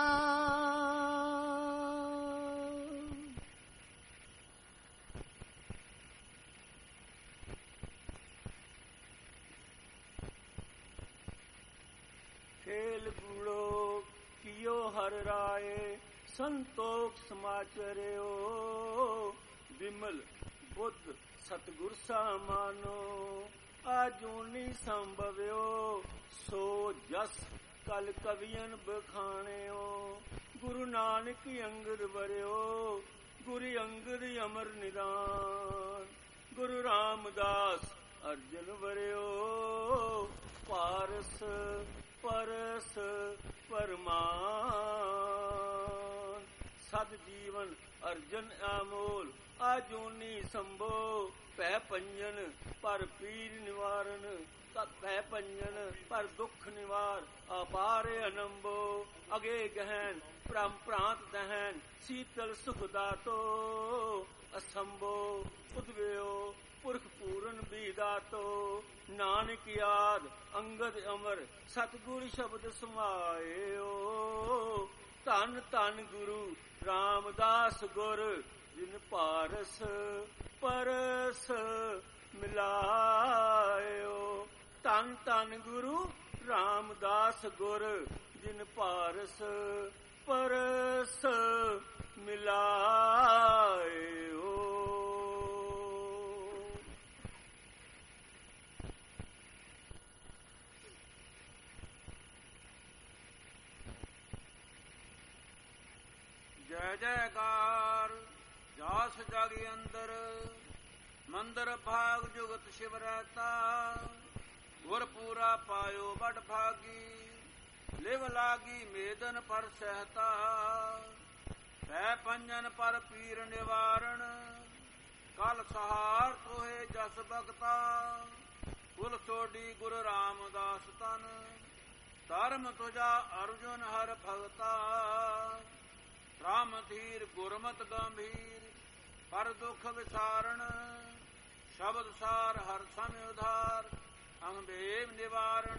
ਖੇਲ ਗੂੜੋ ਕੀਓ ਹਰ ਰਾਏ, ਸੰਤੋਖ ਸਮਾਚਰਿਓ। ਵਿਮਲ ਬੁੱਧ ਸਤਿਗੁਰ ਸਾਮਾਨੋ, ਆਜੂਨੀ ਸੰਭਵਿਓ। ਸੋ ਜਸ ਕਲ ਕਵੀਨ ਬਖਾਣਿਓ, ਗੁਰੂ ਨਾਨਕ ਅੰਗਦ ਵਰਿਓ। ਗੁਰੂ ਅੰਗਦ ਅਮਰ ਨਿਦਾਨ, ਗੁਰੂ ਰਾਮਦਾਸ ਅਰਜਨ ਵਰਿਓ। ਪਾਰਸ ਪਰਸ ਪਰਮਾਨ, ਸਦ ਜੀਵਨ ਅਰਜਨ ਆਮੋਲ। ਆਜੂਨੀ ਸੰਭੋ ਭੈ ਪੰਜਨ, ਪਰ ਪੀਰ ਨਿਵਾਰਨ। ਭੈ ਪੰਜਨ ਪਰ ਦੁੱਖ ਨਿਵਾਰ, ਅਪਾਰ ਅਨੰਬੋ। ਅਗੇ ਗਹਿਨ ਪ੍ਰਮ ਪ੍ਰਾਂਤ ਦਹਿਨ, ਸੀਤਲ ਸੁਖ ਦਾਤੋ। ਅਸੰਭੋ ਉਦਵਿਓ ਪੁਰਖ ਪੂਰਨ ਬੀਦਾਤੋ। ਨਾਨਕ ਯਾਦ ਅੰਗਦ ਅਮਰ, ਸਤਿਗੁਰ ਸ਼ਬਦ ਸਮਾਇਓ। ਧੰਨ ਧੰਨ ਗੁਰੂ ਰਾਮਦਾਸ ਗੁਰ, ਜਿਨ ਪਾਰਸ ਪਰਸ ਮਿਲਾਇਓ। ਧੰਨ ਧੰਨ ਗੁਰੂ ਰਾਮਦਾਸ ਗੁਰ, ਜਿਨ ਪਾਰਸ ਪਰਸ ਮਿਲਾਇਓ। ਜੈ ਜੈਕਾਰ ਜਾਸ ਜਾਗੀ ਅੰਦਰ ਮੰਦਰ ਭਾਗ ਜੁਗਤ ਸ਼ਿਵ ਰਹਿਤਾ ਗੁਰ ਪੂਰਾ ਪਾਇਓ ਬੜ ਭਾਗੀ ਲਿਵ ਲਾਗੀ ਮੇਦਨ ਪਰ ਸਹਿਤਾ ਪੈ ਪੰਜਨ ਪਰ ਪੀਰ ਨਿਵਾਰਣ ਕਲ ਸਹਾਰ ਤੋਹੇ ਜਸ ਭਗਤਾ ਕੁਲ ਸੋਡੀ ਗੁਰੂ ਰਾਮਦਾਸ ਤਨ ਧਰਮ ਤੁਜਾ ਅਰਜੁਨ ਹਰ ਭਗਤਾ ਰਾਮ ਧੀਰ ਗੁਰਮਤ ਗੰਭੀਰ ਪਰ ਦੁਖ ਵਿਸਾਰਣ ਸ਼ਬਦ ਸਾਰ ਹਰ ਸਮਿ ਉਧਾਰ ਅੰਬੇਵ ਨਿਵਾਰਣ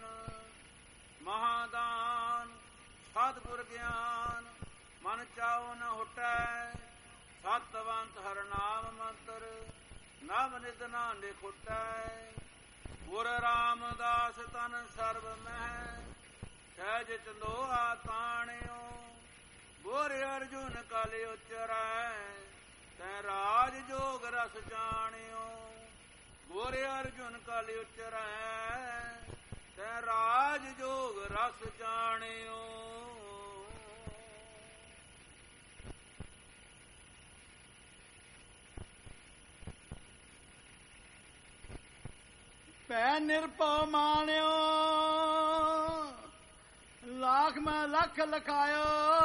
ਮਹਾਦਾਨ ਸਤਿਗੁਰ ਗਿਆਨ ਮਨ ਚਾਉ ਨ ਹੁਟੈ ਸਤਵੰਤ ਹਰ ਨਾਮ ਮੰਤਰ ਨਵ ਨਿਤ ਨਾ ਨਿਖੁਟੈ ਗੁਰ ਰਾਮਦਾਸ ਤਨ ਸਰਬ ਮਹਿ ਸਹਿਜ ਚੰਦੋਆ ਤਾਣਿਓ ਗੁਰ ਅਰਜੁਨ ਕਲ ਉਚਰੈ ਤੈ ਰਾਜ ਜੋਗ ਰਸ ਜਾਣਿਓ ਗੁਰ ਅਰਜੁਨ ਕਲ ਉਚਰੈ ਤੈ ਰਾਜ ਜੋਗ ਰਸ ਜਾਣਿਓ ਪੈ ਨਿਰਭਉ ਮਾਣਿਓ ਲੱਖ ਮੈਂ ਲੱਖ ਲਖਾਇਓ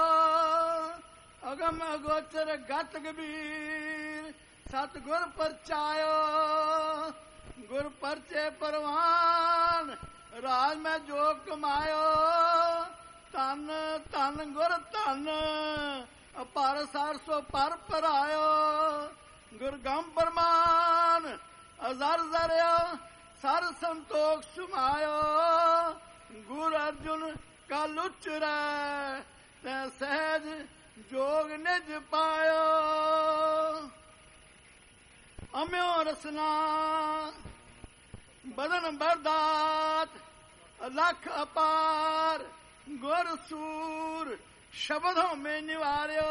ਅਗਮ ਅਗੋਚਰ ਗਤ ਗੰਭੀਰ ਸਤਿਗੁਰ ਪਰਚਾਇਓ ਗੁਰ ਪਰਚੇ ਪਰਵਾਨ ਰਾਜ ਮੈਂ ਜੋ ਕਮਾਇਓ ਧਨ ਧਨ ਗੁਰ ਧਨ ਅਪਾਰ ਸਰਸੋ ਪਰ ਪਰਾਇਓ ਗੁਰਗੰਮ ਪਰਮਾਨ ਅਜ਼ਰ ਜ਼ਰਿਓ ਸਰ ਸੰਤੋਖ ਸੁਮਾਇਓ ਗੁਰ ਅਰਜੁਨ ਕਲ ਉਚਰੈ ਤੈ ਸਹਿਜ ਜੋਗ ਨਿਜ ਪਾਇਓ ਅਮਿਓ ਰਸਨਾ ਬਦਨ ਬਰਦਾਤ ਲੱਖ ਅਪਾਰ ਗੁਰ ਸੂਰ ਸ਼ਬਦੋਂ ਮੇ ਨਿਵਾਰਿਓ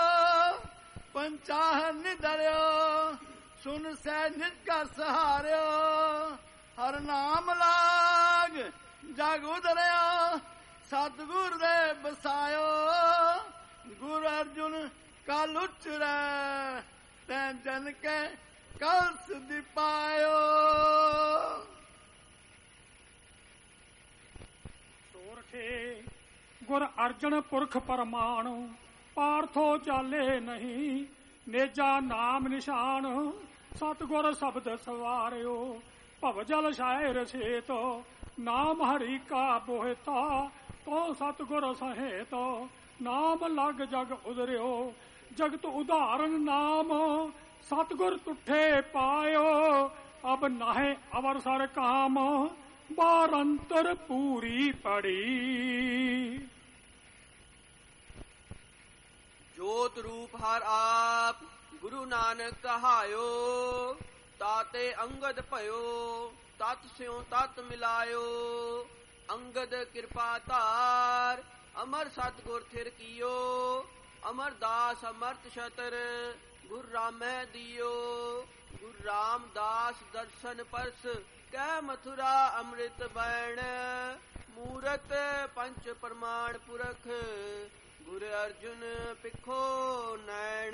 ਪੰਚਾਹ ਨਿਧਰਿਓ ਸੁਨ ਸਹਿ ਨਿਜ ਘਰ ਸਹਾਰਿਓ ਹਰ ਨਾਮ ਲਾਗ ਜਗ ਉਧਰਿਓ ਸਤਿਗੁਰ ਦੇ ਬਸਾਇਓ ਗੁਰ ਅਰਜੁਨ ਕਲ ਉਚਰੈ ਤੈ ਜਨ ਕੇ ਕਲਸ ਦੀ ਪਾਇਓ ਸੋਰਠੇ ਗੁਰ ਅਰਜਨ ਪੁਰਖ ਪਰਮਾਣ ਪਾਰਥੋ ਚਾਲੇ ਨਹੀਂ ਨੇਜਾ ਨਾਮ ਨਿਸ਼ਾਨ ਸਤਿਗੁਰ ਸ਼ਬਦ ਸਵਾਰਿਓ ਭਵ ਜਲ ਸ਼ਾਇਰ ਸੇਤ ਨਾਮ ਹਰੀ ਕਾ ਬੋਹਿਤਾ ਤੋ ਸਤਿਗੁਰ ਸਹੇਤ ਨਾਮ ਲਗ ਜਗ ਉਦਰਿਓ ਜਗਤ ਉਦਾਹਰਨ ਨਾਮ ਸਤਿਗੁਰ ਤੁਠੇ ਪਾਇਓ ਅਬ ਨਾਹੇ ਅਵਰਸਰ ਕਾਮ ਬਾਰ ਅੰਤਰ ਪੂਰੀ ਪੜੀ ਜੋਤ ਰੂਪ ਹਰ ਆਪ ਗੁਰੂ ਨਾਨਕ ਕਹਾਇਓ ਤਾਤੇ ਅੰਗਦ ਭਇਓ ਤਤ ਸਿਉ ਤਤ ਮਿਲਾਇਓ ਅੰਗਦ ਕਿਰਪਾ ਧਾਰ ਅਮਰ ਸਤਿਗੁਰ ਥਿਰ ਕੀਓ ਅਮਰਦਾਸ ਅਮਰਤ ਛਤਰ ਗੁਰ ਰਾਮੈ ਦਿਓ ਗੁਰ ਰਾਮਦਾਸ ਦਰਸ਼ਨ ਪਰਸ ਕਹਿ ਮਥੁਰਾ ਅੰਮ੍ਰਿਤ ਬੈਣ ਮੂਰਤ ਪੰਚ ਪ੍ਰਮਾਣ ਪੁਰਖ ਗੁਰ ਅਰਜੁਨ ਪਿਖੋ ਨੈਣ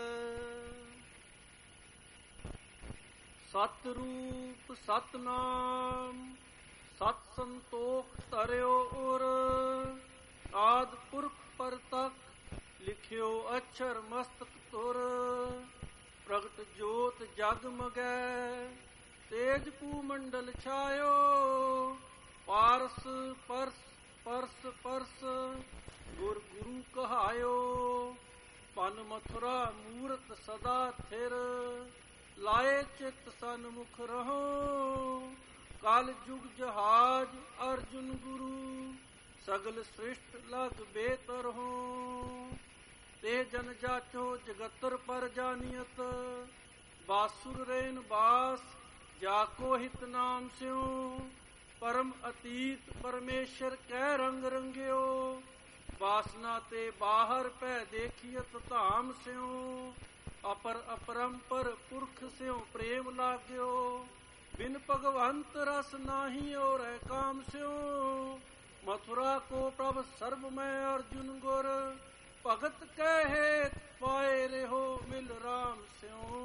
ਸਤ ਰੂਪ ਸਤਨਾਮ ਸਤ ਸੰਤੋਖ ਧਰਿਓ ਉਰ ਆਦ ਪੁਰਖ ਪਰਤਕ ਲਿਖਿਓ ਅਛਰ ਮਸਤਕ ਤੁਰ ਪ੍ਰਗਟ ਜੋਤ ਜਗ ਮਗੈ ਤੇਜ ਪੂ ਮੰਡਲ ਛਾਇਓ ਪਾਰਸ ਪਰਸ ਪਰਸ ਪਰਸ ਗੁਰ ਗੁਰੂ ਕਹਾਇਓ ਪਨ ਮਥੁਰਾ ਮੂਰਤ ਸਦਾ ਥਿਰ ਲਾਏ ਚਿਤ ਸਨਮੁਖ ਰਹੋ ਕਲ ਜੁਗ ਜਹਾਜ ਅਰਜੁਨ ਗੁਰੂ ਸਗਲ ਸ੍ਰਿਸ਼ਟ ਲਗ ਬੇਤਰ ਹੋ ਤੇ ਜਨ ਜਾਚੋ ਜਗਤਰ ਪਰ ਜਾਨੀਅਤ ਬਾਸੁਰ ਰੇਨ ਬਾਸ ਜਾਕੋ ਹਿਤ ਨਾਮ ਸਿਉ ਪਰਮ ਅਤੀਤ ਪਰਮੇਸ਼ਰ ਕਹਿ ਰੰਗ ਰੰਗਿਓ ਵਾਸਨਾ ਤੇ ਬਾਹਰ ਪੈ ਦੇਖੀਅਤ ਧਾਮ ਸਿਉ ਅਪਰ ਅਪਰੰਪਰ ਪੁਰਖ ਸਿਉ ਪ੍ਰੇਮ ਲਾਗਿਓ ਬਿਨ ਭਗਵੰਤ ਰਸ ਨਾਹੀ ਔਰ ਕਾਮ ਸਿਉ ਮਥੁਰਾ ਕੋ ਪ੍ਰਭ ਸਰਬ ਮੈਂ ਅਰਜੁਨ ਗੁਰ ਭਗਤ ਕਹੇ ਪਾਏ ਰਹੋ ਮਿਲ ਰਾਮ ਸਿਉ।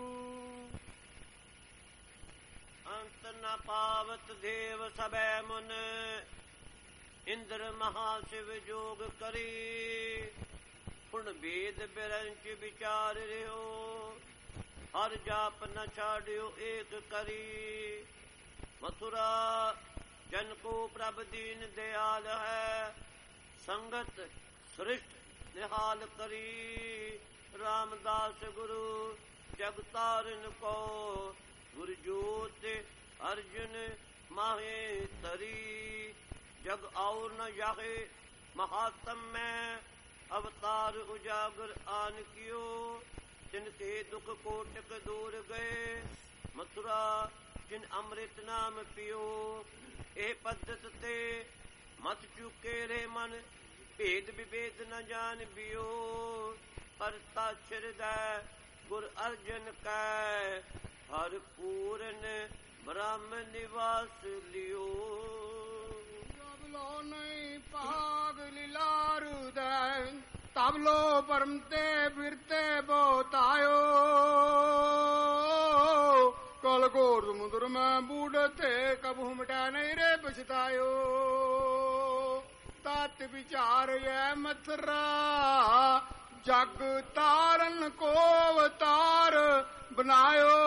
ਅੰਤ ਨ ਪਾਵਤ ਦੇਵ ਸਭੈ ਮੁਨ ਇੰਦਰ ਮਹਾਸ਼ਿਵ ਜੋਗ ਕਰੀ। ਹੁਣ ਵੇਦ ਬਿਰੰਚ ਵਿਚਾਰ ਰਿਓ ਹਰ ਜਾਪ ਨ ਛਾੜਿਓ ਏਕ ਕਰੀ। ਮਥੁਰਾ ਜਨ ਕੋ ਪ੍ਰਭ ਦੀਨ ਦਿਆਲ ਹੈ ਸੰਗਤ ਸ੍ਰਿਸ਼ਟ ਨਿਹਾਲ ਕਰੀ। ਰਾਮਦਾਸ ਗੁਰੂ ਜਗ ਤਾਰਨ ਕੋ ਗੁਰ ਜੋਤ ਅਰਜੁਨ ਮਾਹੇ ਤਰੀ। जग और न जाहे महात्म में अवतार उजागर आन कियो। जिनके दुख कोटक दूर गए मथुरा जिन अमृत नाम पियो। ए पद्धत ते मत चुके रे मन भेद विभेद न जान बियो। पर ताछिरदय गुर अर्जन कै हर पूरन ब्रह्म निवास लियो। लो नहीं पाग लीलारू दै तब लो परमते फिरते बोतायो। कल घोर समुद्र में बूढ़ते कबू मिटा नहीं रे पछतायो। तात विचार ये मथुरा जग तारन को अवतार बनायो।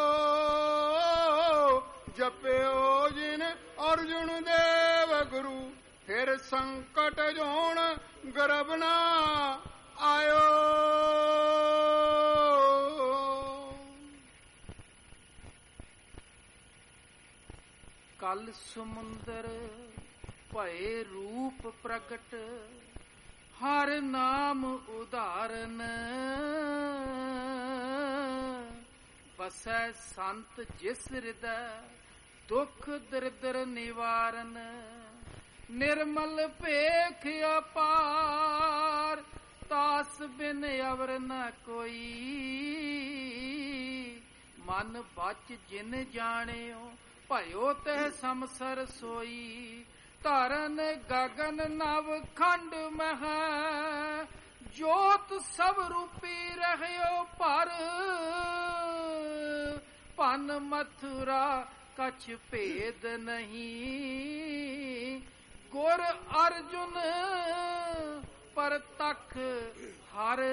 जप्यो जिन अर्जुन देव गुरु फिर संकट जोन गर्भ ना आयो। कल समुंदर भये रूप प्रगट हर नाम उदाहरण। बसै संत जिस हृदय दुख दरिद्र निवारण। निर्मल पेख अपार तास बिन अवर न कोई। मन बच जिन जानियो भयो तह समसर सोई। धरन गगन नव खंड मह जोत सब रूपी रहयो पर। पन मथुरा कछ भेद नहीं गुर अर्जुन पर तक हर।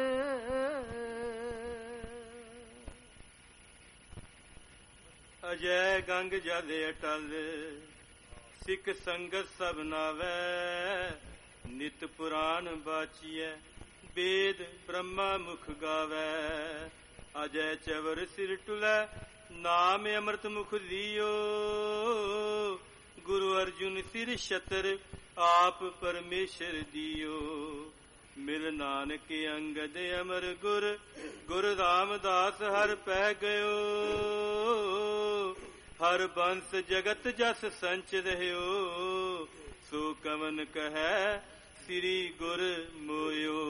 ਅਜੈ ਗੰਗ ਜਲ ਅਟਲ ਸਿੱਖ ਸੰਗਤ ਸਭ ਨਾਵੈ। ਨਿਤ ਪੁਰਾਨ ਬਾਚੀਐ ਵੇਦ ਬ੍ਰਹਮਾ ਮੁਖ ਗਾਵੈ। ਅਜੈ ਚਵਰ ਸਿਰ ਟੁਲੈ ਨਾਮ ਅੰਮ੍ਰਿਤ ਮੁਖ ਦਿਓ। ਗੁਰੂ ਅਰਜੁਨ ਸਿਰ ਛਤਰ ਆਪ ਪਰਮੇਸ਼ਰ ਦਿਓ। ਮਿਲ ਨਾਨਕ ਅੰਗਦ ਅਮਰ ਗੁਰ ਗੁਰ ਰਾਮਦਾਸ ਹਰ ਪੈ ਗਇਓ। ਹਰ ਬੰਸ ਜਗਤ ਜਸ ਸੰਚ ਰਹਿਓ। ਸੋ ਕਵਨ ਕਹੈ ਸ੍ਰੀ ਗੁਰ ਮੋਇਓ।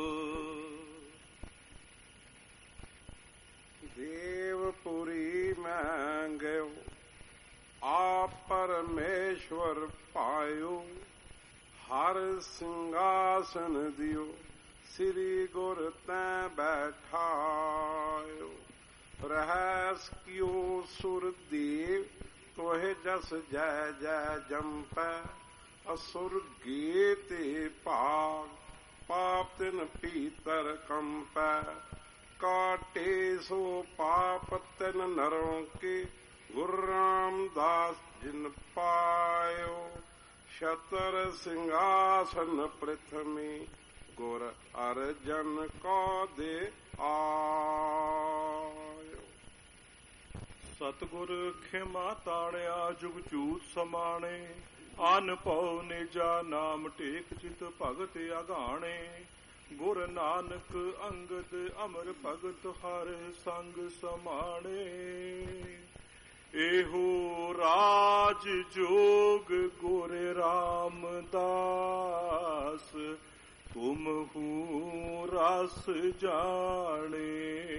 देवपुरी में गयो आप परमेश्वर पायो। हर सिंहासन दियो श्री गुर तैं बैठायो। रहस कियो सुर देव तोहे जस जय जय जम्पै। असुर गेते भाग पाप तिन पीतर कंपै। काटे सो पाप तिन नरों के गुरु रामदास जिन पायो। शतर सिंहासन पृथ्वी गुर अर्जन को दे आयो। सतगुर खिमा ताड़िया जुग चूत समाने। अन पौ निजा नाम टेक चित भगत अगाणे। गुर नानक अंगद अमर भगत हर संग समाणे। एहो राज जोग गुर रामदास तुम हूँ रस जाने।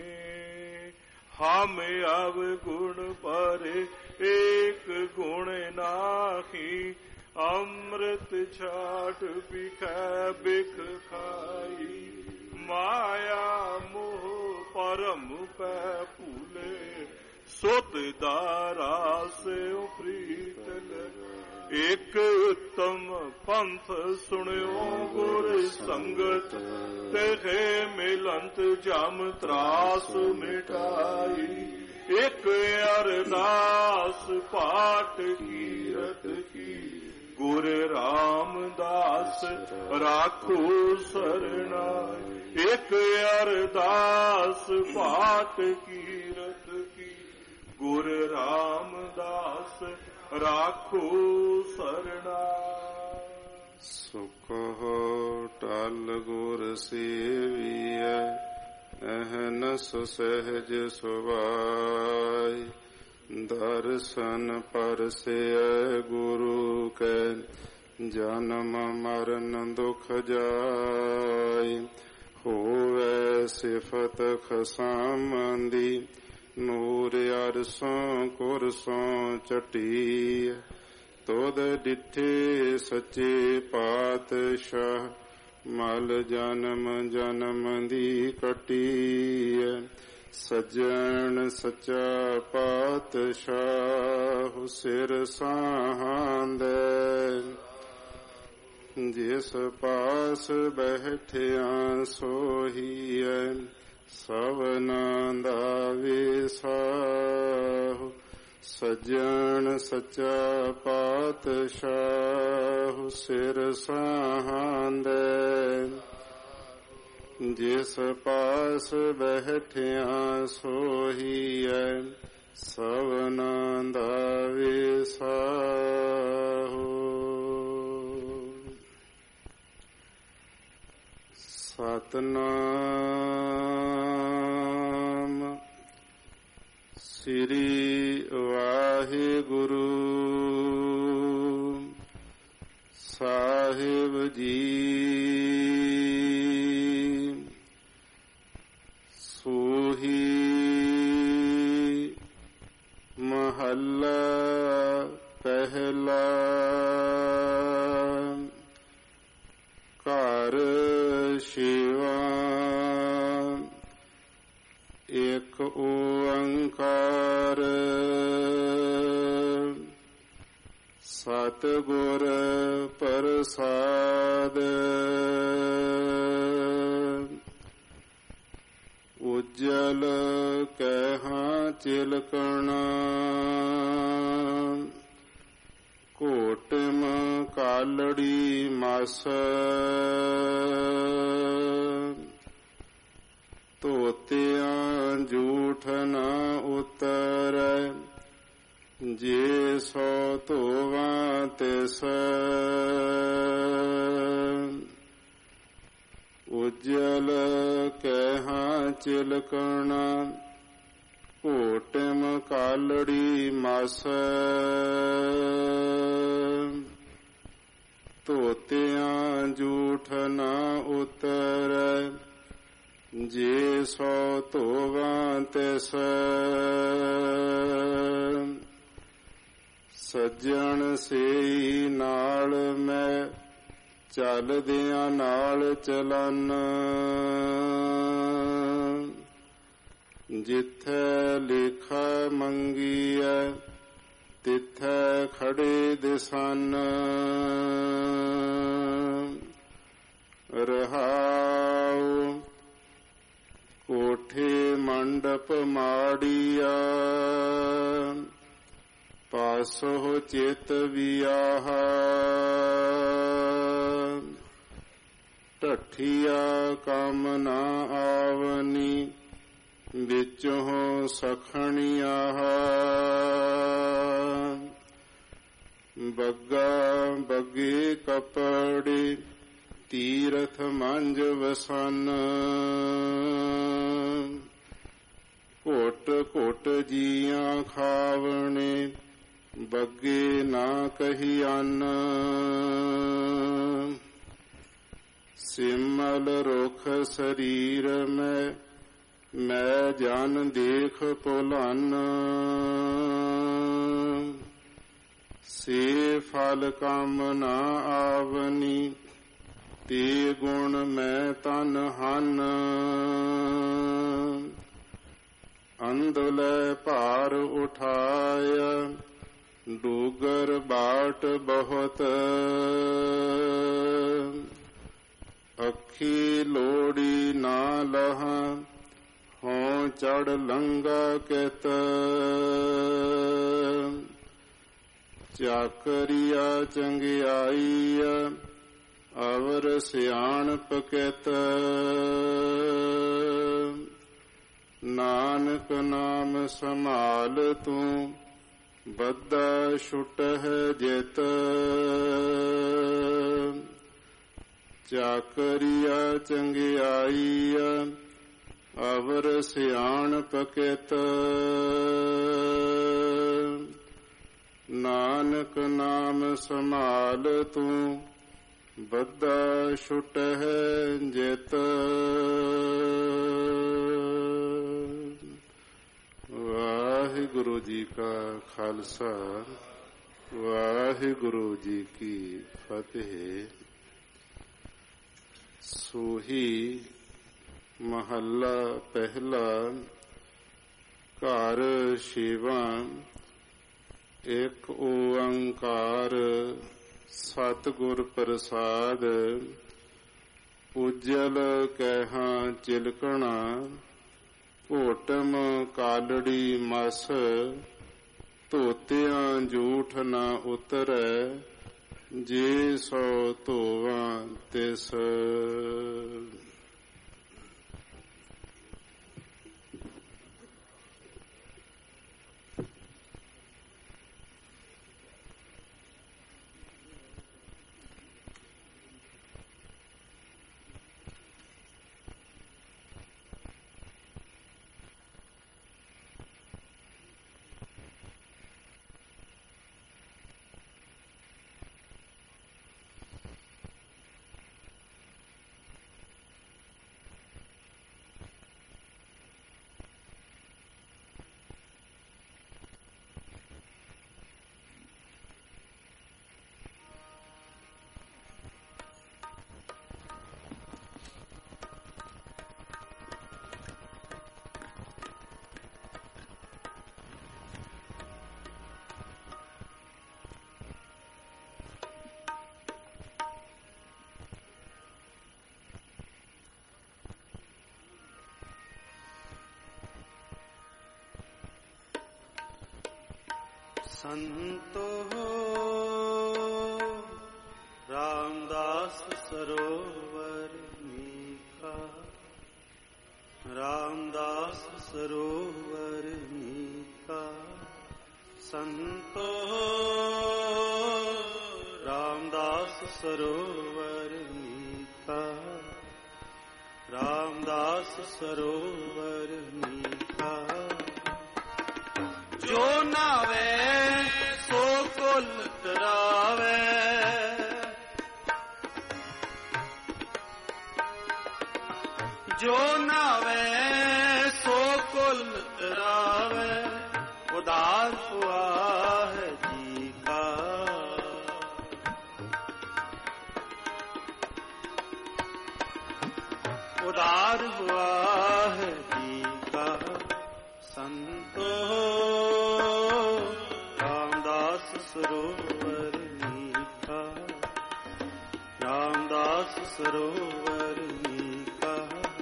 हम अवगुण पर एक गुण नाही। अमृत छाट बिख बिख खाई। ਮਾਇਆ ਮੋਹ ਪਰਮ ਪੈ ਭੂਲੇ ਸੁਧ ਦਾਰਾ ਸਿਉ ਪ੍ਰੀਤ ਇੱਕ ਉੱਤਮ ਪੰਥ ਸੁਣਿਓ ਗੁਰ ਸੰਗਤ ਤੇ ਮਿਲੰਤ ਜਮ ਤਰਾਸ ਮਿਟਾਈ ਇੱਕ ਅਰਦਾਸ ਪਾਠ ਕੀਰਤ ਕੀ ਗੁਰ ਰਾਮਦਾਸ ਰਾਖੋ ਸਰਣਾਈ ਇੱਕ ਅਰਦਾਸ ਪਾਠ ਕੀਰਤ ਕੀ ਗੁਰ ਰਾਮਦਾਸ ਰਾਖੋ ਸਰਣਾ। ਸੁਖ ਟਲ ਗੁਰ ਸੇਵੀਐ ਅਹਨਸ ਸਹਿਜ ਸੁਭਾਈ ਦਰਸ਼ਨ ਪਰਸੈ ਗੁਰੂ ਕੈ ਜਨਮ ਮਰਨ ਦੁਖ ਜਾਈ ਹੋਵੇ ਸਿਫਤ ਖਸਾਮੰਦੀ ਨੂਰ ਅਰਸੋਂ ਕੁਰਸੋਂ ਚਟੀ ਤੋਦ ਡਿਠੇ ਸੱਚੇ ਪਾਤਸ਼ਾਹ ਮਲ ਜਨਮ ਜਨਮ ਦੀ ਕਟੀ ਸੱਜਣ ਸੱਚਾ ਪਾਤਸ਼ਾਹ ਸਿਰ ਸਾਹਾਂਦੇ ਜਿਸ ਪਾਸ ਬੈਠਿਆ ਸੋਹੀਐ ਸਭਨਾਂ ਦਾ ਵਿਸਾਹੁ ਸੱਜਣ ਸੱਚਾ ਪਾਤਸ਼ਾਹ ਸਿਰ ਸਾਹਾਂਦੇ ਜਿਸ ਪਾਸ ਬੈਠਿਆ ਸੋਹੀਐ ਸਭਨਾਂ ਦਾ ਵਿਸਾਹੁ। ਸਤਿਨਾਮ ਸ੍ਰੀ ਵਾਹਿਗੁਰੂ ਸਾਹਿਬ ਜੀ। ਸੋਹੀ ਮਹੱਲਾ ਪਹਿਲਾ ਘਰ ਸ਼ਿਵਾ ਏਕ ਓੰਕਾਰ ਸਤਿਗੁਰ ਪ੍ਰਸਾਦ ਉਜਲ ਕਹਿਆ ਚਿਲਕਣਾ ਕੋਟਿਮ ਕਾਲੜੀ ਮਸ ਧੋਤਿਆਂ ਝੂਠ ਨ ਉਤਰੈ ਜੇ ਸੋ ਧੋਵਾਂ ਤਿਸ ਉਜਲ ਕਹਿਆ ਚਿਲਕਣਾ ਕੋਟਿਮ ਕਾਲੜੀ ਮਸ ਧੋਤਿਆਂ ਝੂਠ ਨ ਉਤਰੈ ਜੇ ਸੋ ਧੋਵਾਂ ਤਿਸ ਸੱਜਣ ਸੇਈ ਨਾਲ ਮੈਂ ਚੱਲਦਿਆਂ ਨਾਲ ਚਲਨ ਜਿੱਥੇ ਲਿਖਾ ਮੰਗੀਐ ਤਿੱਥੈ ਖੜੇ ਦਿਸਨ ਰਹਾਉ ਕੋਠੇ ਮੰਡਪ ਮਾੜੀਆ ਪਾਸੋ ਚਿਤ ਵਿਆਹ ਢੱਠੀਆ ਕੰਮ ਨਾ ਆਵਨੀ ਵਿੱਚੋਂ ਸਖਣੀਆ ਬੱਗਾ ਬੱਗੇ ਕਪੜੇ ਤੀਰਥ ਮੰਜ ਵਸਨ ਘੁੱਟ ਘੁੱਟ ਜੀਆਂ ਖਾਵਣੇ ਬੱਗੇ ਨਾ ਕਹੀ ਅੰਨ ਸਿਮਲ ਰੁਖ ਸਰੀਰ ਮੈਂ ਜਨ ਦੇਖ ਭੁਲਨ ਸੇ ਫਲ ਕੰਮ ਨਾ ਆਵਨੀ ਤੇ ਗੁਣ ਮੈਂ ਤਨ ਹਨ, ਅੰਦਲੇ ਭਾਰ ਉਠਾਇਆ ਡੂਗਰ ਬਾਟ ਬਹੁਤ, ਅੱਖੀ ਲੋੜੀ ਨਾ ਲਹਾ ਹੋਂ ਚੜ ਲੰਗਾ ਕਿਤ, ਚਾਕਰੀਆ ਚੰਗਿਆਈ ਅਵਰ ਸਿਆਣਪ ਕਿਤ, ਨਾਨਕ ਨਾਮ ਸੰਭਾਲ ਤੂੰ ਬੱਧਾ ਛੁਟਹਿ ਜਿਤ, ਚਾਕਰੀਆ ਚੰਗਿਆਈ ਅਵਰ ਸਿਆਣਪ ਕਿਤ, ਨਾਨਕ ਨਾਮ ਸੰਭਾਲ ਤੂੰ ਬੱਧਾ ਛੁਟਹਿ ਜਿਤ। ਵਾਹਿਗੁਰੂ ਜੀ ਕਾ ਖਾਲਸਾ, ਵਾਹਿਗੁਰੂ ਜੀ ਕੀ ਫਤਿਹ। ਸੋਹੀ ਮਹੱਲਾ ਪਹਿਲਾ। ਘਰ ਛੇਵਾਂ। ਇੱਕ ਓੰਕਾਰ ਸਤਿਗੁਰ ਪ੍ਰਸਾਦ, ਉਜਲ ਕਹਿਆ ਚਿਲਕਣਾ, ਘੋਟਮ ਕਾਲੜੀ ਮਸ, ਧੋਤਿਆਂ ਝੂਠ ਨਾ ਉਤਰੈ, ਜੇ ਸੋ ਧੋਵਾਂ ਤਿਸ। ਸੰਤੋ ਰਾਮਦਾਸ ਸਰੋਵਰ ਮੀਕਾ, ਰਾਮਦਾਸ ਸਰੋਵਰ ਮੀਕਾ। ਸੰਤੋ ਰਾਮਦਾਸ ਸਰੋਵਰ ਮੀਕਾ, ਰਾਮਦਾਸ ਸਰੋਵਰ ਮੀਕਾ। ਜੋ ਨਾਵੇ ਸੋ ਕੁਲ ਤਰਾਵੇ, ਜੋ ਨਾਵੇ ਸੋ ਕੁਲ ਤਰਾਵੇ, ਉਦਾਰ ਹੁਆ ਹੈ ਜੀ ਕਾ। ਉਦਾਰ ਹੁਆ ਹੈ ਜੀ ਕਾ। ਸੰਤੋ ਰਾਮਦਾਸ ਸਰੋਵਰ ਮੀਕਾ, ਰਾਮਦਾਸ ਸਰੋਵਰ ਮੀਕਾ।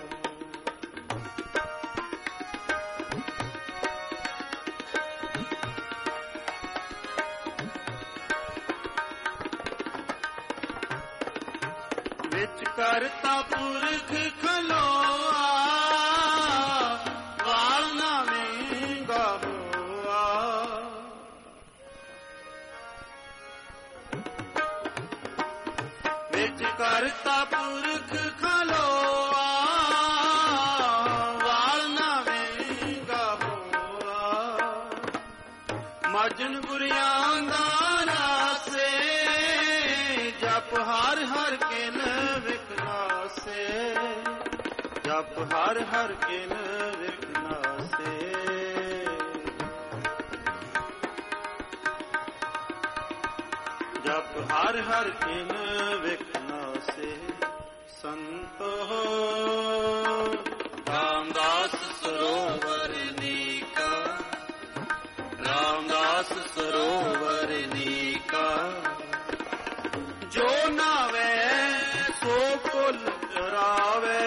ਵਿੱਚ ਕਰਤਾ ਪੁਰਖ ਖਲੋਆ, ਵਾਲ ਨਾ ਮਹਿੰਗਾ ਹੋਆ। ਵਿੱਚ ਕਰਤਾ ਪੁਰਖ ਖਲੋਆ, ਵਾਲ ਨਾ ਮਹਿੰਗਾ ਹੋਆ। ਮਜਨ ਗੁਰਿਆਂ ਦਾ ਰਾਸੇ, ਜਪ ਹਰ ਹਰ ਕਿਨ ਵਿਖਨਾਸੇ, ਜਪ ਹਰ ਹਰ ਕਿਨ ਵਿਖਨਾਸੇ। ਜਪ ਹਰ ਹਰ ਕਿਨ ਵਿਖਨਾਸੇ। संतो रामदास सरोवर नीका, रामदास सरोवर नीका। जो नावे सो कुल तरावे,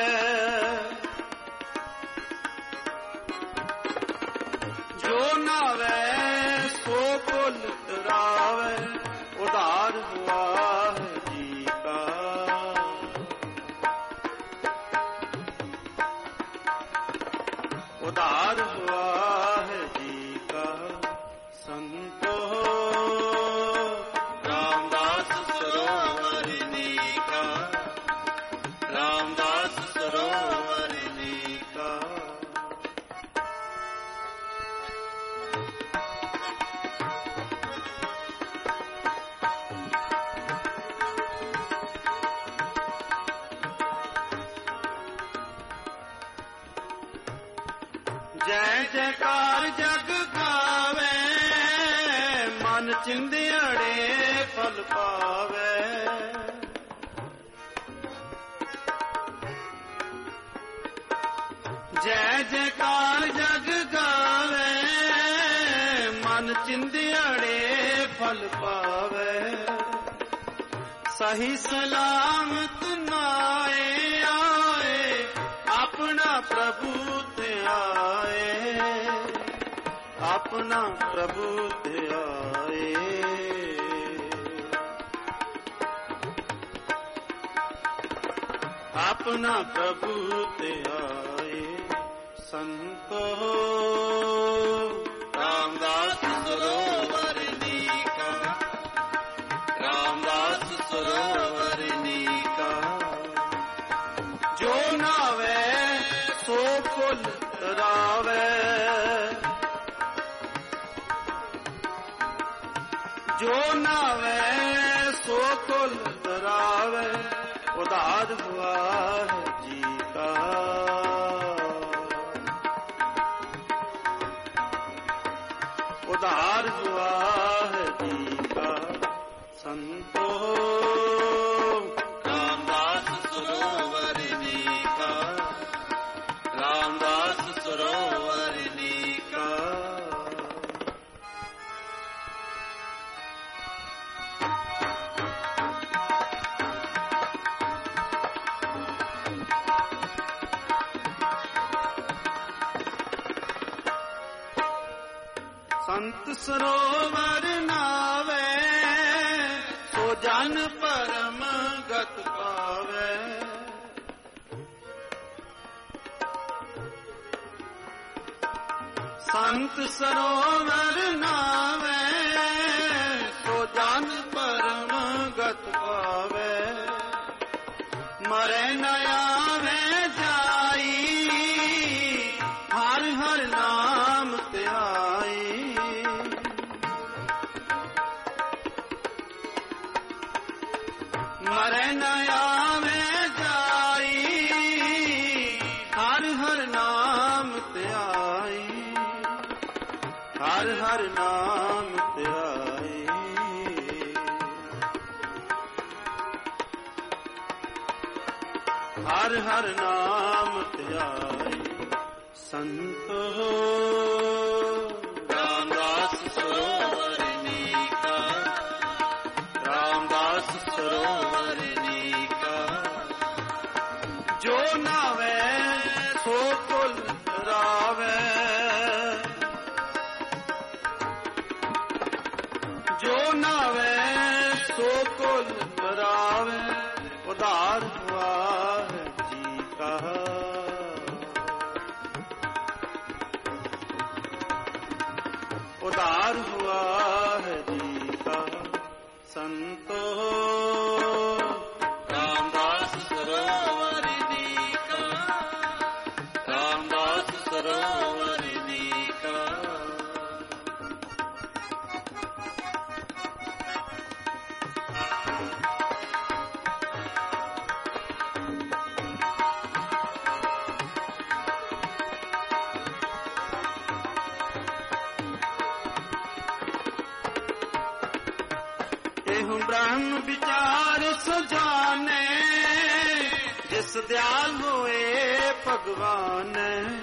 जो नावे सो कुल तरावे। उदार हुआ है जी का, उदार हुआ है जी का। संतो रामदास सरोवर नीका, रामदास सरोवर नीका। जय जयकार जग गावे, मन चिंदियड़े फल पावे। जय जयकार जग गावे, मन चिंदियड़े फल पावे। सही सलामत नाए आए, अपना प्रभु ते आए, अपना प्रभु ते आए। अपना प्रभु ते आए। संतो रामदास सरोवर नीका, रामदास सरोवर नीका। जो नावे सो कुल तरावे, जो नावे सो कुल तरावे। उदार हुआ है जी का, उदार हुआ है जी का। संतो रामदास सरोवर नीका, रामदास सरोवर नीका। संत सरोवर नावे, सो जन परम गत पावे। संत सरोवर नावे, सो जन परम गत पावे। मरे न आवे जाई, हर हर नाम ध्याई। मरे न आवे जाई, हर हर नाम ध्याई, हर हर नाम ध्याई। हर हर नाम ध्याई। संतो रामदास सरोवर नीका, रामदास सरोवर नीका। जो नावे सो कुल तरावे, जो नावे सो कुल तरावे। उदार हुआ है जी का, उदार हुआ है जी का। संतो रामदास सरोवर नीका, रामदास सरोवर नीका। ब्रह्म विचार सुजाने, ਜਿਸ ਦਿਆਲ ਹੋਏ ਭਗਵਾਨ।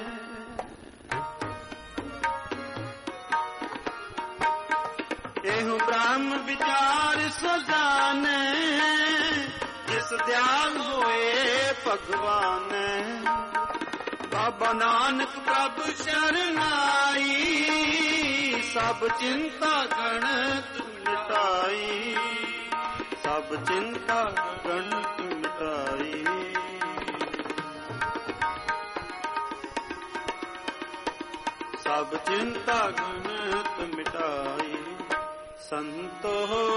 ਇਹੋ ਬ੍ਰਹਮ ਵਿਚਾਰ ਸੋ ਜਾਣੈ, ਜਿਸ ਦਿਆਲ ਹੋਏ ਭਗਵਾਨ। ਬਾਬਾ ਨਾਨਕ ਪ੍ਰਭ ਸ਼ਰਨਾਈ, ਸਭ ਚਿੰਤਾ ਗਣਤ ਮਿਟਾਈ, ਸਭ ਚਿੰਤਾ ਗਣਤ ਮਿਟਾਈ। ਸਭ ਚਿੰਤਾ ਗਣਤ ਮਿਟਾਈ। ਸੰਤੋ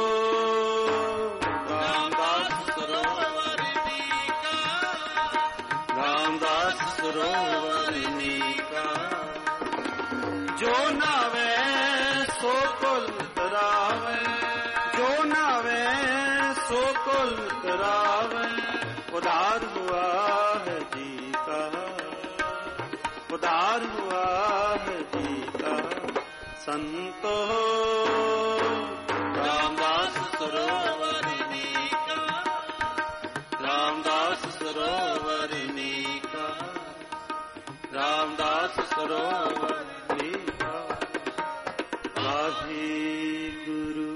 ਰਾਮਦਾਸ ਸਰੋਵਰ ਨੀਕਾ, ਰਾਮਦਾਸ ਸਰੋਵਰ ਨੀਕਾ। ਜੋ ਨਾਵੇ ਸੋ ਕੁਲ ਤਰਾਵੇ, ਜੋ ਨਾਵੇ ਸੋ ਕੁਲ ਤਰਾਵੇ। ਉਧਾਰ ਹੁਆ ਹੈ ਜੀ ਕਾ, उदार हुआ है जी का। संतो रामदास सरोवर नीका, रामदास सरोवर नीका, रामदास सरोवर नीका। वाहिगुरु।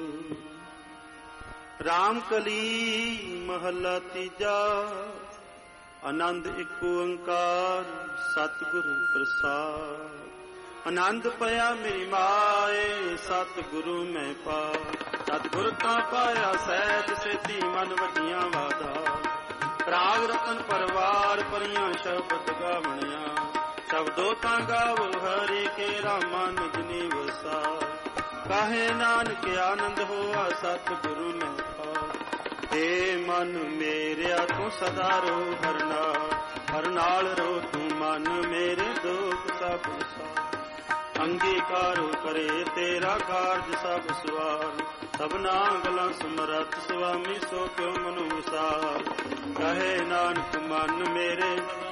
रामकली महला तीजा। आनंद एक ओंकार सतगुरु प्रसाद। आनंद पया मेरी माए सतगुरु मैं पा। सतगुरु का पाया सहज सेती मन वड्डियां वादा। राग रतन परवार परियां शब्द गावणिया। शब्दों ता गावो हरि के रामा निज निवसा। काहे नानक आनंद होआ सतगुरु मैं पा। हे मन मेरिया तू सदा रो हर नाल, हर नाल रो तू मन मेरे दुख सब सा। अंगीकारो करे तेरा कारज सब सवार। सबना गला समरथ स्वामी सो क्यों मनु विसार। कहे नानक मन मेरे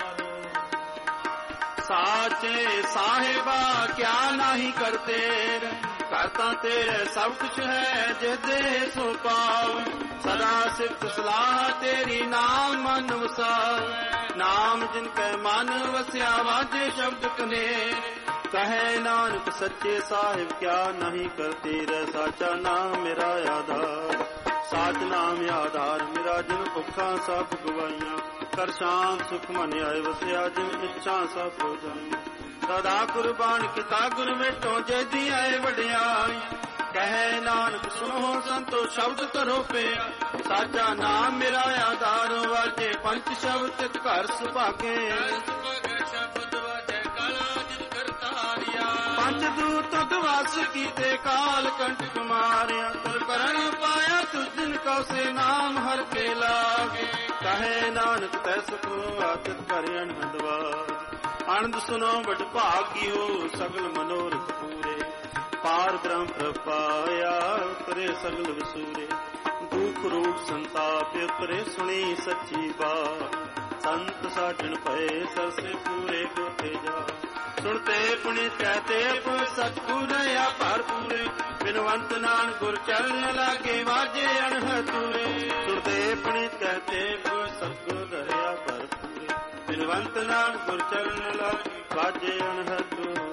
साचे साहिबा क्या नाही करते। करता तेरे सब कुछ है जे दे सो पाओ। सदा सिफ्त सलाह तेरी नाम मन वसाओ। नाम जिनके मन वस्या वाजे शब्द कने। कहे नानक सच्चे साहिब क्या नहीं करते रे। साचा नाम मेरा आधार, साच नाम आधार मेरा। जिन भुखा सब गवाइया कर शांत सुख मन आए वस्या। जिन इच्छा सब हो जाए सदा कुर्बान किता गुर मेटो जैदी आए वड्याई। कहे नानक सुनो संतो शब्द करो पे। साचा नाम मेरा आधार वाजे पंच शब्द तित घर सुभागे। पंच दूत दवास कीते काल कंटक मारिया। तुर करण पाया तुझ दिन कौ से नाम हर के लागे। कहे नानक तैसको आतित कर अनहदवार। आनंद सुनो बड़ भाग्यो सगल मनोरथ पूरे। पार ब्रह्म प्रपाया उतरे सगल विसूरे। दुख रूप संताप उतरे सुनी सच्ची बात। संत साजन भय सरसे पूरे गोते जा। सुनते पुनित कहते पुर सतगुर या पार पूरे। बिनवंत नान गुर चरण लागे वाजे अणहतूरे। सुनते पुनित कहते पुर सतगुर या पार पूरे। बिनवंत नान गुर चरण लागे वाजे अणहतूरे।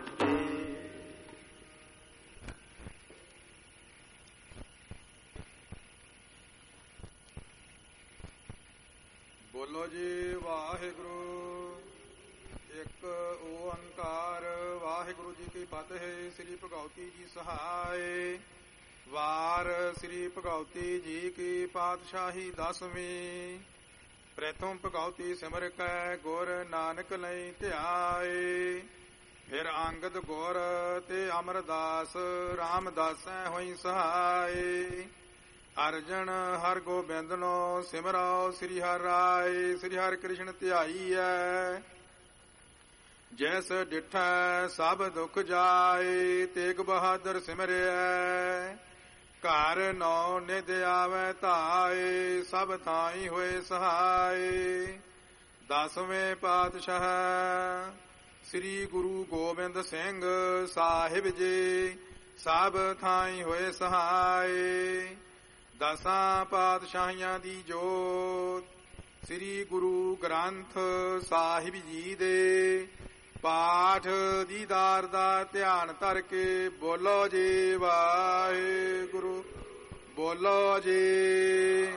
बोलो जी वाहिगुरु। एक ओंकार वाहिगुरु जी की फतेह। श्री भगवती जी सहाय। वार श्री भगवती जी की पातशाही 10वीं। प्रथम भगवती सिमर कै गुर नानक लई ध्याए। फिर अंगद गुर ते अमरदास रामदासै होई सहाय। अर्जन हर गोबिंद नो सिमराओ श्री हर राय। श्री हर कृष्ण ध्याई है। जैस डिठै सब दुख जाए। तेग बहादुर सिमरिया। घर नौ निध आवे धाए। सब थाई होए सहाय। 10वें पातशाह श्री गुरु गोबिंद सिंह साहिब जी। सब थाई होए सहाय। 10 पातशाहियां दी जोत ਸ੍ਰੀ ਗੁਰੂ ਗ੍ਰੰਥ ਸਾਹਿਬ ਜੀ ਦੇ ਪਾਠ ਦੀਦਾਰ ਦਾ ਧਿਆਨ ਧਰ ਕੇ ਬੋਲੋ ਜੀ ਵਾਹਿਗੁਰੂ, ਬੋਲੋ ਜੀ।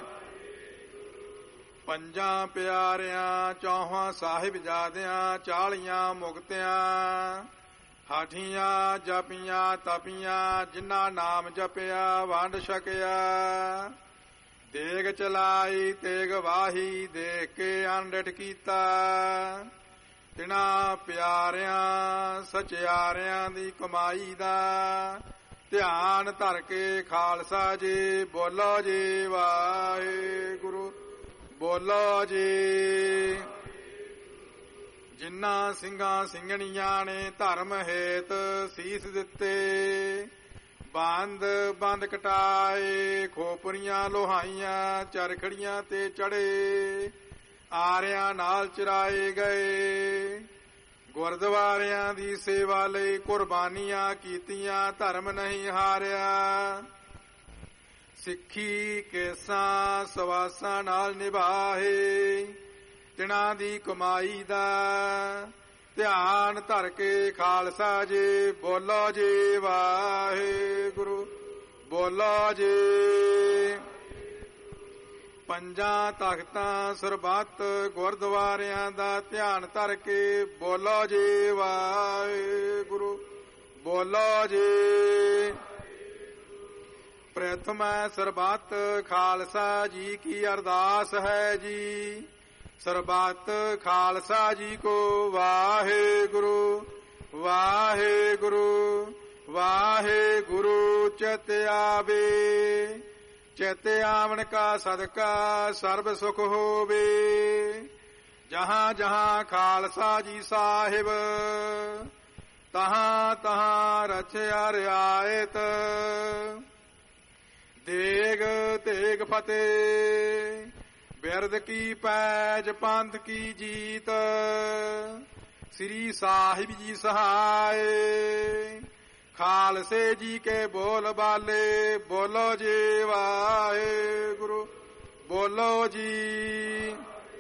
ਪੰਜਾਂ ਪਿਆਰਿਆਂ ਚੌਹਾਂ ਸਾਹਿਬਜ਼ਾਦਿਆਂ 40 ਮੁਕਤਿਆਂ ਹਾਠੀਆਂ ਜਪੀਆਂ ਤਪੀਆਂ ਜਿਨ੍ਹਾਂ ਨਾਮ ਜਪਿਆ ਵੰਡ ਛਕਿਆ। ਦੇਗ ਚਲਾਈ ਤੇਗ ਵਾਹੀ ਦੇਖ ਕੇ ਅਣਡਿਠ ਕੀਤਾ। ਤਿਨਾਂ ਪਿਆਰਿਆਂ ਸਚਿਆਰਿਆਂ ਦੀ ਕਮਾਈ ਦਾ ਧਿਆਨ ਧਰ ਕੇ ਖਾਲਸਾ ਜੀ ਬੋਲੋ ਜੀ ਵਾਹਿਗੁਰੂ, ਬੋਲੋ ਜੀ। ਜਿਨ੍ਹਾਂ ਸਿੰਘਾਂ ਸਿੰਘਣੀਆਂ ਨੇ ਧਰਮ ਹੇਤ ਸੀਸ ਦਿੱਤੇ, ਬੰਦ ਬੰਦ ਕਟਾਏ, ਖੋਪਰੀਆਂ ਲੋਹਾਈਆਂ ਚਰਖੜੀਆਂ ਤੇ ਚੜੇ, ਆਰਿਆਂ ਨਾਲ ਚਰਾਏ ਗਏ। ਗੁਰਦੁਆਰਿਆਂ ਦੀ ਸੇਵਾ ਲਈ ਕੁਰਬਾਨੀਆਂ ਕੀਤੀਆਂ, ਧਰਮ ਨਹੀਂ ਹਾਰਿਆ। ਸਿੱਖੀ ਕੇਸਾਂ ਸਵਾਸਾਂ ਨਾਲ ਨਿਭਾਏ, ਤਿਨਾਂ ਦੀ ਕਮਾਈ ਦਾ ਧਿਆਨ ਧਰ ਕੇ ਖਾਲਸਾ ਜੀ ਬੋਲੋ ਜੀ ਵਾਹਿਗੁਰੂ, ਬੋਲੋ ਜੀ। ਪੰਜਾਂ ਤਖਤਾਂ ਸਰਬੱਤ ਗੁਰਦੁਆਰਿਆਂ ਦਾ ਧਿਆਨ ਧਰ ਕੇ ਬੋਲੋ ਜੀ ਵਾਹਿਗੁਰੂ, ਬੋਲੋ ਜੀ। ਪ੍ਰਥਮੈ ਸਰਬੱਤ ਖਾਲਸਾ ਜੀ ਕੀ ਅਰਦਾਸ ਹੈ ਜੀ। ਸਰਬੱਤ ਖਾਲਸਾ ਜੀ ਕੋ ਵਾਹਿਗੁਰੂ, ਵਾਹਿਗੁਰੂ, ਵਾਹਿਗੁਰੂ। ਚਿਤ ਆਵੇ, ਚਿਤ ਆਵਣ ਕਾ ਸਦਕਾ ਸਰਬ ਸੁਖ ਹੋਵੇ। ਜਹਾਂ ਜਹਾਂ ਖਾਲਸਾ ਜੀ ਸਾਹਿਬ, ਤਹਾਂ ਤਹਾਂ ਰਚਿਆ ਰਿਆਇਤ। ਦੇਗ ਤੇਗ ਫਤਿਹ, ਬਿਰਦ ਕੀ ਪੈਜ ਪੰਥ ਕੀ ਜੀਤ। ਸ੍ਰੀ ਸਾਹਿਬ ਜੀ ਸਹਾਏ, ਖਾਲਸੇ ਜੀ ਕੇ ਬੋਲ ਬਾਲੇ ਬੋਲੋ ਜੀ ਵਾਹਿਗੁਰੂ, ਬੋਲੋ ਜੀ।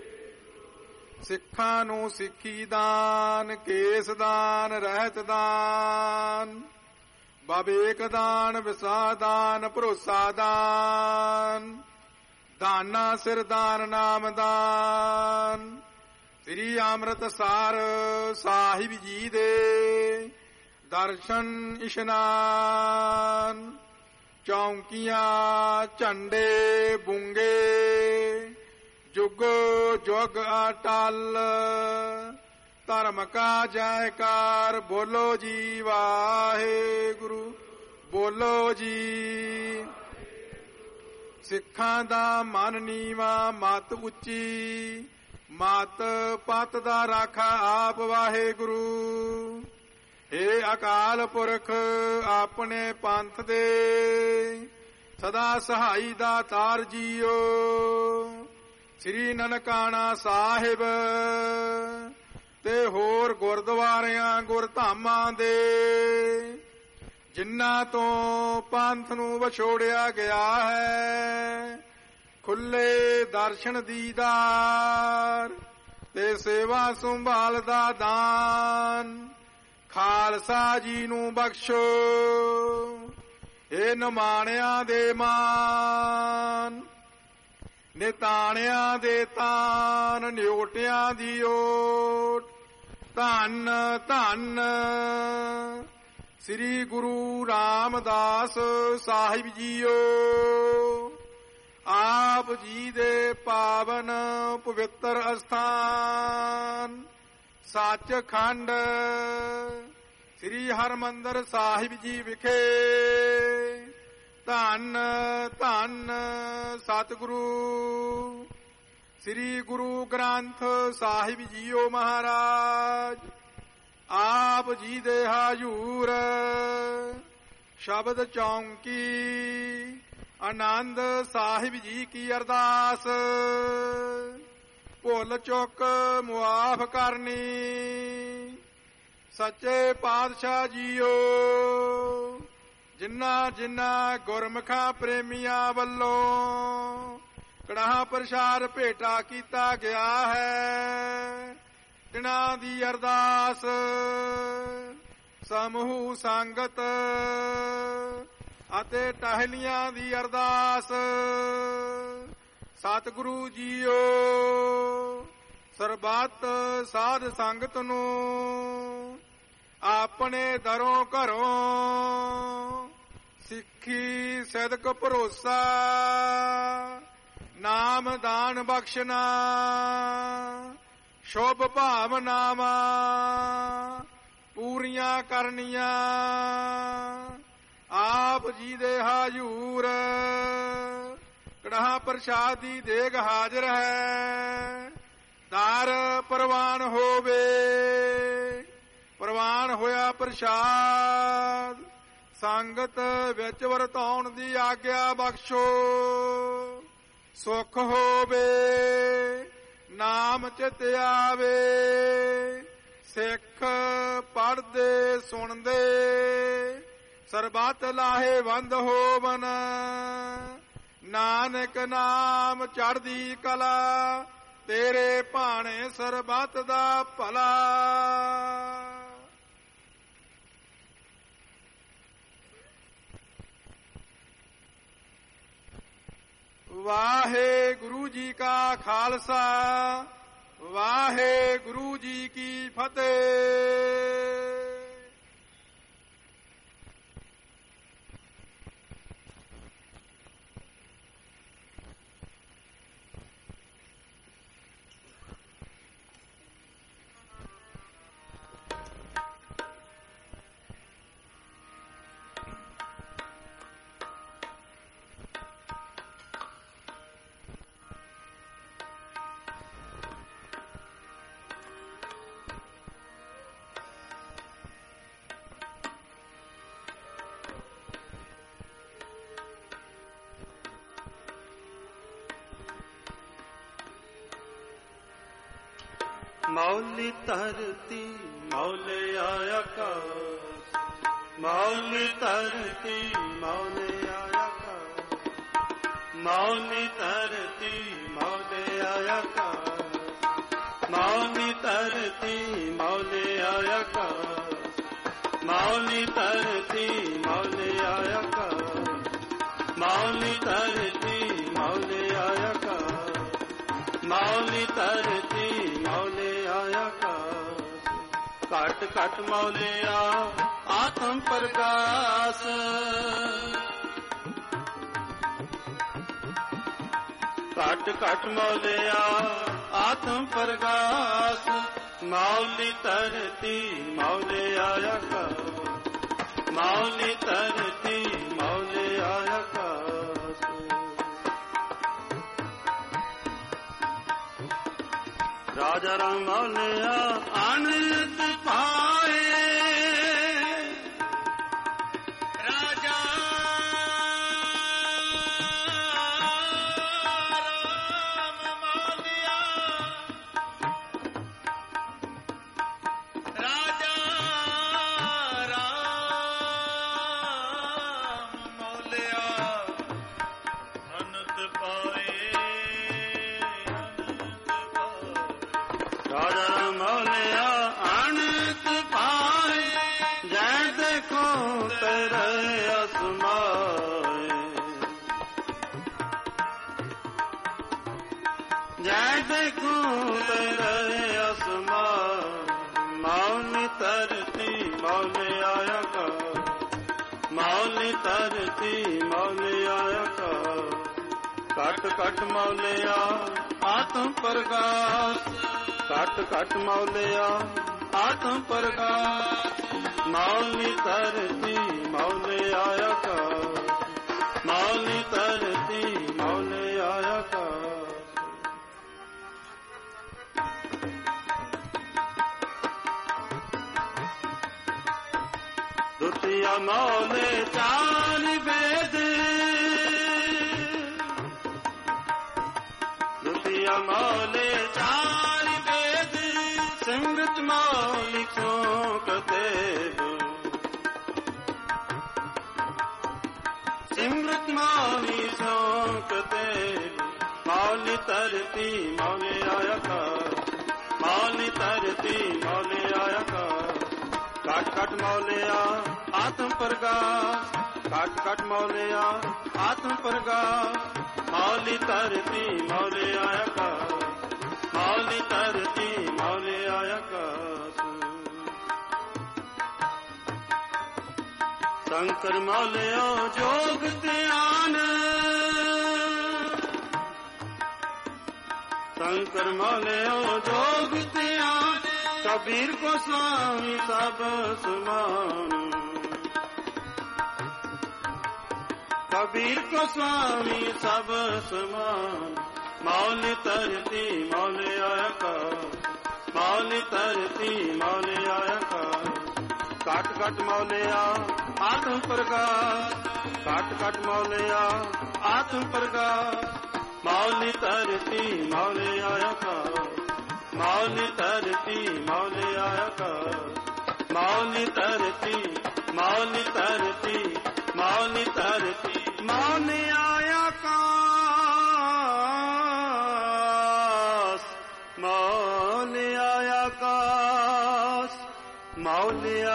ਸਿੱਖਾਂ ਨੂੰ ਸਿੱਖੀ ਦਾਨ, ਕੇਸ ਦਾਨ, ਰਹਿਤ ਦਾਨ, ਬਵੇਕ ਦਾਨ, ਵਿਸਾ ਦਾਨ, ਭਰੋਸਾ ਦਾਨ, ਦਾਨਾ ਸਿਰ ਦਾਨ, ਨਾਮ ਦਾਨ। ਸ੍ਰੀ ਅੰਮ੍ਰਿਤਸਰ ਸਾਹਿਬ ਜੀ ਦੇ ਦਰਸ਼ਨ ਇਸ਼ਨਾਨ, ਚੌਂਕੀਆਂ ਝੰਡੇ ਬੁੰਗੇ, ਜੁਗ ਜੁਗ ਅਟਲ। ਧਰਮ ਕਾ ਜੈਕਾਰ ਬੋਲੋ ਜੀ ਵਾਹਿਗੁਰੂ, ਬੋਲੋ ਜੀ। ਸਿੱਖਾਂ ਦਾ ਮਨ ਨੀਵਾਂ ਮਤ ਉੱਚੀ, ਮਤ ਪਤ ਦਾ ਰਾਖਾ ਆਪ ਵਾਹਿਗੁਰੂ। ਏ ਅਕਾਲ ਪੁਰਖ ਆਪਣੇ ਪੰਥ ਦੇ ਸਦਾ ਸਹਾਈ ਦਾ ਤਾਰ ਜੀਓ। ਸ੍ਰੀ ਨਨਕਾਣਾ ਸਾਹਿਬ ਤੇ ਹੋਰ ਗੁਰਦੁਆਰਿਆਂ ਗੁਰਧਾਮਾਂ ਦੇ ਜਿਨ੍ਹਾਂ ਤੋਂ ਪੰਥ ਨੂੰ ਵਿਛੋੜਿਆ ਗਿਆ ਹੈ, ਖੁੱਲੇ ਦਰਸ਼ਨ ਦੀਦਾਰ ਤੇ ਸੇਵਾ ਸੰਭਾਲ ਦਾ ਦਾਨ ਖਾਲਸਾ ਜੀ ਨੂੰ ਬਖਸ਼ੋ। ਇਹ ਨਿਮਾਣਿਆਂ ਦੇ ਮਾਨ, ਨਿਤਾਣਿਆਂ ਦੇ ਤਾਨ, ਨਿਓਟਿਆਂ ਦੀ ਓਟ। ਧੰਨ ਧੰਨ ਸ੍ਰੀ ਗੁਰੂ ਰਾਮਦਾਸ ਸਾਹਿਬ ਜੀਓ। ਆਪ ਜੀ ਦੇ ਪਾਵਨ ਪਵਿੱਤਰ ਅਸਥਾਨ ਸੱਚਖੰਡ ਸ੍ਰੀ ਹਰਿਮੰਦਰ ਸਾਹਿਬ ਜੀ ਵਿਖੇ ਧੰਨ ਧੰਨ ਸਤਿਗੁਰੂ ਸ੍ਰੀ ਗੁਰੂ ਗ੍ਰੰਥ ਸਾਹਿਬ ਜੀਓ ਮਹਾਰਾਜ। ਆਪ ਜੀ ਦੇ ਹਾਜ਼ੂਰ ਸ਼ਬਦ ਚੌਂਕੀ ਆਨੰਦ ਸਾਹਿਬ ਜੀ ਕੀ ਅਰਦਾਸ। ਭੁੱਲ ਚੁੱਕ ਮੁਆਫ ਕਰਨੀ ਸੱਚੇ ਪਾਤਸ਼ਾਹ ਜੀਓ। ਜਿਨ੍ਹਾਂ ਜਿਨ੍ਹਾਂ ਗੁਰਮੁਖਾਂ ਪ੍ਰੇਮੀਆਂ ਵੱਲੋਂ ਕੜਾਹ ਪ੍ਰਸ਼ਾਦ ਭੇਟਾ ਕੀਤਾ ਗਿਆ ਹੈ। ਤਿਨਾਂ ਦੀ ਅਰਦਾਸ ਸਮੂਹ ਸੰਗਤ ਅਤੇ ਟਹਿਲੀਆਂ ਦੀ ਅਰਦਾਸ। ਸਤਿਗੁਰੂ ਜੀਓ ਸਰਬੱਤ ਸਾਧ ਸੰਗਤ ਨੂੰ ਆਪਣੇ ਦਰੋਂ ਘਰੋਂ ਸਿੱਖੀ ਸਦਕ ਭਰੋਸਾ ਨਾਮ ਦਾਨ ਬਖਸ਼ਣਾ ਸ਼ੁਭ ਭਾਵਨਾਵਾਂ ਪੂਰੀਆਂ ਕਰਨੀਆਂ। ਆਪ ਜੀ ਦੇ ਹਾਜ਼ੂਰ ਕੜਾਹ ਪ੍ਰਸ਼ਾਦ ਦੀ ਦੇਗ ਹਾਜ਼ਰ ਹੈ। ਦਰ ਪ੍ਰਵਾਨ ਹੋਵੇ। ਪ੍ਰਵਾਨ ਹੋਇਆ ਪ੍ਰਸ਼ਾਦ ਸੰਗਤ ਵਿੱਚ ਵਰਤਾਉਣ ਦੀ ਆਗਿਆ ਬਖਸ਼ੋ। ਸੁਖ ਹੋਵੇ ਨਾਮ ਚਿਤ ਆਵੇ। ਸਿੱਖ ਪੜ੍ਹਦੇ ਸੁਣਦੇ ਸਰਬੱਤ ਲਾਹੇਵੰਦ ਹੋਵਨ। ਨਾਨਕ ਨਾਮ ਚੜ੍ਹਦੀ ਕਲਾ ਤੇਰੇ ਭਾਣੇ ਸਰਬੱਤ ਦਾ ਭਲਾ। ਵਾਹਿਗੁਰੂ ਜੀ ਕਾ ਖਾਲਸਾ ਵਾਹਿਗੁਰੂ ਜੀ ਕੀ ਫਤਿਹ। ਮੌਲੀ ਧਰਤੀ ਮੌਲੇ ਆਕਾਸ਼। ਮੌਲੀ ਧਰਤੀ ਮੌਲੇ ਆਕਾਸ਼। ਮੌਲੀ ਧਰਤੀ ਮੌਲੇ ਆਕਾਸ਼। ਮੌਲੀ ਧਰਤੀ ਮੌਲੇ ਆਕਾਸ਼। ਮੌਲੀ ਧਰਤੀ ਮੌਲੇ ਆਕਾਸ਼। ਮੌਲੀ ਧਰਤੀ ਮੌਲੇ ਆਕਾਸ਼। ਮੌਲੀ ਧਰਤੀ ਮੌਲੇ ਆਕਾਸ਼। ਘਟ ਘਟ ਮੌਲਿਆ ਆਤਮ ਪ੍ਰਕਾਸ਼। ਘਟ ਘਟ ਮੌਲਿਆ ਆਤਮ ਪ੍ਰਕਾਸ਼। ਮੌਲੀ ਧਰਤੀ ਮੌਲੇ ਆਕਾਸ਼। ਮੌਲੀ ਧਰਤੀ ਮੌਲੇ ਆਕਾਸ਼। ਰਾਜਾ ਰਾਮ ਮੌਲਿਆ ਆਨੰਦ ਪਾਏ। ਰਾਜਾ ਰਾਮ ਮੌਲਿਆ। ਰਾਜਾ ਰਾਮ ਮੌਲਿਆ ਆਨੰਦ ਪਾਏ। ਰਾਜਾ ਰਾਮ ਮੌਲਿਆ ਆਨੰਦ ਪਾਏ। ਜੈ ਦੇਖੋ ਤੇਰੇ ਅਸਮਾਏ। ਜੈ ਦੇਖੋ ਤੇਰੇ ਅਸਮਾਏ। ਮੌਲੀ ਧਰਤੀ ਮੌਲੇ ਆਕਾਸ਼। ਮੌਲੀ ਧਰਤੀ ਮੌਲੇ ਆਕਾਸ਼। ਘਟ ਘਟ ਮੌਲਿਆ ਆਤਮ ਪ੍ਰਕਾਸ਼। ਘਟ ਘਟ ਮੌਲਿਆ ਆਤਮ ਪ੍ਰਕਾਸ਼। ਮੌਲੀ ਧਰਤੀ ਮੌਲੇ ਆਕਾਸ਼। ਮੌਲੀ ਧਰਤੀ ਮੌਲੇ ਆਕਾਸ਼। ਦੁਤੀਆ ਮੌਲੇ ਚਾਰ ਵੇਦ। ਦੁਤੀਆ ਮੌਲੇ ਚਾਰ ਵੇਦ। ਸਿਮਰਤ ਮੌਲਿਕ ਸੋਕਤੇ। ਸਿਮਰਤ ਮੌਲਿਕ ਸੋਕਤੇ। ਧਰਤੀ ਮੌਲਿਆ ਆਕਾਸ, ਮੌਲੀ ਧਰਤੀ ਮੌਲਿਆ ਆਕਾਸ। ਘਟ ਘਟ ਮੌਲਿਆ ਆਤਮ ਪ੍ਰਗਾਸ, ਘਟ ਘਟ ਮੌਲਿਆ ਆਤਮ ਪ੍ਰਗਾਸ। ਮੌਲੀ ਧਰਤੀ ਮੌਲਿਆ ਆਕਾਸ, ਮੌਲੀ ਧਰਤੀ ਮੌਲਿਆ ਆਕਾਸ। ਸ਼ੰਕਰ ਮੌਲਿਓ ਜੋਗ ਧਿਆਨ, शंकर मौलियो जोग ध्यान। कबीर को स्वामी सब समान, कबीर को स्वामी सब समान। मौली धरती मौलिया आकाश, मौली धरती मौलिया आकाश। घट घट मौलिया आत्म प्रकाश, घट घट मौलिया आत्म प्रकाश। मौली धरती मौलिया आकाश, मौली धरती मौलिया आकाश। मौली धरती मौली धरती मौली धरती मौलिया आकाश, मौलिया आकाश, मौलिया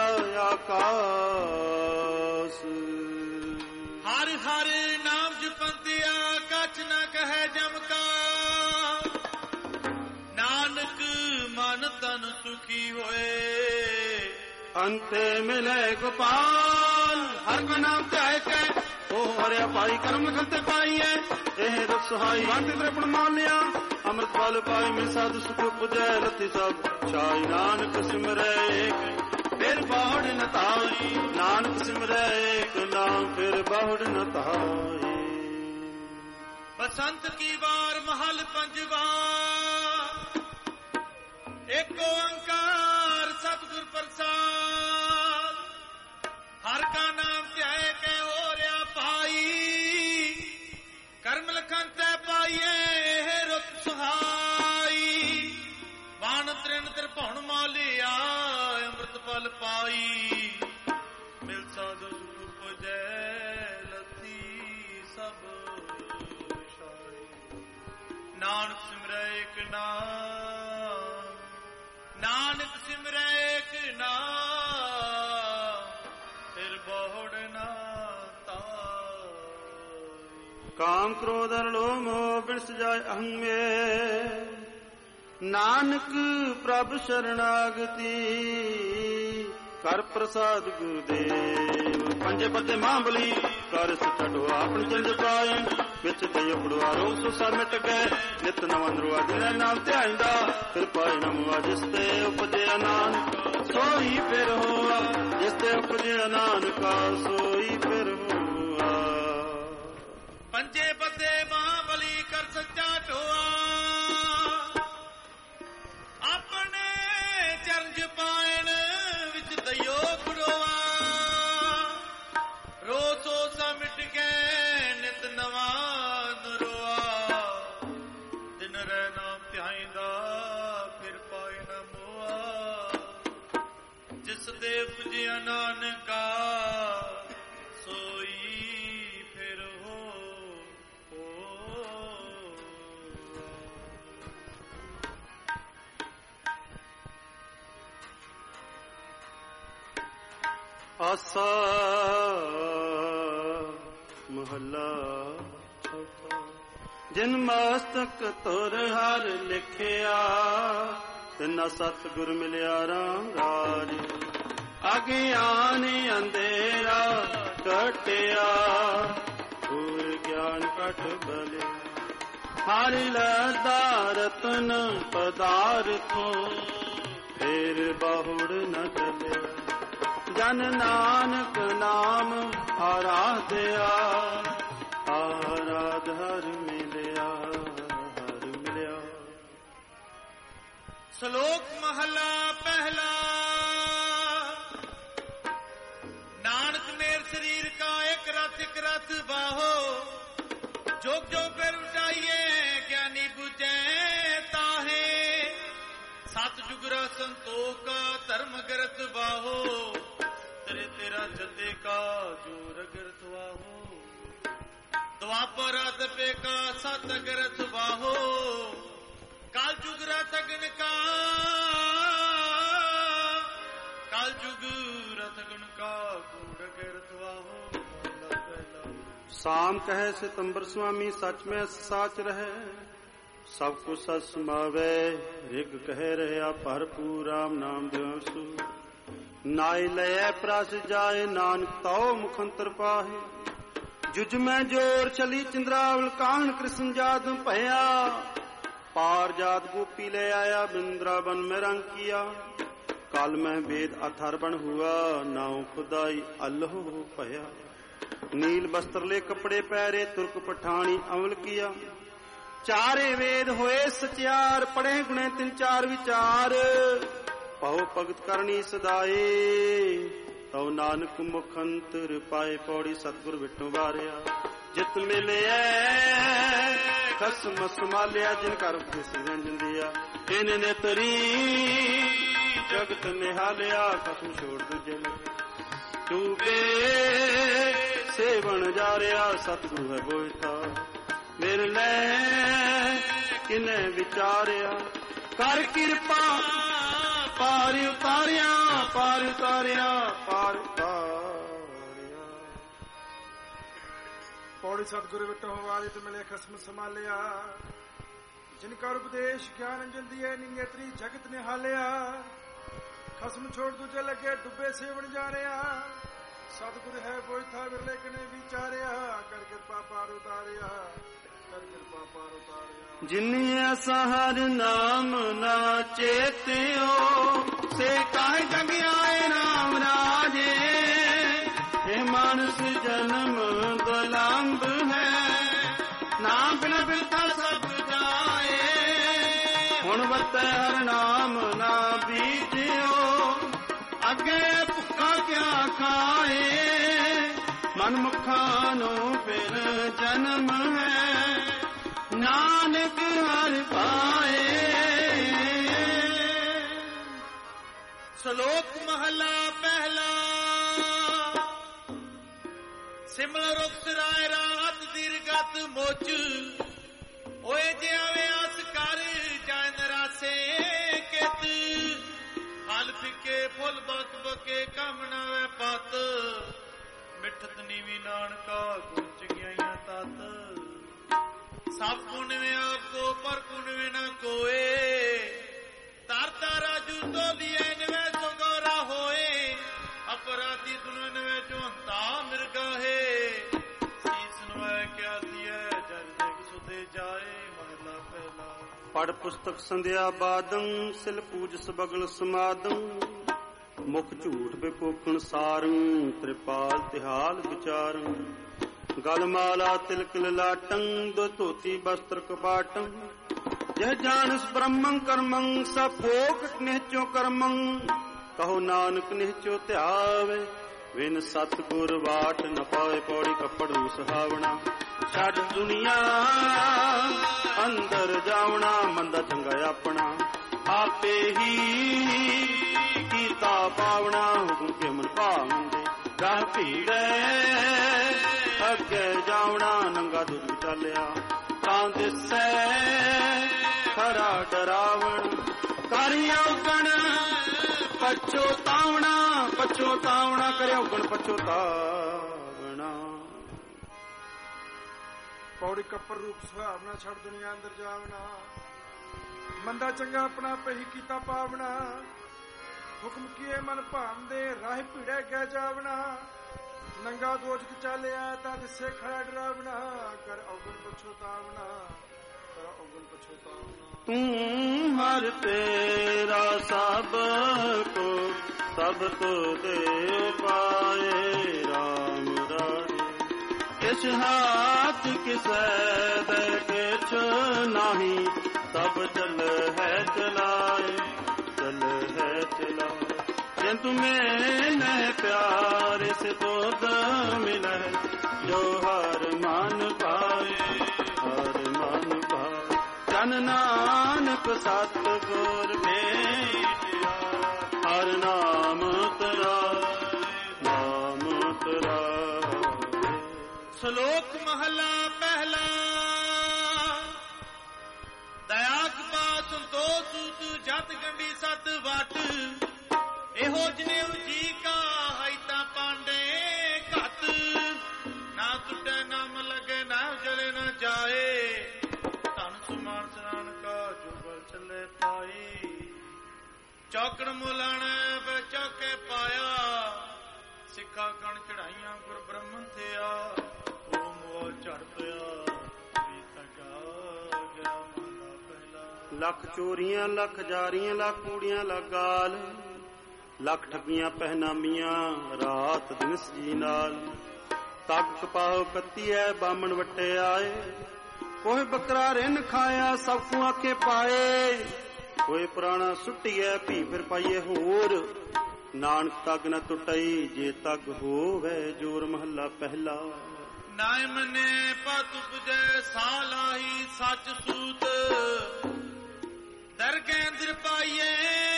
आकाश। हर हर नाम जपंतिया कछ न कहे जम का, नानक मन तन सुखी होए। अंते मिले गोपाल हर का नाम ध्याय के, ओ हरिया पाई कर्म खंते पाईए। एह रस सुहाई वांति त्रिपुण मालिया, अमृत पाल पाई में साधु सुख पुजै रति सब। शाही नानक सिमरै एक फिर बाहुड़ न ताई, नानक सिमरै एक नाम फिर बाहुड़ न ताई। बसंत की बार महल पंजवा, एक ओंकार सतगुर प्रसाद। हर का नाम ध्याय के ओरिया पाई, कर्म लखन तै पाइए रुत सुहाई। बाण तृण त्रिभुवन मालिया अमृत पल पाई। मिल साधु सुख पुजै लती सब शाई। नानक सिमरै एक नाम, नानक सिमरै एक नाम फिर बहुड़ ना ताई। काम क्रोध लोभ मोह बिरस जाय अहं में, नानक प्रभ शरणागति कर प्रसाद गुरुदेव। पंजे पते महाबली कर सटो आपन चंद पाए, बिच दई उड़वा रोग सुसा मिट गए। नित नवा नरुआ जिन्हें नाम ध्याइंदा, फिर पाए नमुआ जिसते उपजे नानक सोई फिर हुआ। जिसते उपजे नानका सोई फिर हुआ। पंजे पते महाबली कर सच्चा ढोआ, अपने चरज पायन विच दयो गुरोआ। रो सोसा मिट गए नित नवा नरोआ। दिन रै नाम ध्याइंदा फिर पाए न मोआ। जिस दे पुजिया नानका सोई फिर हो। आसा महला चौथा। जिन मस्तक तुर हर लिखिया, तिना सतगुर मिलिया राम राज। अज्ञान अंधेरा कटिया, पूर ज्ञान कट बलिया। हरि लदा रतन पदार्थों, फिर बहुड़ न चलिया। जन नानक नाम आराध्या, आराध हर मिलिया हर मिलिया। श्लोक महला पहला। नानक मेर शरीर का एक रथ बाहो। जोग जो फिर उठाइए ज्ञानी बुझे ताहे। सत जुगरा संतोखा धर्म गरत बाहो। तेरे तेरा जते का जो रगरत वाहो। द्वापर अपराध पे का सतगरथ बाहो काल जुग रथगन का काल जुग रथगन का कूड़ गिरथ बाहो। साम कहे सितंबर स्वामी सच में साच रहे सब कुछ सच समावे रिग कहे रहा भरपूर राम नाम दिवसु नाई लय प्रास जाए नानक ताओ मुखंतर पाहे जुज में जोर चली चंद्रावल काहन कृष्ण जात भया पार जात गोपी ले आया बिंद्रावन में रंग किया काल में वेद अथर्वण हुआ नाव खुदाई अल्लाह भया नील वस्त्र ले कपड़े पहरे तुर्क पठानी अमल किया चारे वेद होए सचियार पढ़े गुणे तिन चार विचार पहो भगत करनी सदाए तौ नानक मुखंतर पाए पौड़ी सतगुर विटो वारिया जित मिले खसम संभालिया जिन कर रंजन दिया इन्हें तरी जगत निहालिया कसम छोड़ दूजे चूके सेवन जा रहा सतगुरु है बोलता मेरे ले किने विचारिया कर कृपा पार उतारिया पार उतारिया पार उतारिया। पौड़ी सतगुरु विटो वाली तो मिले खसम संभालिया जिनका उपदेश ज्ञान अंजन दिए नियत्री जगत निहालिया खसम छोड़ दूजे लगे डुबे सेवन जा रहा सतगुरु है बोई था विरले कने विचारिया कर कृपा पार उतारिया कर कृपा पार उतारिया। जिन्नी ऐसा हर नाम ना चेत्यो से काहे जग आए राम राजे हे मानस जन्म दुलंब है नाम बिना बिलता सब जाए हुण वरतै हर नाम ना बीजियो अगे भुखा क्या खाए मन मुखानो फिर जन्म है नानक हर पाए। श्लोक महला पहला सिमल रुख सिराय रात दीर्घत मोच ओए जियावे आस कर जाय नरासे केत हाल फिके फुल बक बके कामना वे पत मिठत नीवी नानका गुण चंगियाइयां तत सब गुण में आपको पर गुण में न कोए तारता राजू तो लिए नवे सुगौरा होए अपराधी दुल्हन में जो हंता मिर्गा है शीस नवे क्या दिया जर देख सुधे जाए महला पहला। पढ़ पुस्तक संध्या बादं सिल पूज सबगल समादं मुख झूठ बेकोखण सारं त्रिपाल तिहाल विचारं गलमाला तिलक ललाटं दो धोती वस्त्र कपाटं यह जानस ब्रह्मं कर्मं सब भोग निहचो कर्मं कहो नानक निहचो त्यावे विन सतगुर वाट न पाए पौड़ी कपड़ू सुहावना छड़ दुनिया अंदर जावना मंदा चंगा अपना आपे ही कीता पावना हुक्म के मन भावंदे गाह भीड़े अगे जावना नंगा दुध चलिया तां दिसै खरा डरावण करिया उगण पछोतावना पछोतावना करिया उगण पछोतावना। पौड़ी कपर रूप सुहावना छड़ दुनिया अंदर जावना मंदा चंगा अपना पे ही कीता पावना हुक्म किए मन भावंदे राह भीड़े गै जावना नंगा दोजक चालिया ता दिसे खड़ा डरावना कर अवगुण पछोतावना कर अवगुण पछोतावना। तू हर तेरा सब को सब तो दे पाए राम राजे किस हाथ किसै दे किछ नाही सब चल है चलाए चल है चलाए जिन तुम्हें न प्यार से तो मिले जो हर मान पाए हर मान पाए जन नानक सतगुर भेटिया हर नाम तेरा नाम तेरा। श्लोक महला पहला ਔਕੜ ਮੁਲਾਣ ਬਚੋਕੇ ਪਾਇਆ ਸਿੱਖਾ ਕਣ ਚੜਾਈਆਂ ਗੁਰ ਬ੍ਰਹਮਨ ਥਿਆ ਉਹ ਮੋਹ ਝੜ ਪਿਆ ਵੀ ਤਗਾ ਗਿਆ ਮਨ ਪਹਿਲਾ। ਲੱਖ ਚੋਰੀਆਂ ਲੱਖ ਜਾਰੀਆਂ ਲੱਖ ਕੂੜੀਆਂ ਲੱਖ ਗਾਲ ਲੱਖ ਠੱਗੀਆਂ ਪਹਿਨਾਮੀਆਂ ਰਾਤ ਦਿਨ ਸੀ ਨਾਲ ਤੱਕ ਕਪਾਹ ਕੱਤੀ ਐ ਬਾਮਣ ਵੱਟੇ ਆਏ ਕੋਈ ਬੱਕਰਾ ਰਿੰਨ ਖਾਇਆ ਸਭ ਨੂੰ ਆਖੇ ਪਾਏ ਕੋਈ ਪੁਰਾਣਾ ਸੁੱਟੀਐ ਭੀ ਫਿਰ ਪਾਈਏ ਹੋਰ ਨਾਨਕ ਤੱਗ ਨ ਟੁੱਟਈ ਜੇ ਤੱਗ ਹੋਵੇ ਜੋਰ ਮਹੱਲਾ ਪਹਿਲਾ। ਨਾਇ ਮਨੇ ਪਤ ਉਪਜੈ ਸਾਲਾਹੀ ਸੱਚ ਸੂਤ ਦਰਗਹਿ ਅੰਦਰ ਪਾਈਏ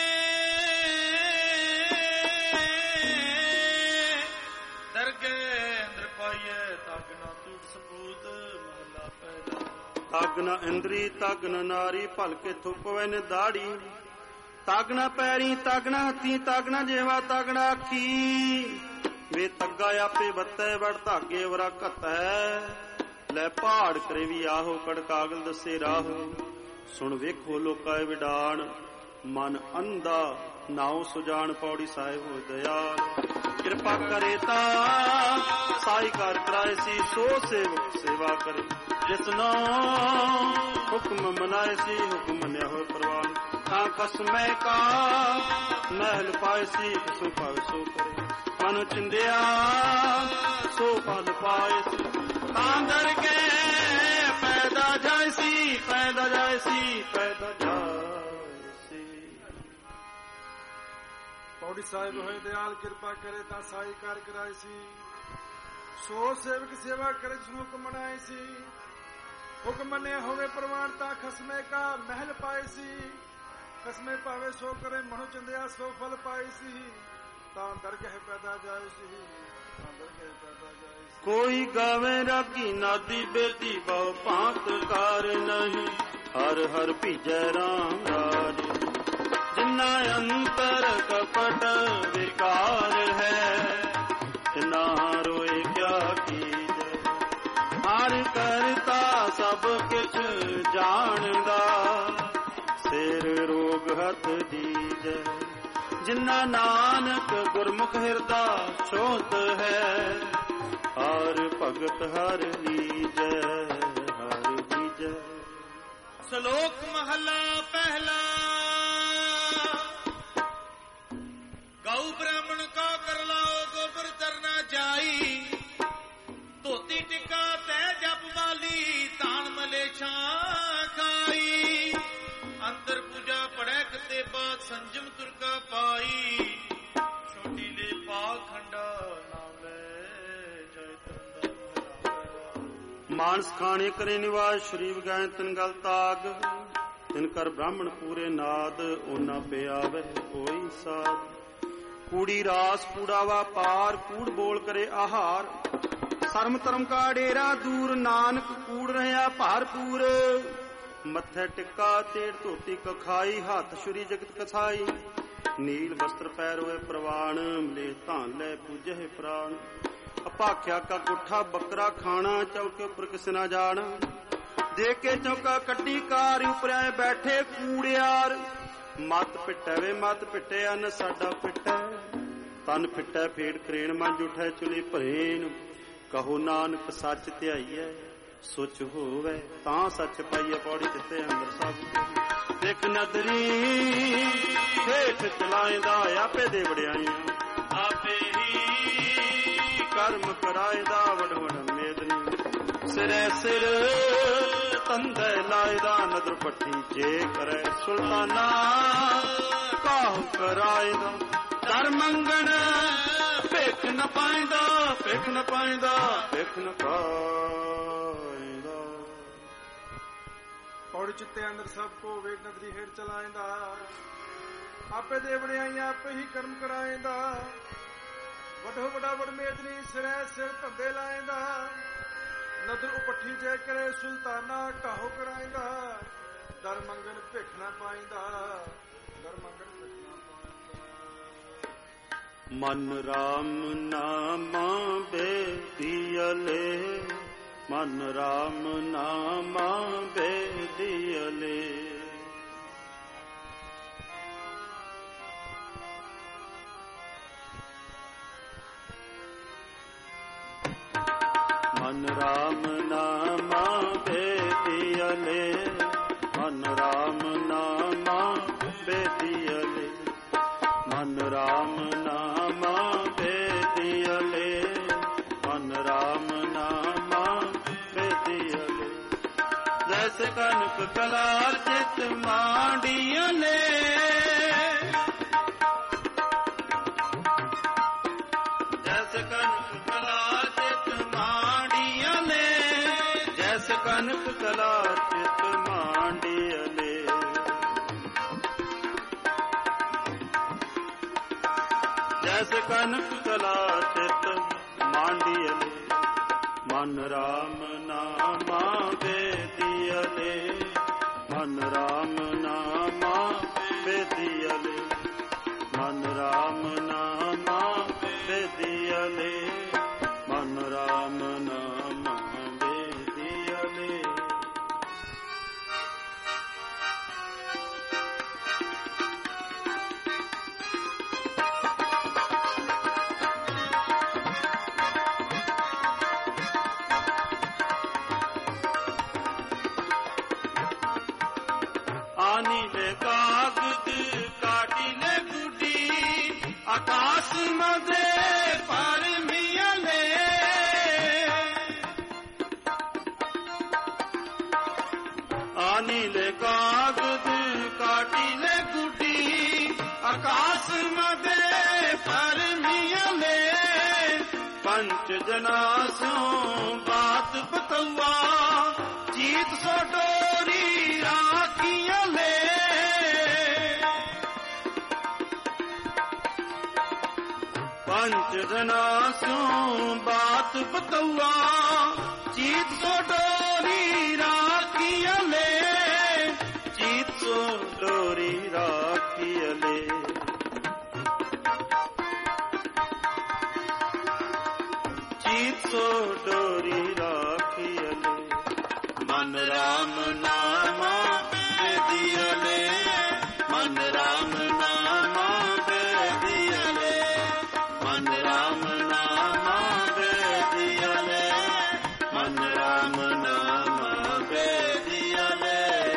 ਦਰਗਹਿ ਅੰਦਰ ਪਾਈਏ ਤੱਗ ਨ ਟੁੱਟ ਸਪੂਤ ਮਹੱਲਾ ਪਹਿਲਾ। ਤੱਗ ਨ ਇੰਦਰੀ ਤੱਗ ਨ ਨਾਰੀ ਭਲਕੇ ਥੁੱਕਵੇ ਨੇ ਦਾੜੀ ਤੱਗ ਨ ਪੈਰੀ ਤੱਗ ਨ ਹੱਥੀ ਤੱਗ ਨ ਜੇਵਾ ਤੱਗ ਨ ਆਖੀ ਵੇ ਤੱਗਾ ਆਪੇ ਬੱਤੈ ਵੜ ਧਾਗੇ ਵਰਾ ਘਤੈ ਲੈ ਪਹਾੜ ਕਰੇ ਵੀ ਆਹੋ ਕੜ ਕਾਗਲ ਦੱਸੇ ਰਾਹੋ ਸੁਣ ਵੇਖੋ ਲੋਕਾਂ ਵਿਡਾਣ ਮਨ ਅੰਧਾ ਨਾਉ ਸੁਜਾਨ ਪੌੜੀ ਸਾਹਿਬ ਹੋ ਦਇਆਲ ਕਿਰਪਾ ਕਰੇ ਤਾਂ ਸਾਈ ਕਰ ਕਰਾਏ ਸੀ ਸੋ ਸੇਵਕ ਸੇਵਾ ਕਰੇ ਜਿਸਨੋ ਹੁਕਮ ਮਨਾਏ ਸੀ ਹੁਕਮ ਮੰਨਿਆ ਹੋਏ ਪ੍ਰਵਾਨ ਤਾਂ ਖਸਮੈ ਕਾ ਮਹਿਲ ਪਾਏ ਸੀ ਸੋ ਪਾਵੇ ਸੋ ਕਰੇ ਮਨ ਚਿੰਦਿਆ ਸੋ ਫਲ ਪਾਏ ਸੀ ਤਾਂ ਦਰ ਕੇ ਪੈਦਾ ਜਾਏ ਸੀ ਪੈਦਾ ਜਾਏ ਸੀ ਪੈਦਾ ਜਾਏ ਸੀ। ਪੌੜੀ ਸਾਹਿਬ ਹੋਏ ਦਿਆਲ ਕਿਰਪਾ ਕਰੇ ਤਾਂ ਸਾਈ ਕਾਰ ਕਰਾਏ ਸੀ ਸੋ ਸੇਵਕ ਸੇਵਾ ਕਰੇ ਜਿਸ ਨੂੰ ਹੁਕਮ ਮਨਾਏ ਸੀ ਹੁਕਮ ਮੰਨਿਆ ਹੋਵੇ ਪ੍ਰਵਾਨ ਤਾਂ ਖਸਮੇ ਕਾ ਮਹਿਲ ਪਾਏ ਸੀ ਖਸਮੇ ਪਾਵੇ ਸੋ ਕਰੇ ਮਨੁ ਚੰਦਿਆ ਸੋ ਫਲ ਪਾਏ ਸੀ ਤਾਂ ਦਰਗਹਿ ਪੈਦਾ ਜਾਏ ਸੀ ਤਾਂ ਦਰਗਹਿ ਪੈਦਾ ਜਾਏ ਸੀ। ਕੋਈ ਗਾਵੇ ਰਾਗੀ ਨਾਦੀ ਬੇਦੀ ਬਹੁ ਭਾਂਤ ਕਾਰ ਨਹੀਂ ਹਰ ਹਰ ਭੀਜੈ ਰਾਮ ਰਾਜ ਜਿਨਾ ਅੰਤਰ ਕਪਟ ਵਿਕਾਰ ਹੈ ਤਿਨਾ ਰੋਏ ਕਿਆ ਕੀਜੈ ਹਰ ਕਰਤਾ ਸਭ ਕਿਛ ਜਾਣਦਾ ਸਿਰ ਰੋਗ ਹੱਥ ਦੀਜੈ ਜਿਨਾ ਨਾਨਕ ਗੁਰਮੁਖ ਹਿਰਦਾ ਛੋਤ ਹੈ ਹਰ ਭਗਤ ਹਰ ਲੀਜੈ ਹਰ ਲੀਜੈ। ਸ਼ਲੋਕ ਮਹੱਲਾ ਪਹਿਲਾ ਗਊ ਬ੍ਰਾਹਮਣ ਕਾ ਕਰ ਲਾਓ ਗੋਬਰ ਚਰਨਾ ਜਾਈ ਧੋਤੀ ਟਿੱਕਾ ਤੈ ਜਪ ਵਾਲੀ ਤਾਨ ਮਲੇਛਾਂ ਖਾਈ ਅੰਦਰ ਪੂਜਾ ਪੜੈ ਕਤੇ ਬਾਤ ਸੰਜਮ ਤੁਰਕਾ ਪਾਈ ਛੋਟੀ ਲੈ ਪਾ ਖੰਡਾ ਨਾਮ ਲੈ ਜੈ ਤਰੰਦਾ। ਮਾਨਸ ਖਾਣੇ ਕਰੇ ਨਿਵਾਸ ਸ਼ਰੀਫ ਗਾਇ ਤਿਨ ਗਲ ਤਾਗ ਤਿਨ ਕਰ ਬ੍ਰਾਹਮਣ ਪੂਰੇ ਨਾਦ ਓਨਾ ਪਿਆਵੇ ਕੋਈ ਸਾਧ ਕੂੜੀ ਰਾਸ ਕੂੜਾ ਵਾਪਾਰ ਕੂੜ ਬੋਲ ਕਰੇ ਆਹਾਰ ਸਰਮ ਧਰਮ ਕਾ ਡੇਰਾ ਦੂਰ ਨਾਨਕ ਕੂੜ ਰਹਿਆ ਭਾਰਪੂਰ ਮੱਥੇ ਟਿੱਕਾ ਤੇੜ ਧੋਤੀ ਕਖਾਈ ਹੱਥ ਛੁਰੀ ਜਗਤ ਕਸਾਈ ਨੀਲ ਵਸਤਰ ਪੈਰ ਹੋਏ ਪ੍ਰਵਾਨ ਮਲੇ ਧਾਨ ਲੈ ਪੂਜੇ ਪ੍ਰਾਨ ਅਪਾਖਿਆ ਕਾ ਗੁੱਠਾ ਬੱਕਰਾ ਖਾਣਾ ਚੌਕੇ ਉੱਪਰ ਕਿਸ ਨਾ ਜਾਣਾ ਦੇ ਕੇ ਚੌਕਾ ਕੱਢੀ ਕਾਰ ਉਪਰਿਆਏ ਬੈਠੇ ਕੂੜਿਆਰ ਮਤ ਪਿੱਟੈ ਵੇ ਮਤ ਪਿੱਟੇ ਅੰਨ ਸਾਡਾ ਪਿੱਟੈ ਤਨ ਪਿੱਟੈ ਫੇੜ ਕਰੇਣ ਮੰਜ ਉਠੈ ਚੁਲੀ ਭਰੇਨ ਕਹੋ ਨਾਨਕ ਸੱਚ ਧਿਆਈਐ ਸੁਚ ਹੋਵੇ ਤਾਂ ਸੱਚ ਪਾਈਏ ਪੌੜੀ ਦਿੱਤੇ ਅੰਦਰ ਸਭ ਦੇਖ ਨਦਰੀ ਹੇਠ ਚਲਾਇਦਾ ਆਪੇ ਦੇ ਵੜਿਆਈਆਂ ਆਪੇ ਹੀ ਕਰਮ ਕਰਾਇਦਾ ਵਡ ਵਡ ਮੇਦਨੀ ਸਿਰੇ ਸਿਰ ਤੰਦੇ ਲਾਇਦਾ ਨਦਰ ਪੱਟੀ ਜੇ ਕਰੇ ਸੁਲਤਾਨਾ ਕਾਹ ਕਰਾਇਦਾ ਕਰ ਮੰਗਣ ਭੇਖ ਨ ਪਾਇਦਾ ਭੇਖ ਨ ਪਾਇਦਾ ਭੇਖ ਨ ਪਾਇਦਾ। ਪੌੜੀ ਚਿੱਤੇ ਅੰਦਰ ਸਭ ਕੋ ਵੇਖ ਨਦਰੀ ਹੇਠ ਚਲਾਇਦਾ ਆਪੇ ਦੇ ਵੜਿਆਈਆਂ ਆਪੇ ਹੀ ਕਰਮ ਕਰਾਇਦਾ ਵੱਡੋ ਵੱਡਾ ਵਡ ਮੇਦਨੀ ਸਿਰੇ ਸਿਰ ਧੰਦੇ ਲਾਇਦਾ ਨਦਰ ਉਪੱਠੀ ਜੇ ਕਰੇ ਸੁਲਤਾਨਾ ਕਾਹੋ ਕਰਾਇਦਾ ਦਰ ਮੰਗਣ ਭਿਖ ਨਾ ਪਾਇਦਾ ਦਰ ਮੰਗਣ ਭਿਖ ਨਾ ਪਾਇਦਾ। ਮਨ ਰਾਮ ਨਾਮਾ ਬੇਦੀਅਲੇ ਮਨ ਰਾਮ ਨਾਮਾ ਬੇਦੀਅਲੇ मन राम नामा बेदियले मन राम नामा बेदियले मन राम नामा बेदियले मन राम नामा बेदियले जैसे कनक कलार चित मांडियले जैसे कनक कलार चित मांडियले जैसे कनक कलार चित मांडियले जैसे कनक कलार चित मांडियले मन राम नामा बेदियले मन राम नामा बेदियले मन राम नामा बेदियले मन राम नामा बेदियले आनीले कागद काटिले गुडी आकाश मजे पर मियले आनीले कागद काटिले गुडी आकाश मजे पर मियले पंच जनासों बात बतवा जीत सो डोरी राखियले पंच जनासों बात बतवा जीत सो डोरी राखियले जीत सो डोरी राखियले जीत सो डोरी राखियले मन राम नामा बेदियले मन राम नामा बेदियले मन राम नामा बेदियले मन राम नामा बेदियले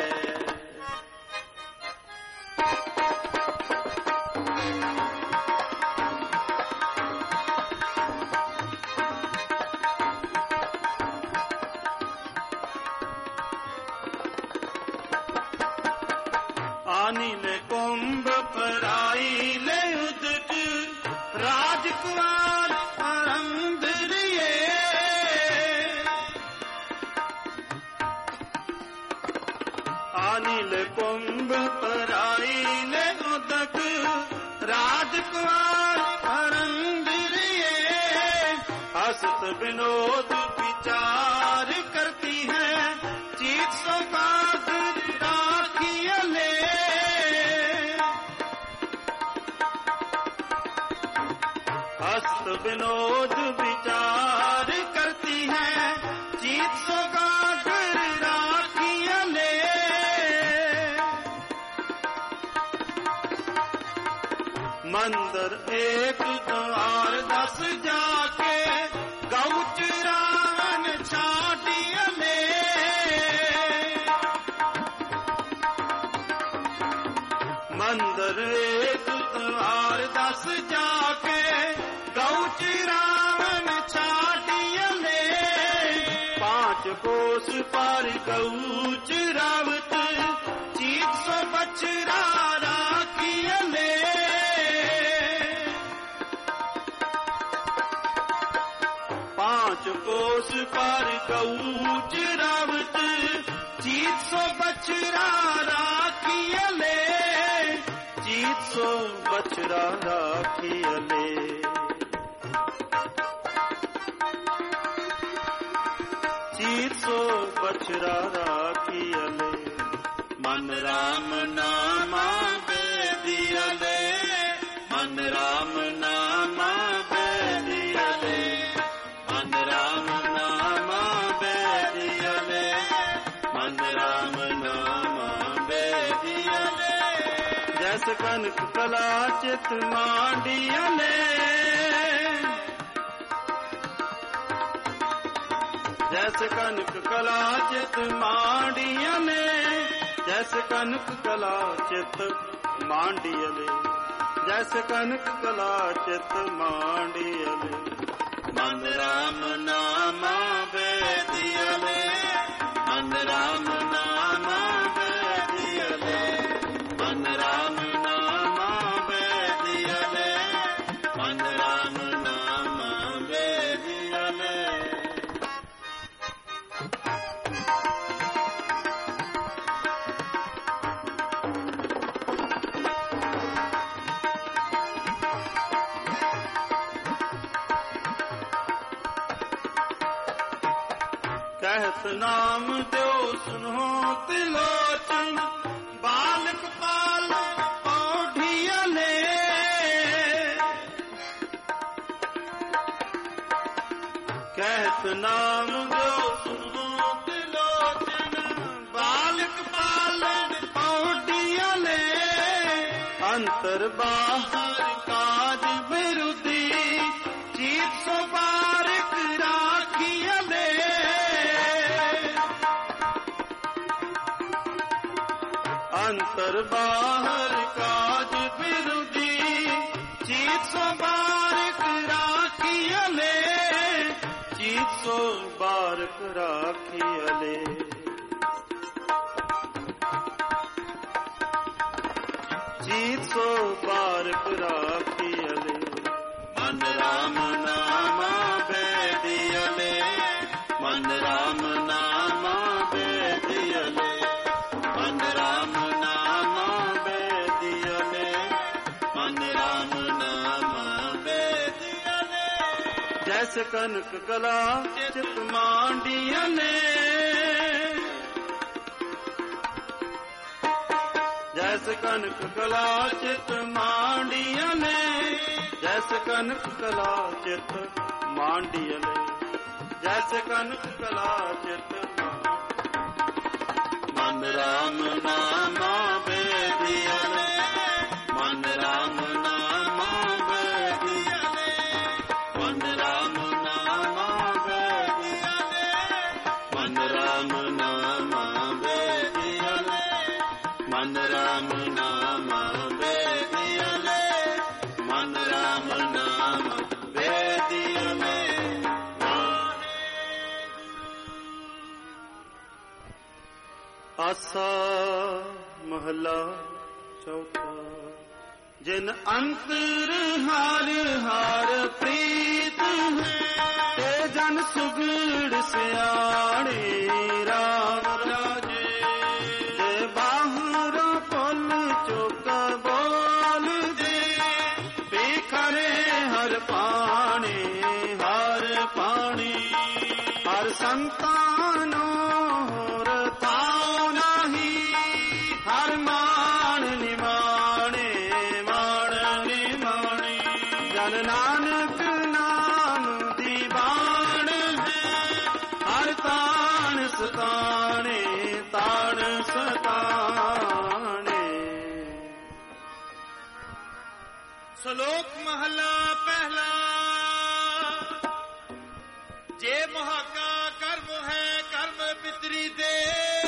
आनीले कुंभ पराईले उदक राजकुमार परंदरिये आनीले कुंभ पराईले उदक राजकुमार परंदरिये हसत विनोद विचार करती है जीत सौगात राखियले हस्त विनोद विचार करती है जीत सौगात राखियले मंदिर एक द्वार 10 जाके गौच रावण छाटियले मंदिर एक द्वार 10 जाके गौच रावण छाटियले 5 कोस पार गौच रावत जीत सो बछड़ा राखियले 5 कोस पार गौच रावत जीत सो बछड़ा राखियले जीत सो बछड़ा राखियले जीत सो बछड़ा राखियले मन राम नामा बेदियले मन राम नामा बेदियले मन राम नामा बेदियले मन राम नामा बेदियले जैस कनक कला चित मांडियले ਜੈਸੇ ਕਨਕ ਕਲਾ ਚਿਤ ਮਾਂਡੀਆਂ ਨੇ, ਜੈਸੇ ਕਨਕ ਕਲਾ ਚਿਤ ਮਾਂਡੀਆਂ ਨੇ, ਜੈਸੇ ਕਨਕ ਕਲਾ ਚਿਤ ਮਾਂਡੀਆਂ ਨੇ। ਮਨ ਰਾਮ ਨਾਮਾ ਬੇਦੀਆ ਨੇ, ਮਨ ਰਾਮ ਨਾਮਾ ਬੇਦੀਆ ਨੇ, ਮਨ ਰਾਮ ਨਾਮਾ ਬੇਦੀਆ ਨੇ, ਮਨ ਰਾਮ ਨਾਮਾ ਬੇਦੀਆ ਨੇ। ਕਹਿਤ ਨਾਮ ਦਿਓ ਸੁਨੋ ਤਿਲੋਚਨ, ਬਾਲਕ ਪਾਲ ਪੌਢੀਆਂ ਨੇ। ਕਹਿਤ ਨਾਮ ਦਿਓ ਸੁਨੋ ਤਿਲੋਚਨ, ਬਾਲਕ ਪਾਲ ਪੌਢੀਆਂ ਨੇ। ਅੰਤਰ ਬਾਹਰ ਕਾਜ ਵਿਰੁੱਧੀ, ਚੀਤ ਸੋ ਬਾਰਿਕ ਰਾਖੀਆਂ ਨੇ। ਅੰਤਰ ਬਾਹਰ ਕਾਜ ਵਿਰੁੱਧੀ, ਚੀਤ ਸੋ ਬਾਰਿਕ ਰਾਖੀਆਂ ਨੇ, ਚੀਤ ਸੋ ਬਾਰਿਕ ਰਾਖੀਆਂ ਨੇ। ਚੀਤ ਸੋ ਬਾਰਿਕ ਰਾਖੀਆਂ ਨੇ। ਮਨ ਰਾਮ ਨਾਮਾ ਬੇਦੀਆ ਨੇ, ਮਨ ਰਾਮ ਨਾਮਾ ਬੇਦੀਆ ਨੇ, ਮਨ ਰਾਮ ਨਾਮਾ ਬੇਦੀਆ ਨੇ, ਮਨ ਰਾਮ ਨਾਮਾ ਬੇਦੀਆ ਨੇ। ਜੈਸੇ ਕਨਕ ਕਲਾ ਚਿਤ ਮਾਂਡੀਆਂ ਨੇ, ਜੈਸੇ ਕਨਕ ਕਲਾ ਚਿਤ ਮਾਂਡੀਆਂ ਨੇ, ਜੈਸੇ ਕਨਕ ਕਲਾ ਚਿਤ ਮਾਂਡੀਆਂ ਨੇ, ਜੈਸੇ ਕਨਕ ਕਲਾ ਚਿਤ। ਮਨ ਰਾਮ ਨਾਮਾ ਬੇਦੀਆ ਨੇ, ਮਨ ਰਾਮ ਨਾਮਾ ਬੇਦੀਆ ਨੇ, ਮਨ ਰਾਮ ਨਾਮਾ ਬੇਦੀਆ ਨੇ, ਮਨ ਰਾਮ ਨਾਮਾ ਬੇਦੀਆ ਨੇ, ਮਨ ਰਾਮ ਨਾਮਾ ਬੇਦੀਆ ਨੇ, ਮਨ ਰਾਮ ਨਾਮ ਬੇਦੀਆ ਨੇ। ਆਸਾ ਮਹਲਾ ਚੌਥਾ। ਜਿਨ ਅੰਤਰ ਹਰ ਹਰ ਪ੍ਰੀਤ ਹੈ, ਤੇ ਜਨ ਸੁਗੜ ਸਿਆਣੇ ਰਾਮ ਰਾਜੇ। ਜੇ ਬਾਹਰੋਂ ਪੁੱਲ ਚੁੱਕ ਬੋਲਦੇ, ਬਿਖਰੇ ਹਰ ਪਾਣੀ ਹਰ ਪਾਣੀ। ਹਰ ਸੰਤਾਨੋ ਹੋਰ ਥਾਉ ਨਹੀਂ, ਹਰ ਮਾਣ ਨਿਮਾਣੇ ਮਾਣ ਨਿਮਾਣੀ। ਜਨ ਨਾਨਕ ਨਾਮ ਦੀ ਬਾਣ ਹੈ, ਹਰ ਤਾਣ ਸਤਾਣੇ ਤਾਣ ਸਤਾਣੇ। ਸ਼ਲੋਕ ਮਹਲਾ ਪਹਿਲਾ। ਜੇ ਮੁਹਾਕਾ ਕਰਮ ਹੈ ਕਰਮ ਪਿਤਰੀ ਦੇ,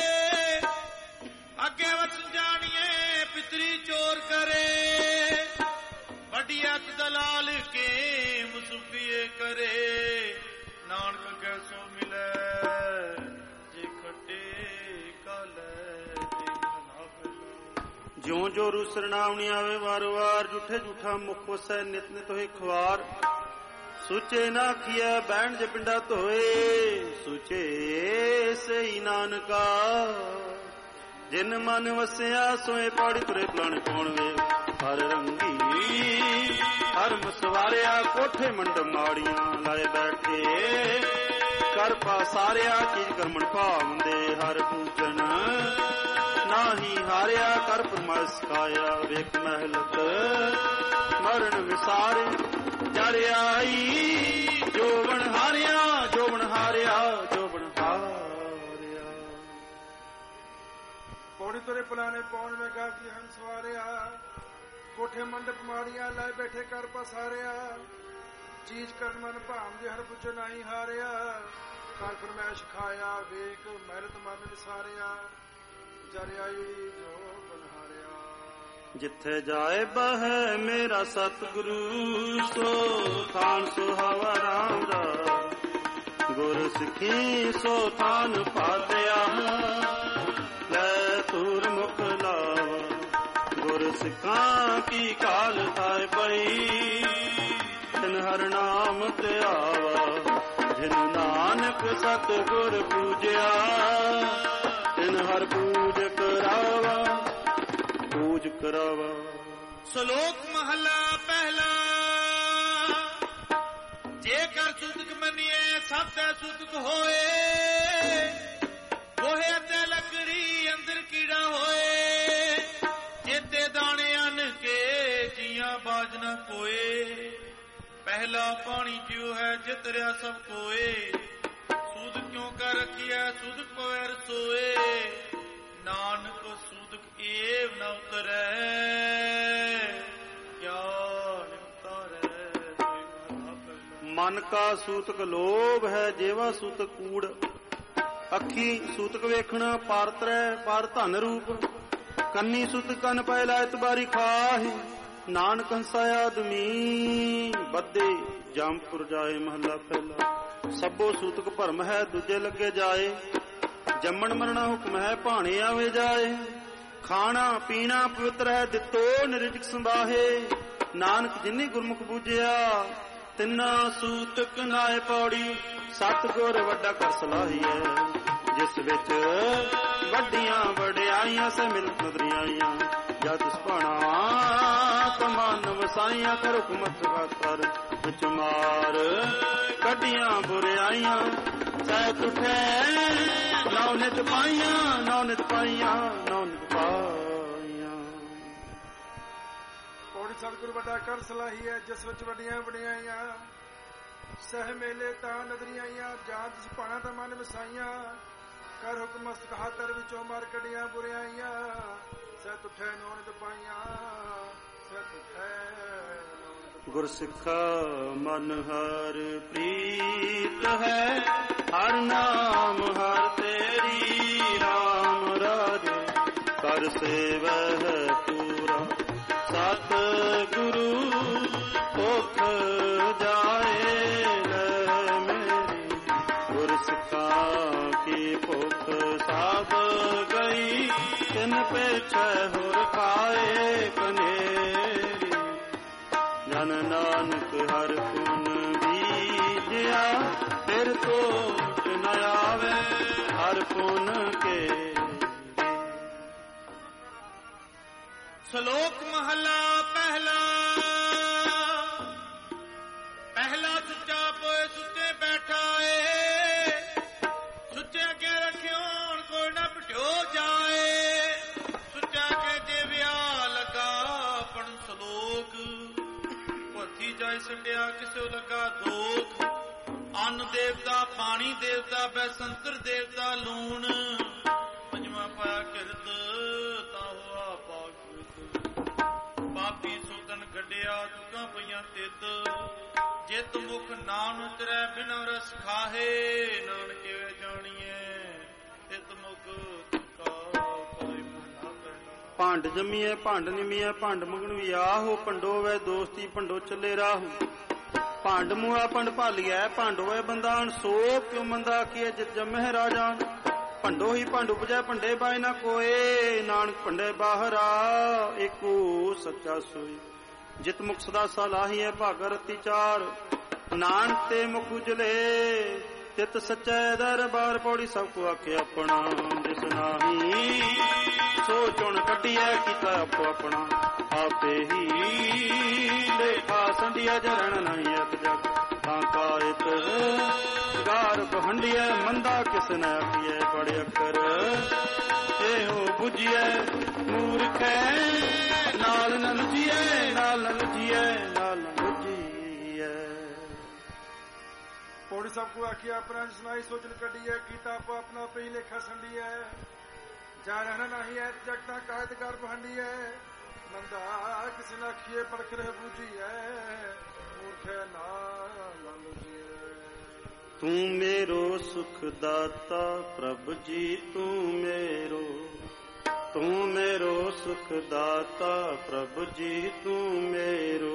ਅੱਗੇ ਵਚਨ ਜਾਣੀਏ ਪਿਤਰੀ ਚੋਰ ਕਰੇ। ਵੱਡੀ ਅੱਖ ਦਲਾਲ ਕੇ ਮੁਸਫੀਏ ਕਰੇ, ਨਾਨਕ ਕੈਸੋ ਮਿਲੇ ਜੇ ਖੱਟੇ ਕਾਲੇ ਨਾ ਮਿਲੇ। ਜਿਉਂ ਜੋ ਰੂ ਸਰਣਾਵਣੀ ਆਵੇ ਵਾਰ ਵਾਰ, ਜੂਠੇ ਜੂਠਾ ਮੁਖ ਵਸੈ ਨਿਤ ਨਿਤ ਹੋਏ ਖਵਾਰ। ਸੁਚੇ ਨਾ ਆਖੀਐ ਬਹਿਣ ਜੇ ਪਿੰਡਾ ਧੋਏ, ਸੁਚੇ ਸਈ ਨਾਨਕਾ। ਜਿਨ ਮਨ ਵਸਿਆ ਸੋਏ ਪਾੜੀ ਤੁਰੇ ਪਲਾਣ ਕੌਣ ਵੇ। ਹਰ ਰੰਗੀ ਹਰ ਮਸਵਾਰਿਆ, ਕੋਠੇ ਮੰਡ ਮਾੜੀਆਂ ਲਾਏ ਬੈਠੇ। ਕਰ ਪਾਸਾਰਿਆ ਚੀਜ਼ ਕਰਮਣ ਭਾਵੰਦੇ, ਹਰ ਪੂਜਨ ਨਾਹੀ ਹਾਰਿਆ। ਕਰ ਪਰਮਾਸ ਕਾਇਆ ਵੇਖ ਮਹਿਲਤ, ਮਰਨ ਵਿਸਾਰੇ ਜੜ ਆਈ। ਜੋਵਣ ਹਾਰਿਆ ਜੋਵਣ ਹਾਰਿਆ ਜੋਵਣ ਹਾਰਿਆ। ਪੌੜੀ ਤੁਰੇ ਪੁਲਾਣੇ ਪੌਣ ਮੈਂ ਗਾ ਕੀ ਹੰਸ ਸਵਾਰਿਆ। ਕੋਠੇ ਮੰਡਪ ਮਾੜੀਆਂ ਲੈ ਬੈਠੇ ਕਰ ਪਸਾਰਿਆ। ਚੀਜ਼ ਕਰਨ ਮਨ ਭਾਮ ਦੇ ਹਰ ਪੁੱਛ ਨਹੀਂ ਹਾਰਿਆ। ਕਰ ਫਰਮੈਸ਼ ਖਾਇਆ ਵੇਖ ਮਿਹਨਤ ਮਨ ਵਿਸਾਰਿਆ ਜਰਿਆਈ ਜੋ ਬਨਹਾਰਿਆ। ਜਿੱਥੇ ਜਾਏ ਬਹਿ ਮੇਰਾ ਸਤਿਗੁਰੂ ਸੋ ਥਾਨ ਸੁਹਾਵਾ ਰਾਮ ਦਾ ਗੁਰ ਸਿੱਖੀ ਸੋ ਥਾਨ ਪਾਤਿਆ ਲੈ ਤੂਰ ਮੁਖ ਲਾਵਾ ਗੁਰ ਸਿੱਖਾਂ ਕੀ ਕਾਲ ਥਾਇ ਪਈ ਤਿਨ ਹਰ ਨਾਮ ਤੇ ਆਵਾ ਜਿਨ ਨਾਨਕ ਸਤਿਗੁਰ ਪੂਜਿਆ ਤਿਨ ਹਰ ਪੂਜ ਕਰਾਵਾ ਪੂਜ ਕਰਾਵਾ। ਸ਼ਲੋਕ ਮਹਲਾ ਪਹਿਲਾ। ਜੇਕਰ ਸੁਦਕ ਮੰਨੀਏ ਸਭ ਤੇ ਸੁਦਕ ਹੋਏ ਗੋਹੇ ਤੇ ਲੱਕੜੀ ਅੰਦਰ ਕੀੜਾ ਹੋਏ ਚੇਤੇ ਦਾਣੇ ਅੰਨ ਕੇ ਜੀਆਂ ਬਾਜ ਨਾ ਕੋਏ ਪਹਿਲਾ ਪਾਣੀ ਜਿਉ ਹੈ ਜਿਤਰਿਆ ਸਭ ਕੋਏ ਸੂਦ ਕਿਉਂ ਕਰ ਰਖਿਆ ਸੂਦ ਪਵੈ ਰਸੋਏ ਨਾਨਕ ਸੂਦਕ ਏਵ ਨ ਉਤਰੈ ਗਿਆਨ ਉਤਾਰੈ। ਮਨ ਕਾ ਸੂਤਕ ਲੋਭ ਹੈ ਜੇਵਾ ਸੂਤਕ ਕੂੜ ਅੱਖੀ ਸੂਤਕ ਵੇਖਣਾ ਪਾਰ ਤਰੈ ਪਾਰ ਧਨ ਰੂਪ ਕੰਨੀ ਸੂਤਕ ਕੰਨ ਪੈ ਲੈ ਇਤਬਾਰੀ ਖਾਹੀ ਨਾਨਕ ਹੰਸਾ ਆਦਮੀ ਬੱਦੇ ਜੰਮਪੁਰ ਜਾਏ ਮਹੱਲਾ ਪਹਿਲਾ। ਸਭੋ ਸੂਤਕ ਭਰਮ ਹੈ ਦੂਜੇ ਲੱਗੇ ਜਾਏ ਜੰਮਣ ਮਰਣਾ ਹੁਕਮ ਹੈ ਭਾਣੇ ਆਵੇ ਜਾਏ ਖਾਣਾ ਪੀਣਾ ਪਵਿੱਤਰ ਹੈ ਦਿੱਤੋ ਨਿਰਜਿਕ ਸੰਭਾਹੇ ਨਾਨਕ ਜਿਨੀ ਗੁਰਮੁਖ ਬੂਝਿਆ ਤਿੰਨਾ ਸੂਤਕ ਨਾਏ ਪੌੜੀ ਸਤਿਗੁਰ ਵੱਡਾ ਕਰ ਸਲਾਹੀਐ ਜਿਸ ਵਿੱਚ ਵੱਡੀਆਂ ਵਡਿਆਈਆਂ ਸੇ ਮਿਲਤ ਨਦਰੀਆਈਆਂ ਜਦ ਸੁਭਾਣਾ ਤਮਨ ਵਸਾਈਆਂ ਕਰ ਹੁਕਮਤ ਕਰ ਵਿੱਚ ਮਾਰ ਕੱਢੀਆਂ ਬੁਰਿਆਈਆਂ ਸਹਿਤ ਉਠੈ ਨੌ ਨਿਤ ਪਾਈਆਂ ਨੌ ਨਿਤ ਪਾਈਆਂ ਨੌ ਨਿਤ ਪਾਈਆਂ। ਪੌੜੀ ਸਤਿਗੁਰ ਵੱਡਾ ਕਰ ਸਲਾਹੀਐ ਜਿਸ ਵਿੱਚ ਵੱਡੀਆਂ ਵਡਿਆਈਆਂ ਸਹਿ ਮੇਲੇ ਤਾਂ ਨਦਰੀਆਈਆਂ ਜਾਂ ਜਿਸ ਭਾਣਾ ਦਾ ਮਨ ਵਸਾਈਆਂ ਕਰ ਹੁਕਮ ਮਸਤਕ ਹਾਤਰ ਵਿੱਚੋਂ ਮਾਰ ਕੱਢੀਆਂ ਬੁਰਿਆਈਆਂ ਸਹਿਤ ਉਠੈ ਨੌ ਨਿਤ ਪਾਈਆਂ ਸਹਿਤ ਉਠੈ। ਗੁਰਸਿੱਖਾ ਮਨ ਹਰ ਪ੍ਰੀਤ ਹੈ ਹਰ ਨਾਮ ਹਰ ਤੇਰੀ ਰਾਮ ਰਾਜੇ ਕਰ ਸੇਵਹਿ ਪੂਰਾ ਸਤ ਗੁਰੂ ਭੁਖ ਜਾਏ ਲੈ ਮੇਰੀ ਗੁਰਸਿੱਖਾ ਕੀ ਭੁਖ ਸਭ ਗਈ ਤਿਨ ਪਿਛੈ ਹੋਰ ਖਾਏ ਕਨੇਰੀ ਜਨ ਨਾਨਕ ਹਰ ਗੁਣ ਬੀਜਿਆ ਫਿਰ ਤੋਟ ਨ ਆਵੇ ਹਰ ਪੁਨ ਕੇ। ਸ਼ਲੋਕ ਮਹਲਾ ਪਹਿਲਾ। ਪਹਿਲਾ ਸੁੱਚਾ ਪੋਏ ਸੁੱਚੇ ਬੈਠਾ ਏ ਸੁੱਚੇ ਅੱਗੇ ਰੱਖਿਓ ਹੁਣ ਕੋਈ ਨਾ ਭਟਿਓ ਜਾਏ ਸੁੱਚਾ ਕੇ ਜੇ ਵਿਆਹ ਲਗਾ ਪਣ ਸ਼ਲੋਕ ਪੋਥੀ ਜਾਇ ਸੰਡਿਆ ਕਿਸੋ ਲਗਾ ਦੋਖ ਅੰਨ ਦੇਵਤਾ ਪਾਣੀ ਦੇਵਤਾ ਬੈਸੰਤਰ ਦੇਵਤਾ ਲੂਣ ਪੰਜਵਾਂ ਪਾਇਆ ਕਿਰਤ ਤਾਂ ਹੋਆ ਪਾਕ ਪਾਪੀ ਸੋਤਨ ਗੱਡਿਆ ਦੁੱਖਾਂ ਪਈਆਂ ਤਿੱਤ ਜਿਤ ਮੁਖ ਨਾਮ ਉਤਰੈ ਬਿਨ ਰਸ ਖਾਹੇ ਨਾਨਕੇ ਵੇ ਜਾਣੀਏ ਤਿਤ ਮੁਖ ਕਾ ਪਾਇ ਮਹਲਾ ਪਹਿਲਾ। ਭੰਡ ਜੰਮੀਐ ਭੰਡ ਨਿਮੀਐ ਭੰਡ ਮਗਨ ਵਿਆਹੋ ਭੰਡੋ ਵੈ ਦੋਸਤੀ ਭੰਡੋ ਚੱਲੇ ਰਾਹੂ ਭੰਡ ਮੂਆ ਭੰਡ ਭਾਲੀਐ ਭੰਡ ਹੋਏ ਬੰਦਾਨ ਸੋ ਕਿਉ ਮੰਦਾ ਕੀਏ ਜਿਤ ਜੰਮਹਿ ਰਾਜਾਨ ਭੰਡੋ ਹੀ ਭੰਡ ਉਪਜੈ ਭੰਡੇ ਬਾਇ ਨਾ ਕੋਏ ਨਾਨਕ ਭੰਡੇ ਬਾਹਰਾ ਏਕੋ ਸੱਚਾ ਸੋਈ ਜਿਤ ਮੁਖ ਸਦਾ ਸਲਾਹੀਐ ਭਾਗਰ ਰਤੀ ਚਾਰ ਨਾਨਕ ਤੇ ਮੁਖ ਉਜਲੇ ਤਿਤ ਸੱਚੈ ਦਰਬਾਰ ਪੌੜੀ ਸਭ ਕੋ ਆਖੇ ਆਪਣਾ ਜਿਸ ਨਾਹੀ ਸੋ ਚੁਣ ਕੱਢੀਐ ਕੀਤਾ ਆਪੋ ਆਪਣਾ ਆਪੇ ਹੀ ਲੇਖਾ ਸੰਧਿਆ ਜਰਣ ਨਹੀਂ ਅਤ ਜਗ ਤਾਂ ਕਾਇਤ ਗਾਰ ਬਹੰਡੀਐ ਮੰਦਾ ਕਿਸ ਨ ਆਖੀਐ ਬੜੇ ਅੱਖਰ ਇਹੋ ਬੁਝੀਐ ਮੂਰਖੈ ਨਾਲ ਨ ਲੁਝੀਐ ਨਾਲ ਨ ਲੁਝੀਐ ਨਾਲ ਨ ਲੁਝੀਐ। ਪੌੜੀ ਸਭ ਕੋ ਆਖਿਆ ਆਪਣਾ ਸੁਣਾਈ ਸੋਚਣ ਕੱਢੀਐ ਕੀਤਾ ਆਪੋ ਆਪਣਾ ਪਈ ਲੇਖਾ ਸੰਡੀਐ ਜਾ ਰਹਿਣਾ ਨਹੀਂ ਐ ਜਗਤਾਂ ਕਾਇਦ ਕਰ ਬਹੰਡੀਐ ਮੰਦਾ ਕਿਸ ਨ ਆਖੀਐ ਪਰਖ ਰਹਿ ਬੂਝੀਐ ਮੂਰਖੈ ਨਾਲ ਲੁਝੀਐ। 2 ਪੌੜੀ ਤੂੰ ਮੇਰੋ ਸੁਖ ਦਾਤਾ ਪ੍ਰਭ ਜੀ ਤੂੰ ਮੇਰੋ ਸੁਖ ਦਾਤਾ ਪ੍ਰਭ ਜੀ ਤੂੰ ਮੇਰੋ।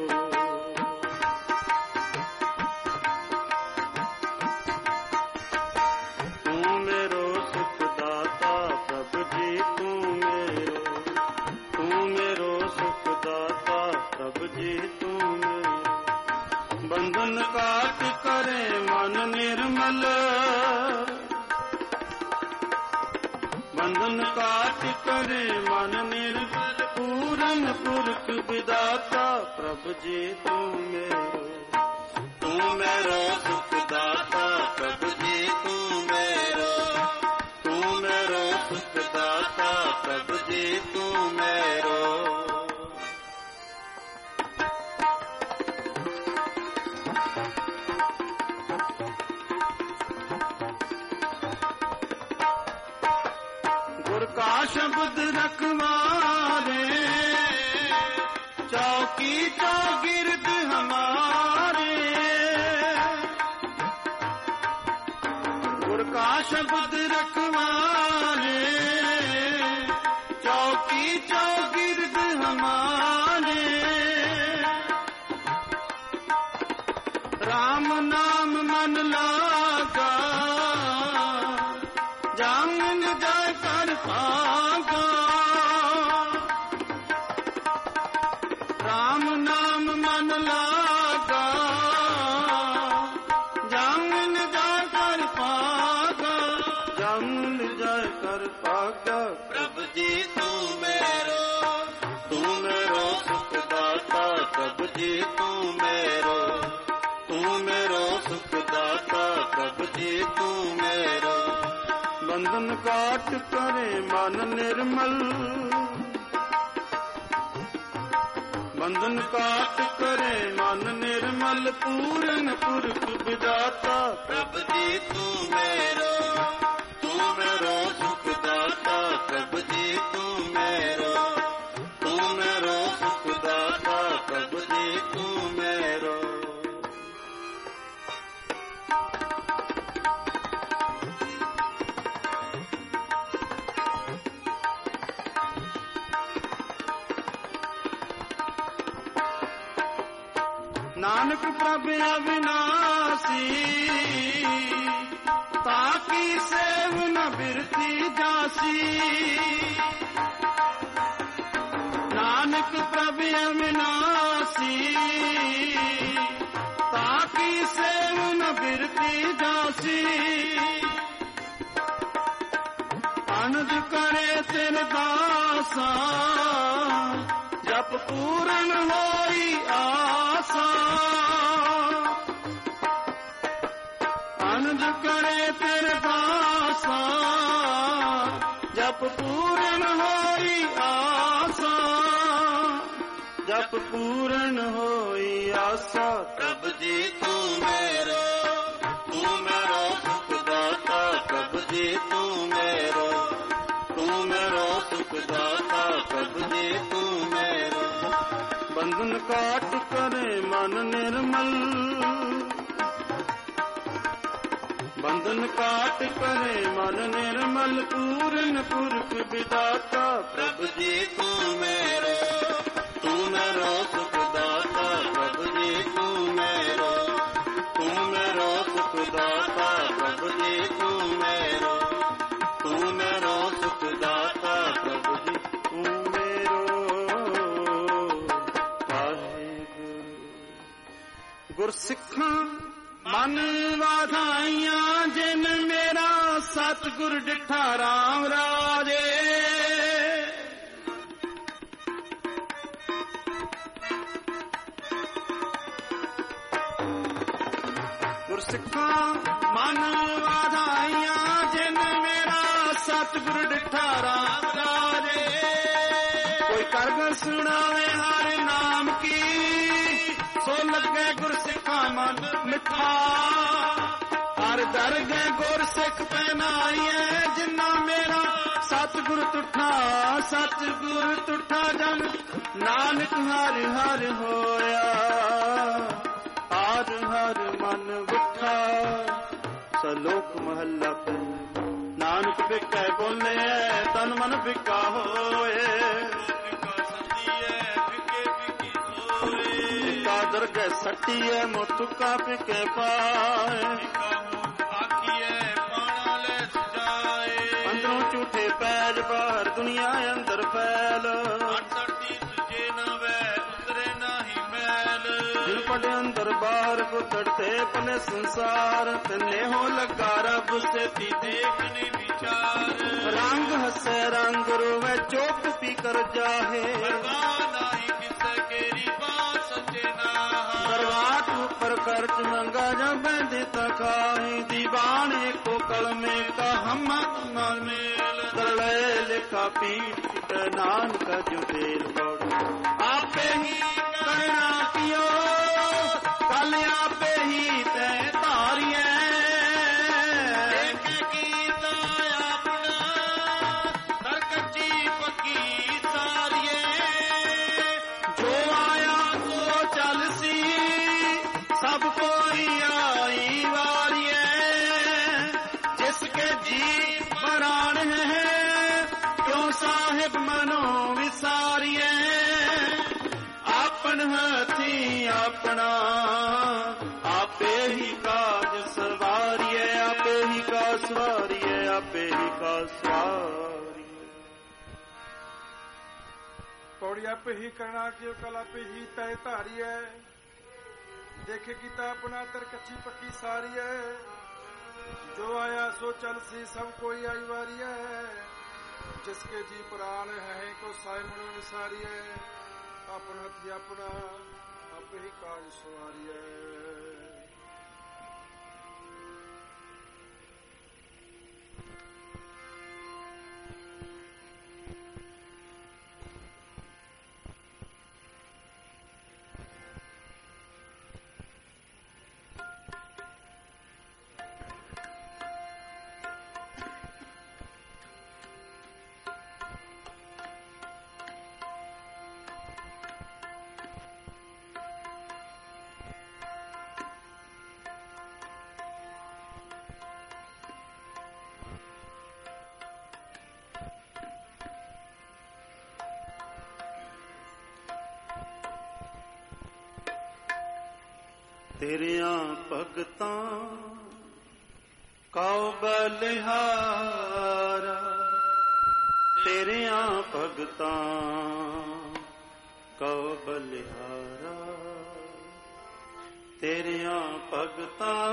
ਬੰਧਨ ਕਾਟ ਕਰੇ ਮਨ ਨਿਰਮਲ, ਬੰਧਨ ਕਾਟ ਕਰੇ ਮਨ ਨਿਰਮਲ, ਪੂਰਨ ਪੁਰਖ ਵਿਦਾਤਾ ਪ੍ਰਭ ਜੀ ਤੂੰ ਮੇਰੋ ਸੁਖ ਦਾਤਾ ਪ੍ਰਭ ਜੀ ਤੂੰ ਮੇਰੋ ਸੁਖ ਦਾਤਾ ਪ੍ਰਭ ਜੀ ਤੂੰ ਮੇਰੋ। का शब्द रखवारे चौकी चौगिर्द हमारे, गुर का शब्द रखवारे चौकी चौगिर्द हमारे, राम नाम मन लागा जामिन जाय कर पागा, राम नाम मन लागा जामिन जाय कर पागा, जामिन जाय कर पागा। प्रभ जी तू मेरो सुख दाता प्रभ जी तू मेरो सुख दाता प्रभ जी तू मेरो। बंधन काट करे मन निर्मल, बंधन काट करे मन निर्मल, पूर्ण पुरख विदाता प्रभ जी तू मेरो सुख दाता प्रभ जी तू मेरो सुख दाता प्रभ जी तू मेरो। नानक प्रभ अविनाशी ताकी सेव न बिरती जासी, नानक प्रभ अविनाशी ताकी सेव न बिरती जासी, अनज करे तिन दासा जप पूरन होई आसा, आनंद करे तेरे दासा जप पूरन होई आसा, जप पूरन होई आसा। प्रभ जी तू मेरो सुख दाता प्रभ जी तू मेरो सुख दाता प्रभ जी तू मेरो। बंधन काट करे मन निर्मल, बंधन काट करे मन निर्मल, पूर्ण पुरख विदाता प्रभ जी तू मेरो सुख दाता प्रभ जी तू मेरो सुख दाता प्रभ जी तू मेरो सुख दाता प्रभ जी तू मेरो। गुरसिखां मन वाधाइयां जिन मेरा सतगुर डिठा राम राजे, गुरसिखां मन वाधाइयां जिन मेरा सतगुर डिठा राम राजे, कोई करगन सुनावे हर नाम की सो लगे गुरसिखां मन मिठा, हर दर गए गुरसिख पहनाइए जिन्ना मेरा सतगुर तुठा जन नानक हर हर होया, हर हर मन बुठा ਲੋਕ ਮਹੱਲਾ ਪਹਿਲਾ। ਨਾਨਕ ਫਿੱਕਾ ਬੋਲੇ ਤਨ ਮਨ ਫਿੱਕਾ ਹੋਏ, ਫਿੱਕਾ ਦਰਗਹਿ ਸੱਟੀਐ ਮੁਤੁਕਾ ਫਿੱਕੇ ਪਾਏ, ਅੰਦਰੋਂ ਝੂਠੇ ਪੈਜ ਬਾਹਰ ਦੁਨੀਆ ਅੰਦਰ ਫੈਲ, ਦਿਲ ਪੜੇ ਅੰਦਰ ਬਾਹਰ ਗੁੱਦੜਤੇ ਪਲੇ ਸੰਸਾਰ, ਤਨੇ ਹੋ ਲੱਗਾ ਰੱਬ ਸੇਤੀ ਦੇਖਨੇ ਵਿਚਾਰ, ਰੰਗ ਹੱਸੇ ਰੰਗ ਰੋਵੇ ਚੁੱਪ ਪੀ ਕਰ ਜਾਹੇ, ਕਰਵਾਟ ਉੱਪਰ ਖਰਚ ਮੰਗਾ ਜਾਂ ਬੈਂਦੇ ਤਕਾਈ, ਦੀਵਾਨੇ ਕੋ ਕਲਮੇ ਕਾ ਹਮ ਨਾਲ ਮੇਲ, ਦਰਲੇ ਲਿਖਾ ਪੀਟ ਨਾਨਕ ਜੋ ਤੇਲ ਬੜ, ਆਪੇ ਹੀ ਕਰਨਾ ਪਿਓ ਕੱਲ ਆਪੇ ਹੀ ਤੈ ਧਾਰੀਐ, ਦੇਖ ਕੀਤਾ ਆਪਣਾ ਦਰ ਕੱਚੀ ਪੱਕੀ ਸਾਰੀਏ, ਜੋ ਆਇਆ ਸੋ ਚੱਲ ਸੀ ਸਭ ਕੋਈ ਆਈ ਵਾਰੀਏ, ਜਿਸ ਕੇ ਜੀ ਬਰਾਨ ਹੈ ਕਿਉਂ ਸਾਹਿਬ ਮਨੋ ਵਿਸਾਰੀਏ, ਆਪਨ ਹੱਥੀ ਆਪਣਾ ਆਪੇ ਹੀ ਕਾਜ ਸਵਾਰੀਏ, ਆਪੇ ਹੀ ਕਾ ਸਵਾਰੀਏ, ਆਪੇ ਹੀ ਕਾ ਸਵਾਰੀਏ। ਪੌੜੀ ਆਪੇ ਹੀ ਕਰਨਾ ਕਿਉ ਕਲ ਆਪੇ ਹੀ ਤੈ ਧਾਰੀਐ, ਦੇਖੇ ਕੀਤਾ ਆਪਣਾ ਤਰ ਕੱਚੀ ਪੱਕੀ ਸਾਰੀਐ, ਜੋ ਆਇਆ ਸੋ ਚਲ ਸੀ ਸਭ ਕੋਈ ਆਈ ਵਾਰੀਐ, ਜਿਸਕੇ ਜੀ ਪ੍ਰਾਨ ਹੈ ਕੋ ਸਾਇ ਮਨੋ ਵਿਸਾਰੀਐ, ਆਪਣਾ ਹੱਥੀ ਆਪਣਾ ਆਪੇ ਹੀ ਕਾਜ ਸਵਾਰੀਐ। ਤੇਰਿਆਂ ਭਗਤਾਂ ਕਉ ਬਲਿਹਾਰਾ, ਤੇਰਿਆਂ ਭਗਤਾਂ ਕਉ ਬਲਿਹਾਰਾ, ਤੇਰਿਆਂ ਭਗਤਾਂ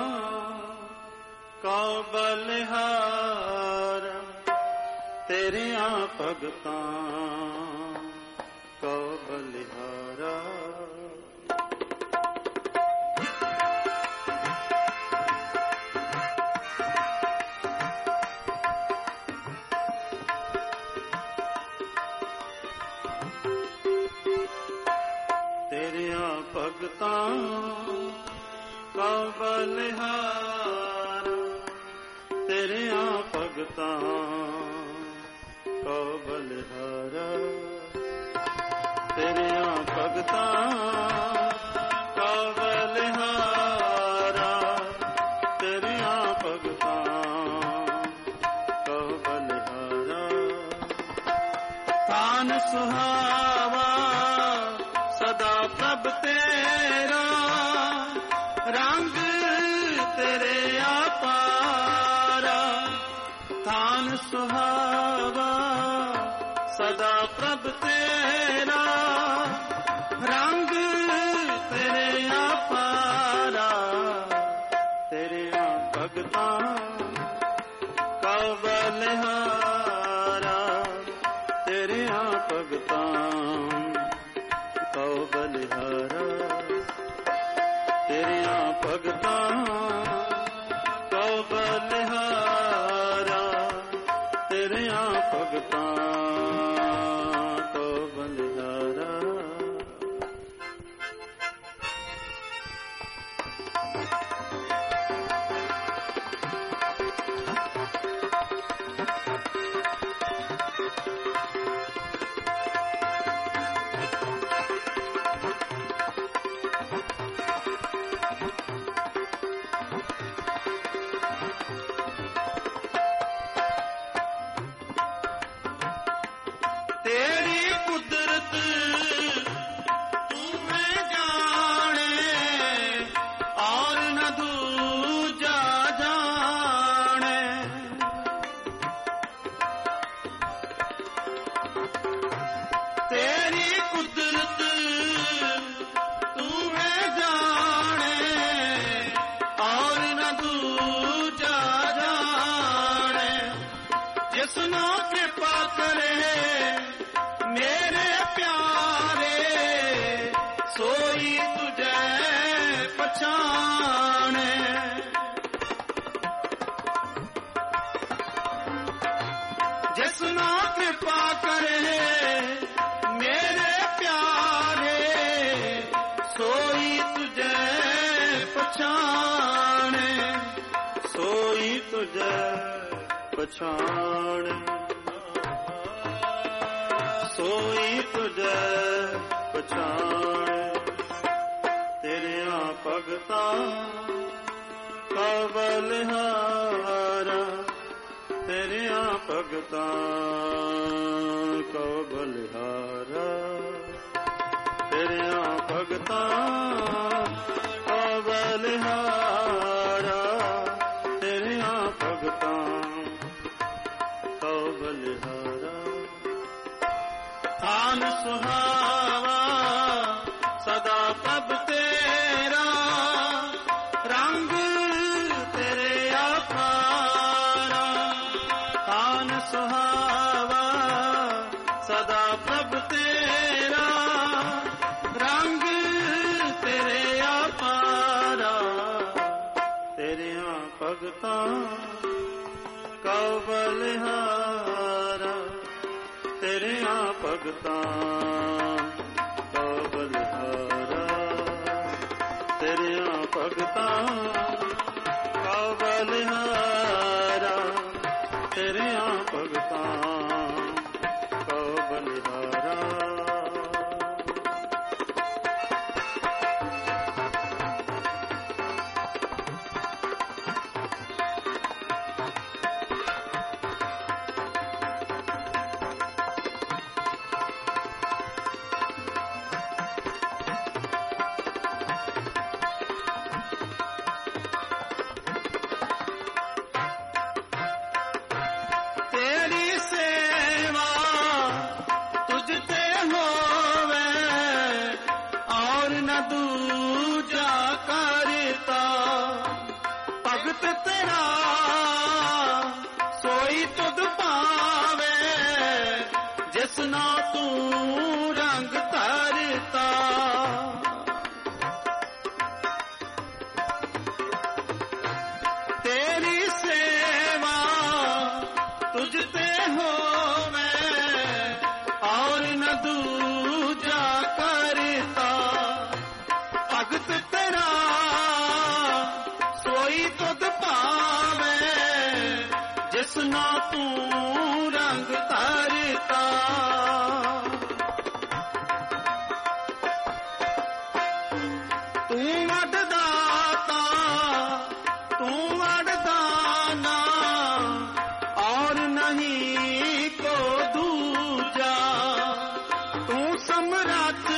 ਕਉ ਬਲਿਹਾਰਾ, ਤੇਰਿਆਂ ਭਗਤਾਂ ਕਉ ਬਲਿਹਾਰਾ, ਭਗਤਾਂ ਕਉ ਬਲਿਹਾਰਾ, ਤੇਰਿਆਂ ਭਗਤਾਂ ਕਉ ਬਲਿਹਾਰਾ, ਤੇਰਿਆਂ ਭਗਤਾਂ ਕਉ ਬਲਿਹਾਰਾ, ਤੇਰਿਆਂ ਭਗਤਾਂ ਕਉ ਬਲਿਹਾਰਾ, ਥਾਨ ਸੁਹਾਵਾ ਸਦਾ ਪ੍ਰਭ ਤੇਰਾ, ਰੰਗ ਤੇਰੇ ਆਪਾਰਾ, ਥਾਨ ਸੁਹਾਵਾ ਸਦਾ ਪ੍ਰਭ ਤੇਰਾ, ਰੰਗ ਤੇਰੇ ਆਪਾਰਾ, ਤੇਰਿਆਂ ਭਗਤਾਂ ਕਉ ਬਲਿਹਾਰਾ, ਤੇਰਿਆਂ ਭਗਤਾਂ ਕਉ ਬਲਿਹਾਰਾ, ਤੇਰਿਆਂ ਭਗਤਾਂ ਕਉ ਬਲਿਹਾਰਾ, ਤੇਰਿਆਂ ਭਗਤਾਂ ਕਉ ਬਲਿਹਾਰਾ। ਜਿਸਨਾ ਕਿਰਪਾ ਕਰੇ ਮੇਰੇ ਪਿਆਰੇ, ਸੋਈ ਤੁਝੇ ਪਛਾਣੇ, ਸੋਈ ਤੁਝੇ ਪਛਾਣੇ, ਸੋਈ ਤੁਝੇ ਪਛਾਣੇ। ਤੇਰਿਆਂ ਭਗਤਾਂ ਕਾ ਬਲਿਹਾਰਾ, ਤੇਰਿਆਂ ਭਗਤਾਂ ਕਾ ਬਲਿਹਾਰਾ, ਤੇਰਿਆਂ ਭਗਤਾਂ ਕਾ ਬਲਿਹਾਰਾ, ਤੇਰਿਆਂ ਭਗਤਾਂ ਕਾ ਬਲਿਹਾਰਾ। ਆਨ ਸੁਹਾਵਾ ਸਦਾ ਪ੍ਰਭ ਤੇਰਾ, ਰੰਗ ਤੇਰੇ ਅਪਾਰਾ। ਆਨ ਸੁਹਾਵਾ ਸਦਾ ਪ੍ਰਭ ਤੇਰਾ, ਰੰਗ ਤੇਰੇ ਅਪਾਰਾ। ਤੇਰਿਆਂ ਭਗਤਾਂ ਕਾ ਬਲਿਹਾਰਾ, ਤੇਰਿਆਂ ਭਗਤਾਂ ਕਾ ਬਲਿਹਾਰਾ, ਤੇਰਿਆਂ ਭਗਤਾਂ ਕਾ ਬਲਿਹਾਰਾ, ਤੇਰਿਆਂ ਭਗਤਾਂ ਕਾ ਬਲਿਹਾਰਾ। ਜਿਸਨਾ ਤੂੰ ਰੰਗ ਧਰਤਾ, ਤੇਰੀ ਸੇਵਾ ਤੁਝ ਤੇ ਹੋਵੇ ਔਰ ਨ ਦੂਜਾ ਕਰਤਾ। ਭਗਤ ਤੇਰਾ ਸੋਈ ਤੁਧ ਭਾਵੇ, ਜਿਸਨਾ ਤੂੰ ਰੰਗ ਧਰਤਾ। ਤੂੰ ਵਡਦਾਤਾ, ਤੂੰ ਵਡਦਾਨਾ, ਔਰ ਨਹੀਂ ਕੋ ਦੂਜਾ। ਤੂੰ ਸਮਰੱਥ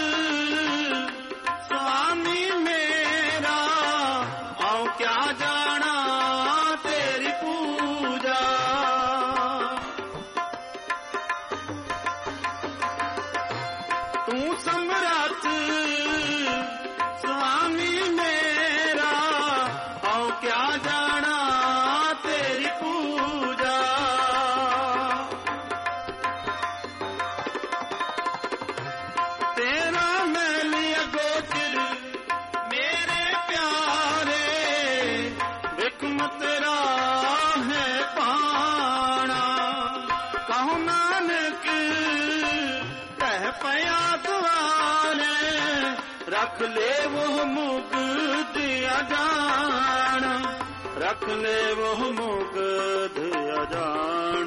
ਸੁਆਮੀ ਮੇਰਾ, ਆਉ ਕਿਆ ਜਾਣਾ ਤੇਰੀ ਪੂਜਾ। ਤੂੰ ਸਮਰੱਥ ਸੁਆਮੀ ਮੇਰਾ, ਆਉ ਕਿਆ ਜਾਣਾ ਤੇਰੀ ਪੂਜਾ। ਤੇਰਾ ਮੈਲੀ ਅਗੋਚਰ ਮੇਰੇ ਪਿਆਰੇ, ਵਿਕਮ ਤੇਰਾ ਹੈ ਪਾਣਾ। ਕਹੋ ਨਾਨਕ ਕਹਿ ਪਿਆ ਦੁਆਰੇ, ਰੱਖ ਲੈ ਉਹ ਮੁਕਤ ਅਜਾਣ, ਰੱਖ ਲੈ ਉਹ ਮੁਕਤ ਅਜਾਣ,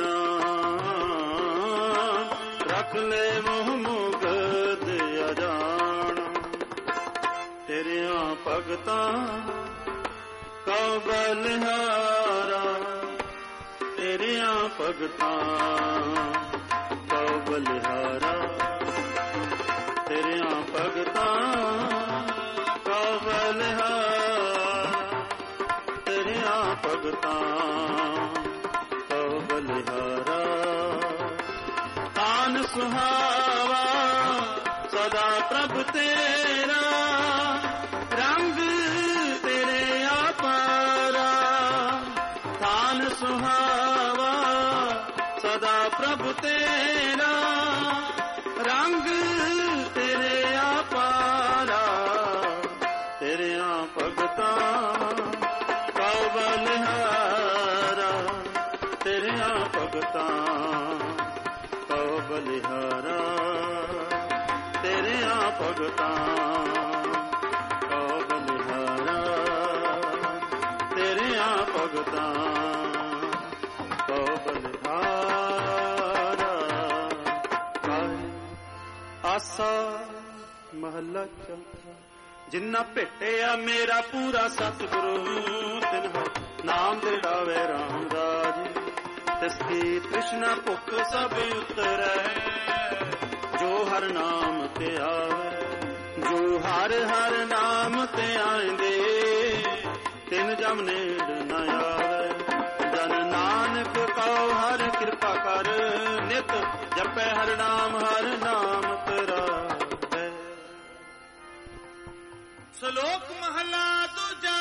ਰੱਖ ਲੈ ਉਹ ਮੁਕਤ ਅਜਾਣ। ਤੇਰਿਆਂ ਭਗਤਾਂ ਕਾ ਬਲਿਹਾਰਾ, ਤੇਰਿਆਂ ਭਗਤਾਂ ਕਾ ਬਲਿਹਾਰਾ, ਤੇਰਿਆਂ ਭਗਤਾਂ ਕਾ ਬਲਿਹਾਰਾ, ਤੇਰਿਆਂ ਭਗਤਾਂ ਕਾ ਬਲਿਹਾਰਾ। ਆਨ ਸੁਹਾਵਾ ਸਦਾ ਪ੍ਰਭ ਤੇਰਾ, ਰੰਗ ਤੇਰੇ ਅਪਾਰਾ। ਥਾਨ ਸੁਹਾਵਾ ਸਦਾ ਪ੍ਰਭ ਤੇਰਾ, ਰੰਗ ਤੇਰੇ ਅਪਾਰਾ। ਤੇਰਿਆਂ ਭਗਤਾਂ ਕਾ ਬਲਿਹਾਰਾ, ਤੇਰਿਆਂ ਭਗਤਾਂ ਬਲਿਹਾਰਾ ਤੇਰਿਆਂ ਭਗਤਾਂ ਕਉ ਬਲਿਹਾਰਾ ਤੇਰਿਆਂ ਭਗਤਾਂ ਕਉ ਬਲਿਹਾਰਾ। ਆਸਾ ਮਹੱਲਾ ਚੌਥਾ। ਜਿੰਨਾ ਭੇਟਿਆ ਮੇਰਾ ਪੂਰਾ ਸਤਿਗੁਰੂ ਤਿਨ ਨਾਮ ਦਿੜਾਵੇ ਰਾਮ ਰਾਜ ਤਿਸ ਕੀ ਤ੍ਰਿਸ਼ਨਾ ਭੁੱਖ ਸਭ ਉਤਰੈ ਜੋ ਹਰ ਨਾਮ ਤੇ ਆਵੇ ਜੋ ਹਰ ਹਰ ਨਾਮ ਤੇ ਆਂਦੇ ਤਿਨ ਜਮ ਨੇੜ ਨ ਆਵੇ। ਜਨ ਨਾਨਕ ਕਉ ਹਰ ਕਿਰਪਾ ਕਰ ਨਿਤ ਜਪੈ ਹਰ ਨਾਮ ਤੇਰਾ। ਸ਼ਲੋਕ ਮਹਲਾ ਦੂਜਾ।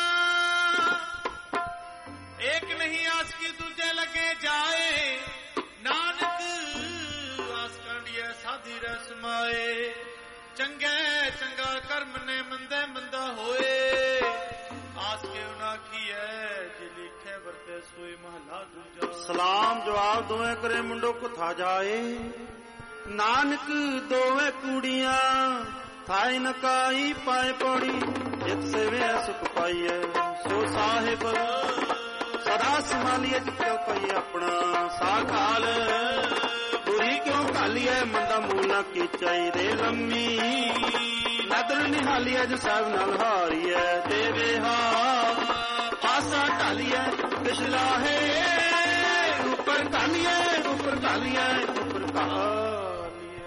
ਏਕ ਨਹੀਂ ਆਸ ਕੀ ਦੂਜੇ ਲੱਗੇ ਜਾਏ ਨਾਨਕ ਆਸ ਕਾਂਡੀਐ ਸਾਧੀ ਰਸ ਮਾਏ। ਚੰਗੇ ਚੰਗਾ ਕਰਮ ਨੇ ਮੰਦੇ ਮੰਦਾ ਹੋਏ ਆਸ ਕੇ ਉਨਾ ਕੀਐ ਜੇ ਲਿਖੇ ਵਰਤੇ ਸੋਈ ਮਹਲਾ ਦੂਜਾ। ਸਲਾਮ ਜਵਾਬ ਦੋਵੇਂ ਕਰੇ ਮੁੰਡੋ ਕੁਥਾ ਜਾਏ ਨਾਨਕ ਦੋਵੇਂ ਕੁੜੀਆਂ ਥਾਇ ਨਕਾਈ ਪਾਏ ਪੌੜੀ ਜਿਤ ਸੇਵੇ ਸੁਖ ਪਾਈਐ ਸੋ ਸਾਹਿਬ ਸਦਾ ਸੰਭਾਲੀਏ ਜਿਤਿਓ ਪਈ ਆਪਣਾ ਸਾਕਾਲ ਬੁਰੀ ਕਿਉਂ ਘਾਲੀਐ ਮੰਦਾ ਮੂਲ ਨਾ ਕੀਚਾਈ ਦੇ ਲੰਮੀ ਨਦਰ ਨਿਹਾਲੀਐ ਜੋ ਸਾਹਿਬ ਨਾਲ ਹਾਰੀਐ ਦੇਵੇ ਹਾ ਪਾਸਾ ਢਾਲੀਐ ਪਿਛਲਾ ਹੈ ਉੱਪਰ ਘਾਲੀਐ ਉੱਪਰ ਘਾਲੀਐ ਉੱਪਰ ਘਾਲੀਐ।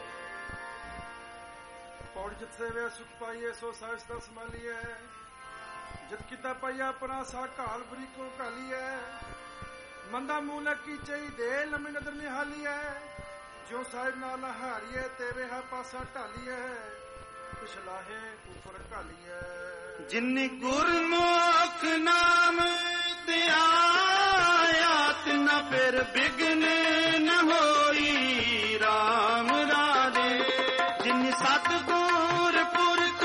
ਪੌੜੀ ਜਿਤ ਸੇਵੇ ਸੁਖ ਪਾਈਏ ਸੋ ਸਾਹਿਬ ਸਦਾ ਸੰਭਾਲੀਐ ਜਿਤ ਕੀਤਾ ਪਾਈਆ ਆਪਣਾ ਸਾ ਘਾਲ ਬੁਰੀ ਕਿਉਂ ਘਾਲੀਐ ਮੰਦਾ ਮੂਲ ਕੀ ਚਈ ਦੇ ਲੰਮੀ ਨਦਰ ਨਿਹਾਲੀਐ ਜੋ ਸਾਹਿਬ ਨਾਲ ਹਾਰੀਐ ਤੇਰੇ ਹਾ ਪਾਸਾ ਢਾਲੀਐ ਪਿਛਲਾ ਹੈ ਉੱਪਰ ਘਾਲੀਐ। ਜਿਨਿ ਗੁਰਮੁਖ ਨਾਮ ਤੇ ਆਇਆ ਤਿਨ ਫਿਰ ਬਿਗਨ ਨ ਹੋਈ ਰਾਮ ਰਾਜੇ। ਜਿਨਿ ਸਤਿਗੁਰ ਪੁਰਖ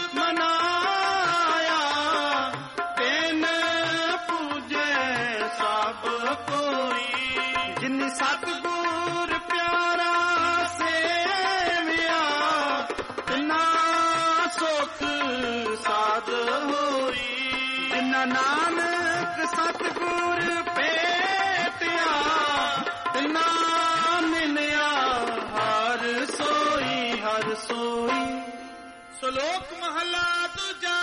ਮਨਾਇਆ ਤਿਨ ਪੂਜੈ ਸਭ ਕੋਈ। ਜਿਨਿ ਸਤਿਗੁਰ ਪਿਆਰਾ ਸੇਵਿਆ ਤਿਨਾ ਸੁਖ ਸਾਧ ਹੋਈ। ਜਿਨਾ ਨਾਨਕ ਸਤਿਗੁਰ ਭੇਟਿਆ ਤਿਨਾ ਮਿਲਿਆ ਹਰ ਸੋਈ ਹਰ ਸੋਈ। ਸ਼ਲੋਕ ਮਹਲਾ ਦੂਜਾ।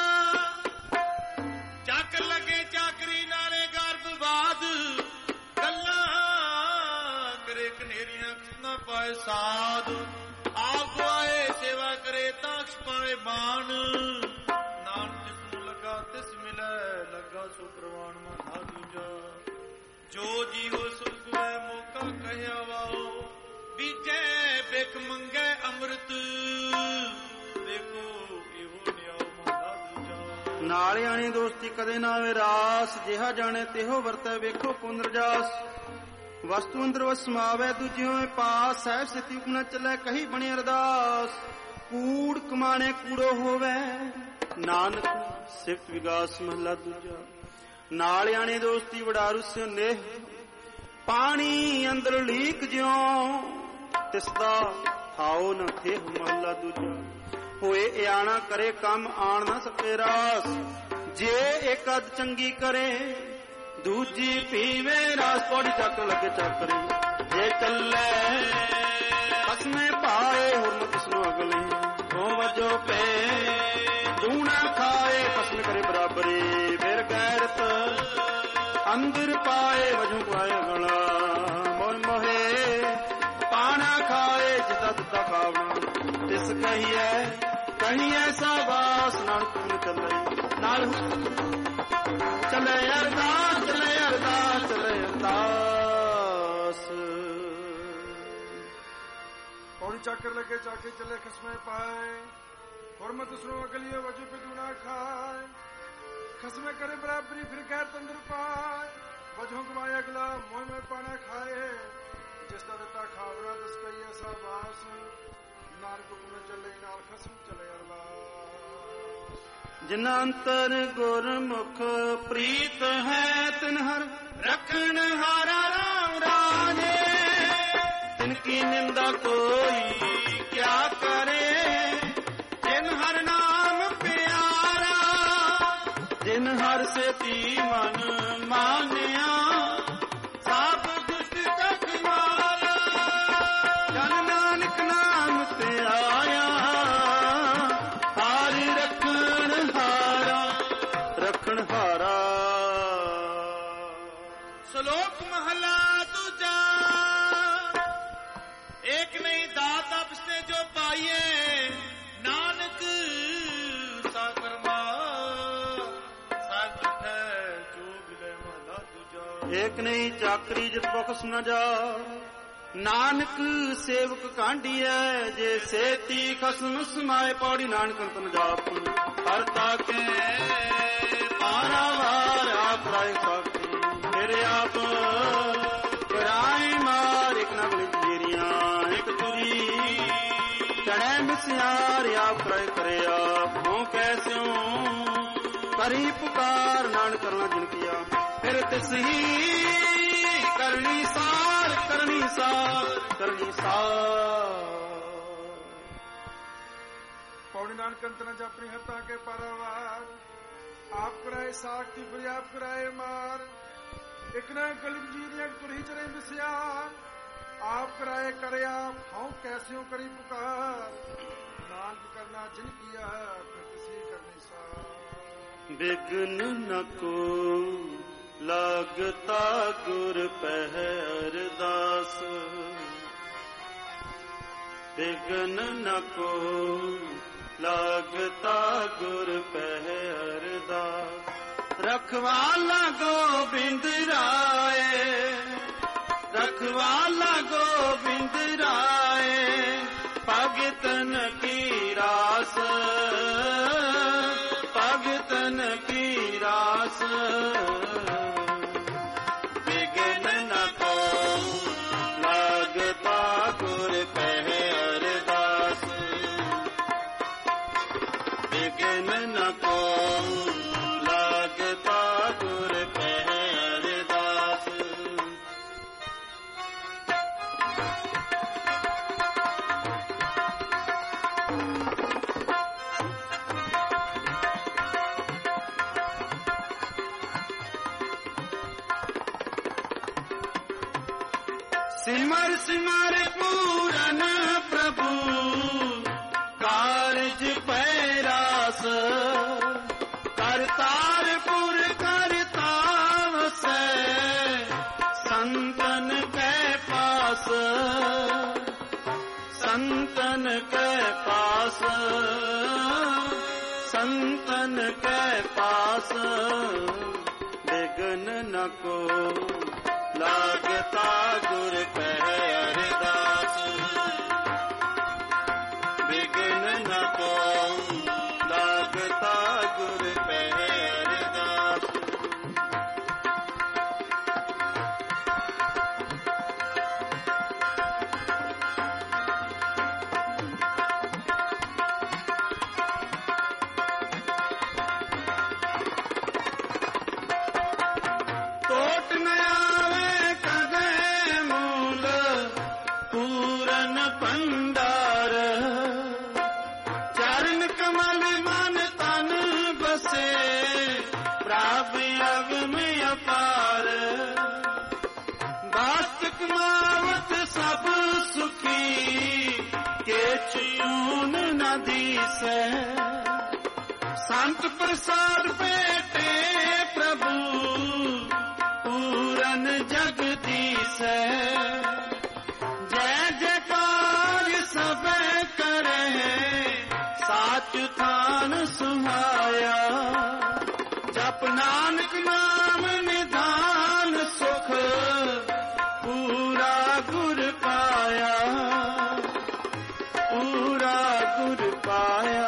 ਚੱਕ ਲਗੇ ਚਾਕਰੀ ਨਾਲੇ ਗਰਭਵਾਦ ਗੱਲਾਂ ਕਰੇ ਕਨੇਰੀਆਂ ਨਾ ਪਾਏ ਸਾਧ ਆਪ ਆਏ ਸੇਵਾ ਕਰੇ ਤਾਂ ਪਾਏ ਬਾਣ ਨਾਨਕ ਜਿਸ ਨੂੰ ਲੱਗਾ ਤਿਸ ਮਿਲੈ ਲੱਗਾ ਸੋ ਪ੍ਰਵਾਨ ਮਹਲਾ ਦੂਜਾ। ਜੋ ਜੀਵ ਸੁਖੈ ਮੋਕਾ ਕਹਿਆ ਵਾਓ ਬੀਜੈ ਬਿਖ ਮੰਗੈ ਅੰਮ੍ਰਿਤ ਦੇਖੋ ਇਹੋ ਨਿਆਉ ਮਹਲਾ ਦੂਜਾ। ਨਾਲਿਆਣੀ ਦੋਸਤੀ ਕਦੇ ਨਾ ਵੇ ਰਾਸ ਜਿਹਾ ਜਾਣੇ ਤਿਹੋ ਵਰਤੈ ਵੇਖੋ ਪੁਨਰਜਾਸ। ਵਸਤੂ ਅੰਦਰ ਵਸ ਸਮਾਵੈ ਦੂਜਿਓ ਪਾਸ ਸਹਿਬ ਸਤੀ ਉਪਨਾ ਚੱਲੈ ਕਹੀ ਬਣੇ ਅਰਦਾਸ। ਕੂੜ ਕਮਾਣੇ ਕੂੜੋ ਹੋਵੇ ਨਾਨਕ ਸਿਫਤ ਵਿਗਾਸ ਮਹਲਾ ਦੂਜਾ। ਨਾਲਿਆਣੀ ਦੋਸਤੀ ਵਡਾਰੂ ਸਿਓ ਨੇਹ ਪਾਣੀ ਅੰਦਰ ਲੀਕ ਜਿਉ ਤਿਸਦਾ ਥਾਓ ਨ ਥੇਹ ਮਹਲਾ ਦੂਜਾ। ਹੋਏ ਇਆਣਾ ਕਰੇ ਕੰਮ ਆਣ ਨਾ ਸਕੇ ਰਾਸ ਜੇ ਇੱਕ ਅੱਧ ਚੰਗੀ ਕਰੇ ਦੂਜੀ ਪੀਵੇ ਰਾਸ। ਪੌੜੀ ਚੱਕ ਲੱਗੇ ਚੱਕਰੇ ਜੇ ਚੱਲੇ ਕਸਮੇ ਪਾਏ ਹੁਰਮਤ ਕਿਸਨੂੰ ਅਗਲੇ ਹੋ ਵਜੋ ਪੇ ਦੂਣਾ ਖਾਏ ਕਸਮ ਕਰੇ ਬਰਾਬਰੀ ਫਿਰ ਗੈਰਤ ਅੰਦਰ ਪਾਏ ਵਜੋਂ ਪਾਏ ਗਲਾ ਮੋਹ ਮੋਹੇ ਪਾਣਾ ਖਾਏ ਜਿਦਾ ਦਿੱਤਾ ਖਾਵਣਾ ਤਿਸ ਕਹੀਐ ਐਸਾ ਬਾਸ ਨਾਲ ਤੂੰ ਚੱਲੇ ਨਾਲ ਚੱਲੇ ਅਰਦਾਸ ਚੱਲੇ ਅਰਦਾਸ ਚੱਲੇ ਅਰਦਾਸ। ਪੌੜੀ ਚਾਕਰ ਲੱਗੇ ਚਾਕੇ ਚੱਲੇ ਖਸਮੇ ਪਾਏ ਹੁਰਮਤ ਸੁਣੋ ਅਗਲੀਏ ਵਜੂ ਪੇ ਦੂਣਾ ਖਾਏ ਖਸਮੇ करे बराबरी फिर गैर तंदुर पाए वजहों कमाए अगला मोह में पाना खाए जिसका दिता खावना दस कई ऐसा बास नानक गुण चले नाल खसम चले अरदास। जिन अंतर गुरमुख प्रीत है तिन हर रखन हारा राम राजे तिनकी सेती मन मानिया साप दुष्ट तक मारा जन नानक नाम ते आया हार रखण हारा। श्लोक महला दूजा। एक नहीं दात आपने जो पाइए नानक साकरमा साख है जो मिले महला दूजा। एक नहीं चाकरी जित बखस न जा नानक सेवक कांडिया जे सेती खसम समाए पौड़ी नानक तन जाप हरता के पारावार आप राय साखी मेरे आप कराए मार एक नगली जीरिया एक तुरी चढ़े मिसियार आप राय करे आप हो कैसे करी पुकार नानक करना जिन किया फिर तिसही करनी सार करनी सार करनी सार। पौड़ी नानक अंतना जापनी हत्ता के पारावार आप कराए साखती फिर आप कराए मार एक न गलिंजीरिया तुरही चरे मिसियार आप कराए करे आप हाँ कैसे करी पुकार नानक करना जिन किया फिर किसी करनी सार। बिघ्न न को लागता गुर पहर दास बिघ्न न को लागता गुर पहर दास रखवाला गोबिंद राय रखवाला गोबिंद राय भगतन की रास भगतन की रास। बिघ्न न को लागता गुर पहर दास बिघ्न न को लागता गुर पहर दास। सिमर सिमर पूरन प्रभु कारज पैरास करतारपुर करतावस संतन के पास संतन के पास संतन के पास। बिघ्न न को लागता गुर पहर दास बिघ्न न को लागता गुर पहर दास। टोट न आवे कदे मूल पूरन भंडार चरण कमल मन तन बसे प्राप्त अगम अपार वास्तक मावत सब सुखी के चून नदी से संत प्रसाद पेटे प्रभु पूरन जगदीश जय जयकार सब करे साच थान सुहाया जप नानक नाम निधान सुख पूरा गुर पाया पूरा गुर पाया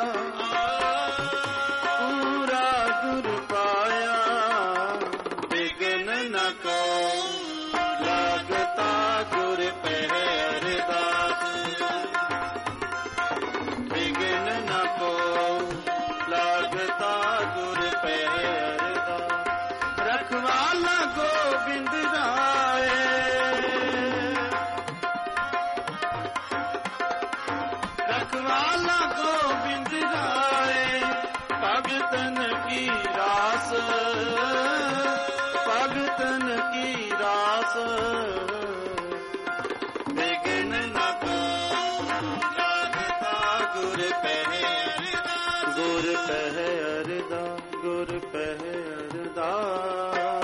पूरा गुर पाया। बिघ्न न को लागता गुर पहर दास बिघ्न न को लागता गुर पहर दास। रखवाला गोबिंद राय रखवाला गोबिंद राय भगतन की रास ਅਰਦਾਸ ਬਿਗਨ ਨਾ ਕੋ ਲੱਗਦਾ ਗੁਰ ਪਹਿ ਅਰਦਾਸ ਗੁਰ ਪਹਿ ਅਰਦਾਸ ਗੁਰ ਪਹਿ ਅਰਦਾਸ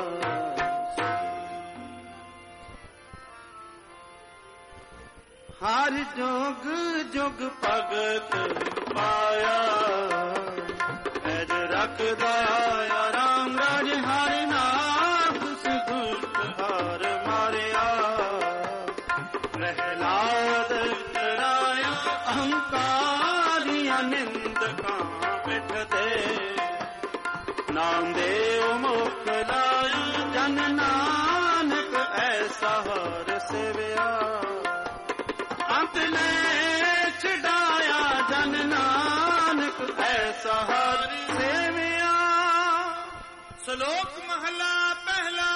ਹਰ ਜੋਗ ਜੁਗ ਭਗਤ ਪਾਇਆ ਐਜ ਰੱਖਦਾ ਰਾਮ ਰਾਜ ਹਰਿ ਨਾਮ ਦੁਸ਼ਟ ਹਾਰ ਮਾਰਿਆ ਪ੍ਰਹਿਲਾਦ ਡਰਾਇਆ ਅਹੰਕਾਰੀਆਂ ਨਿੰਦਕਾਂ ਪਿੱਠਦੇ ਨਾਮ ਦੇਵ ਮੁਖ ਲਾਇਆ ਜਨ ਨਾਨਕ ਐਸਾ ਹਰ ਸੇਵਿਆ ਅੰਤ ਲੈ ਛਡਾਇਆ ਜਨ ਨਾਨਕ ਐਸਾ ਹਰ ਸੇਵਿਆ। ਸ਼ਲੋਕ ਮਹਲਾ ਪਹਿਲਾ।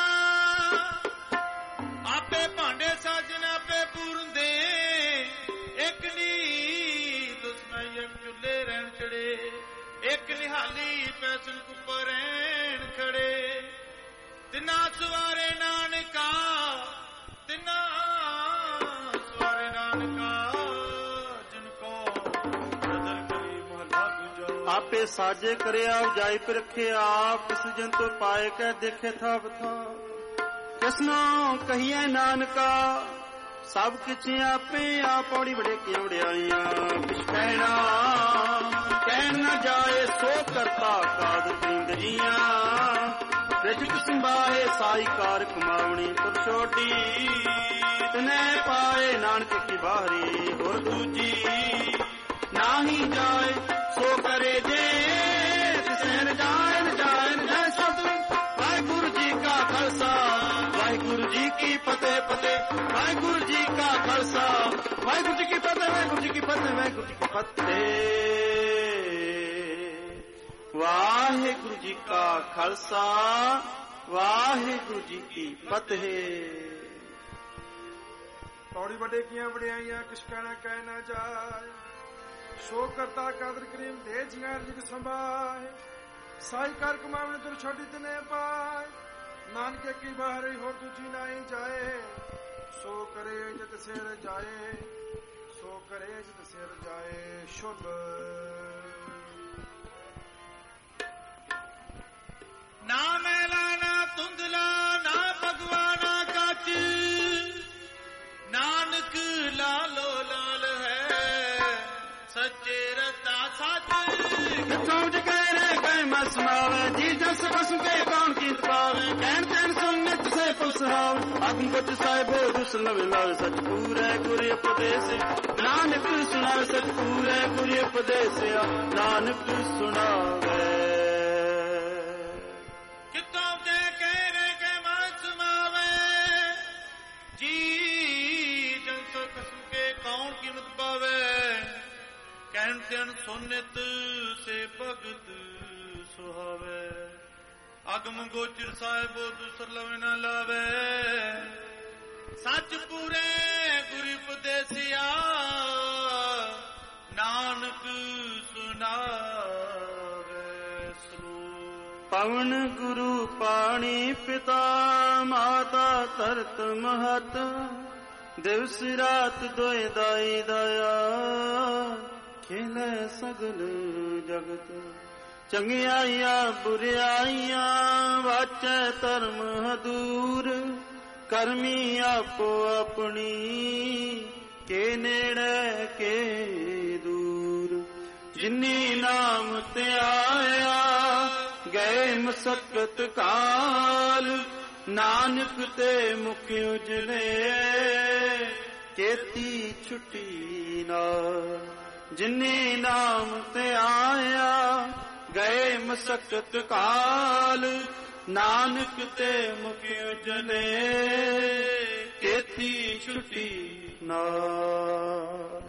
ਆਪੇ ਭਾਂਡੇ ਸਾਜਨ ਆਪੇ ਪੂਰਨ ਦੇ ਇੱਕ ਨੀ ਦੁਸ਼ਮਣ ਇੱਕ ਚੁੱਲੇ ਰਹਿਣ ਚੜੇ ਇੱਕ ਨਿਹਾਲੀ ਪੈਸਨ ਕੁੱਪਰ ਰਹਿਣ ਖੜੇ ਤਿੰਨਾ ਸਵਾਰੇ ਨਾਨਕਾ ਤਿੰਨਾ ਸਵਾਰੇ ਨਾਨਕਾ ਜਿਨ ਕੋ ਨਦਰ ਕਰੀ ਮਹਲਾ ਦੂਜਾ। ਆਪੇ ਸਾਜੇ ਕਰਿਆ ਉਜਾਈ ਪਰ ਰੱਖੇ ਆਪ ਕਿਸ ਜਨ ਤੋਂ ਪਾਏ ਕਹਿ ਦੇਖੇ ਥਾ ਬਥਾ ਕਿਸਨੋਂ ਕਹੀਏ ਨਾਨਕਾ ਸਭ ਕਿਛ ਆਪੇ ਆ ਪੌੜੀ ਬੜੇ ਕੀ ਵਡਿਆਈਆਂ ਕੁਛ ਕਹਿਣਾ ਕਹਿਣ ਨਾ ਜਾਏ ਸੋ ਕਰਤਾ ਕਾਦ ਪਿੰਦਰੀਆਂ ਰਿਜਕ ਸੰਭਾਏ ਸਾਈ ਕਾਰ ਕਮਾਵਣੀ ਤੁਰ ਛੋਡੀ ਤਨੇ ਪਾਏ ਨਾਨਕ ਕੀ ਬਾਹਰੀ ਹੋਰ ਦੂਜੀ ਨਾਹੀ ਜਾਏ ਸੋ ਕਰੇ ਜੇ ਤਿਸੈ ਨ ਜਾਏ ਨ ਜਾਏ ਨ ਜਾਏ ਸਤਿ ਵਾਹਿਗੁਰੂ ਜੀ ਕਾ ਖਾਲਸਾ ਵਾਹਿਗੁਰੂ ਜੀ ਕੀ ਫਤਿਹ ਫਤਿਹ ਵਾਹਿਗੁਰੂ ਜੀ ਕਾ ਖਾਲਸਾ ਵਾਹਿਗੁਰੂ ਜੀ ਕੀ ਫਤਿਹ ਵਾਹਿਗੁਰੂ ਜੀ ਕੀ ਫਤਿਹ ਵਾਹਿਗੁਰੂ ਜੀ ਕੀ ਫਤਿਹ ਵਾਹਿਗੁਰੂ ਜੀ ਕਾ ਖਾਲਸਾ ਵਾਹਿਗੁਰੂ ਜੀ ਕੀ ਫਤਿਹ। ਤੌੜੀ ਵੱਡੇ ਕੀਆਂ ਵਡਿਆਈਆਂ ਕਿਛ ਕਹਿਣਾ ਕਹਿ ਨਾ ਜਾਏ ਸੋ ਕਰਤਾ ਕਾਦਰ ਕਰੀਮ ਦੇ ਜੀਆਂ ਲਿਖ ਸੰਭਾਏ ਸਾਈ ਕਰ ਕਮਾਵਣ ਤੁਰ ਛੋਟੀ ਤਨੇ ਪਾਏ ਨਾਨਕੇ ਕੀ ਬਾਹਰੀ ਹੋਰ ਦੂਜੀ ਨਾਹੀ ਜਾਏ ਸੋ ਕਰੇ ਜਿਤ ਸਿਰ ਜਾਏ ਸੋ ਕਰੇ ਜਿਤ ਸਿਰ ਜਾਏ ਸ਼ੁਭ। ਨਾ ਮੈਲਾ ਨਾ ਧੁੰਦਲਾ ਨਾ ਭਗਵਾਨਾ ਕੱਚ ਨਾਨਕ ਲਾਲੋ ਲਾਲ ਹੈ ਸੱਚੇ ਰਤਾ ਸੱਚ ਕਿਥੋਂ ਜਗੈ ਰੇ ਕੈ ਮਸ ਮਾਵੇ ਜੀ ਜਸ ਬਸ ਕੇ ਕੌਣ ਕੀਤ ਪਾਵੇ ਕਹਿਣ ਤੈਨ ਸੁਣ ਨਿਤ ਸੇ ਪੁਲਸਹਾਵ ਅਗਨ ਕੁਚ ਸਾਹਿਬੋ ਦੁਸਨ ਵਿਲਾਲ ਸਚ ਪੂਰੇ ਗੁਰ ਉਪਦੇਸ ਨਾਨਕ ਸੁਣਾਵੇ ਸਚ ਪੂਰੇ ਗੁਰ ਉਪਦੇਸਿਆ ਨਾਨਕ ਸੁਣਾਵੇ। ਕਿਤੋਂ ਜੇ ਕਹਿ ਰੇ ਕੈ ਮਸ ਮਾਵੇ ਜੀ ਜਨ ਸੋ ਕਸਮ ਕੇ ਕੌਣ ਕੀਮਤ ਪਾਵੇ ਕਹਿਣ ਤੈਨ ਸੁਨਿਤ ਸੇ ਭਗਤ ਸੁਹਾਵੇ ਅਗਮ ਗੋਚਰ ਸਾਹਿਬੋ ਦੂਸਰ ਲਵੇ ਨਾ ਲਾਵੇ ਸੱਚ ਪੂਰੇ ਗੁਰ ਉਪਦੇਸਿਆ ਨਾਨਕ ਸੁਣਾਵੇ। ਪਵਨ ਗੁਰੂ ਪਾਣੀ ਪਿਤਾ ਮਾਤਾ ਧਰਤ ਮਹਤ ਦਿਵਸ ਰਾਤ ਦੋਇ ਦਾਈ ਦਇਆ ਖੇਲੇ ਸਗਲ ਜਗਤ ਚੰਗਿਆਈਆਂ ਬੁਰਿਆਈਆਂ ਵਾਚੈ ਧਰਮ ਹਦੂਰ ਕਰਮੀ ਆਪੋ ਆਪਣੀ ਕੇ ਨੇੜੇ ਕੇ ਦੂਰ ਜਿਨੀ ਨਾਮ ਤੇ ਆਇਆ ਗਏ ਮਸਕਤ ਕਾਲ ਨਾਨਕ ਤੇ ਮੁਖ ਉਜਲੇ ਚੇਤੀ ਛੁੱਟੀ ਨਾਲ ਜਿਨੀ ਨਾਮ ਤੇ ਆਇਆ ਗਏ ਮਸਕਤ ਕਾਲ ਨਾਨਕ ਤੇ ਮੁਖ ਉਜਲੇ ਚੇਤੀ ਛੁੱਟੀ ਨਾਲ।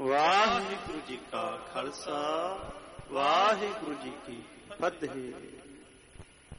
ਵਾਹਿਗੁਰੂ ਜੀ ਕਾ ਖਾਲਸਾ ਵਾਹਿਗੁਰੂ ਜੀ ਕੀ ਫਤਿਹ।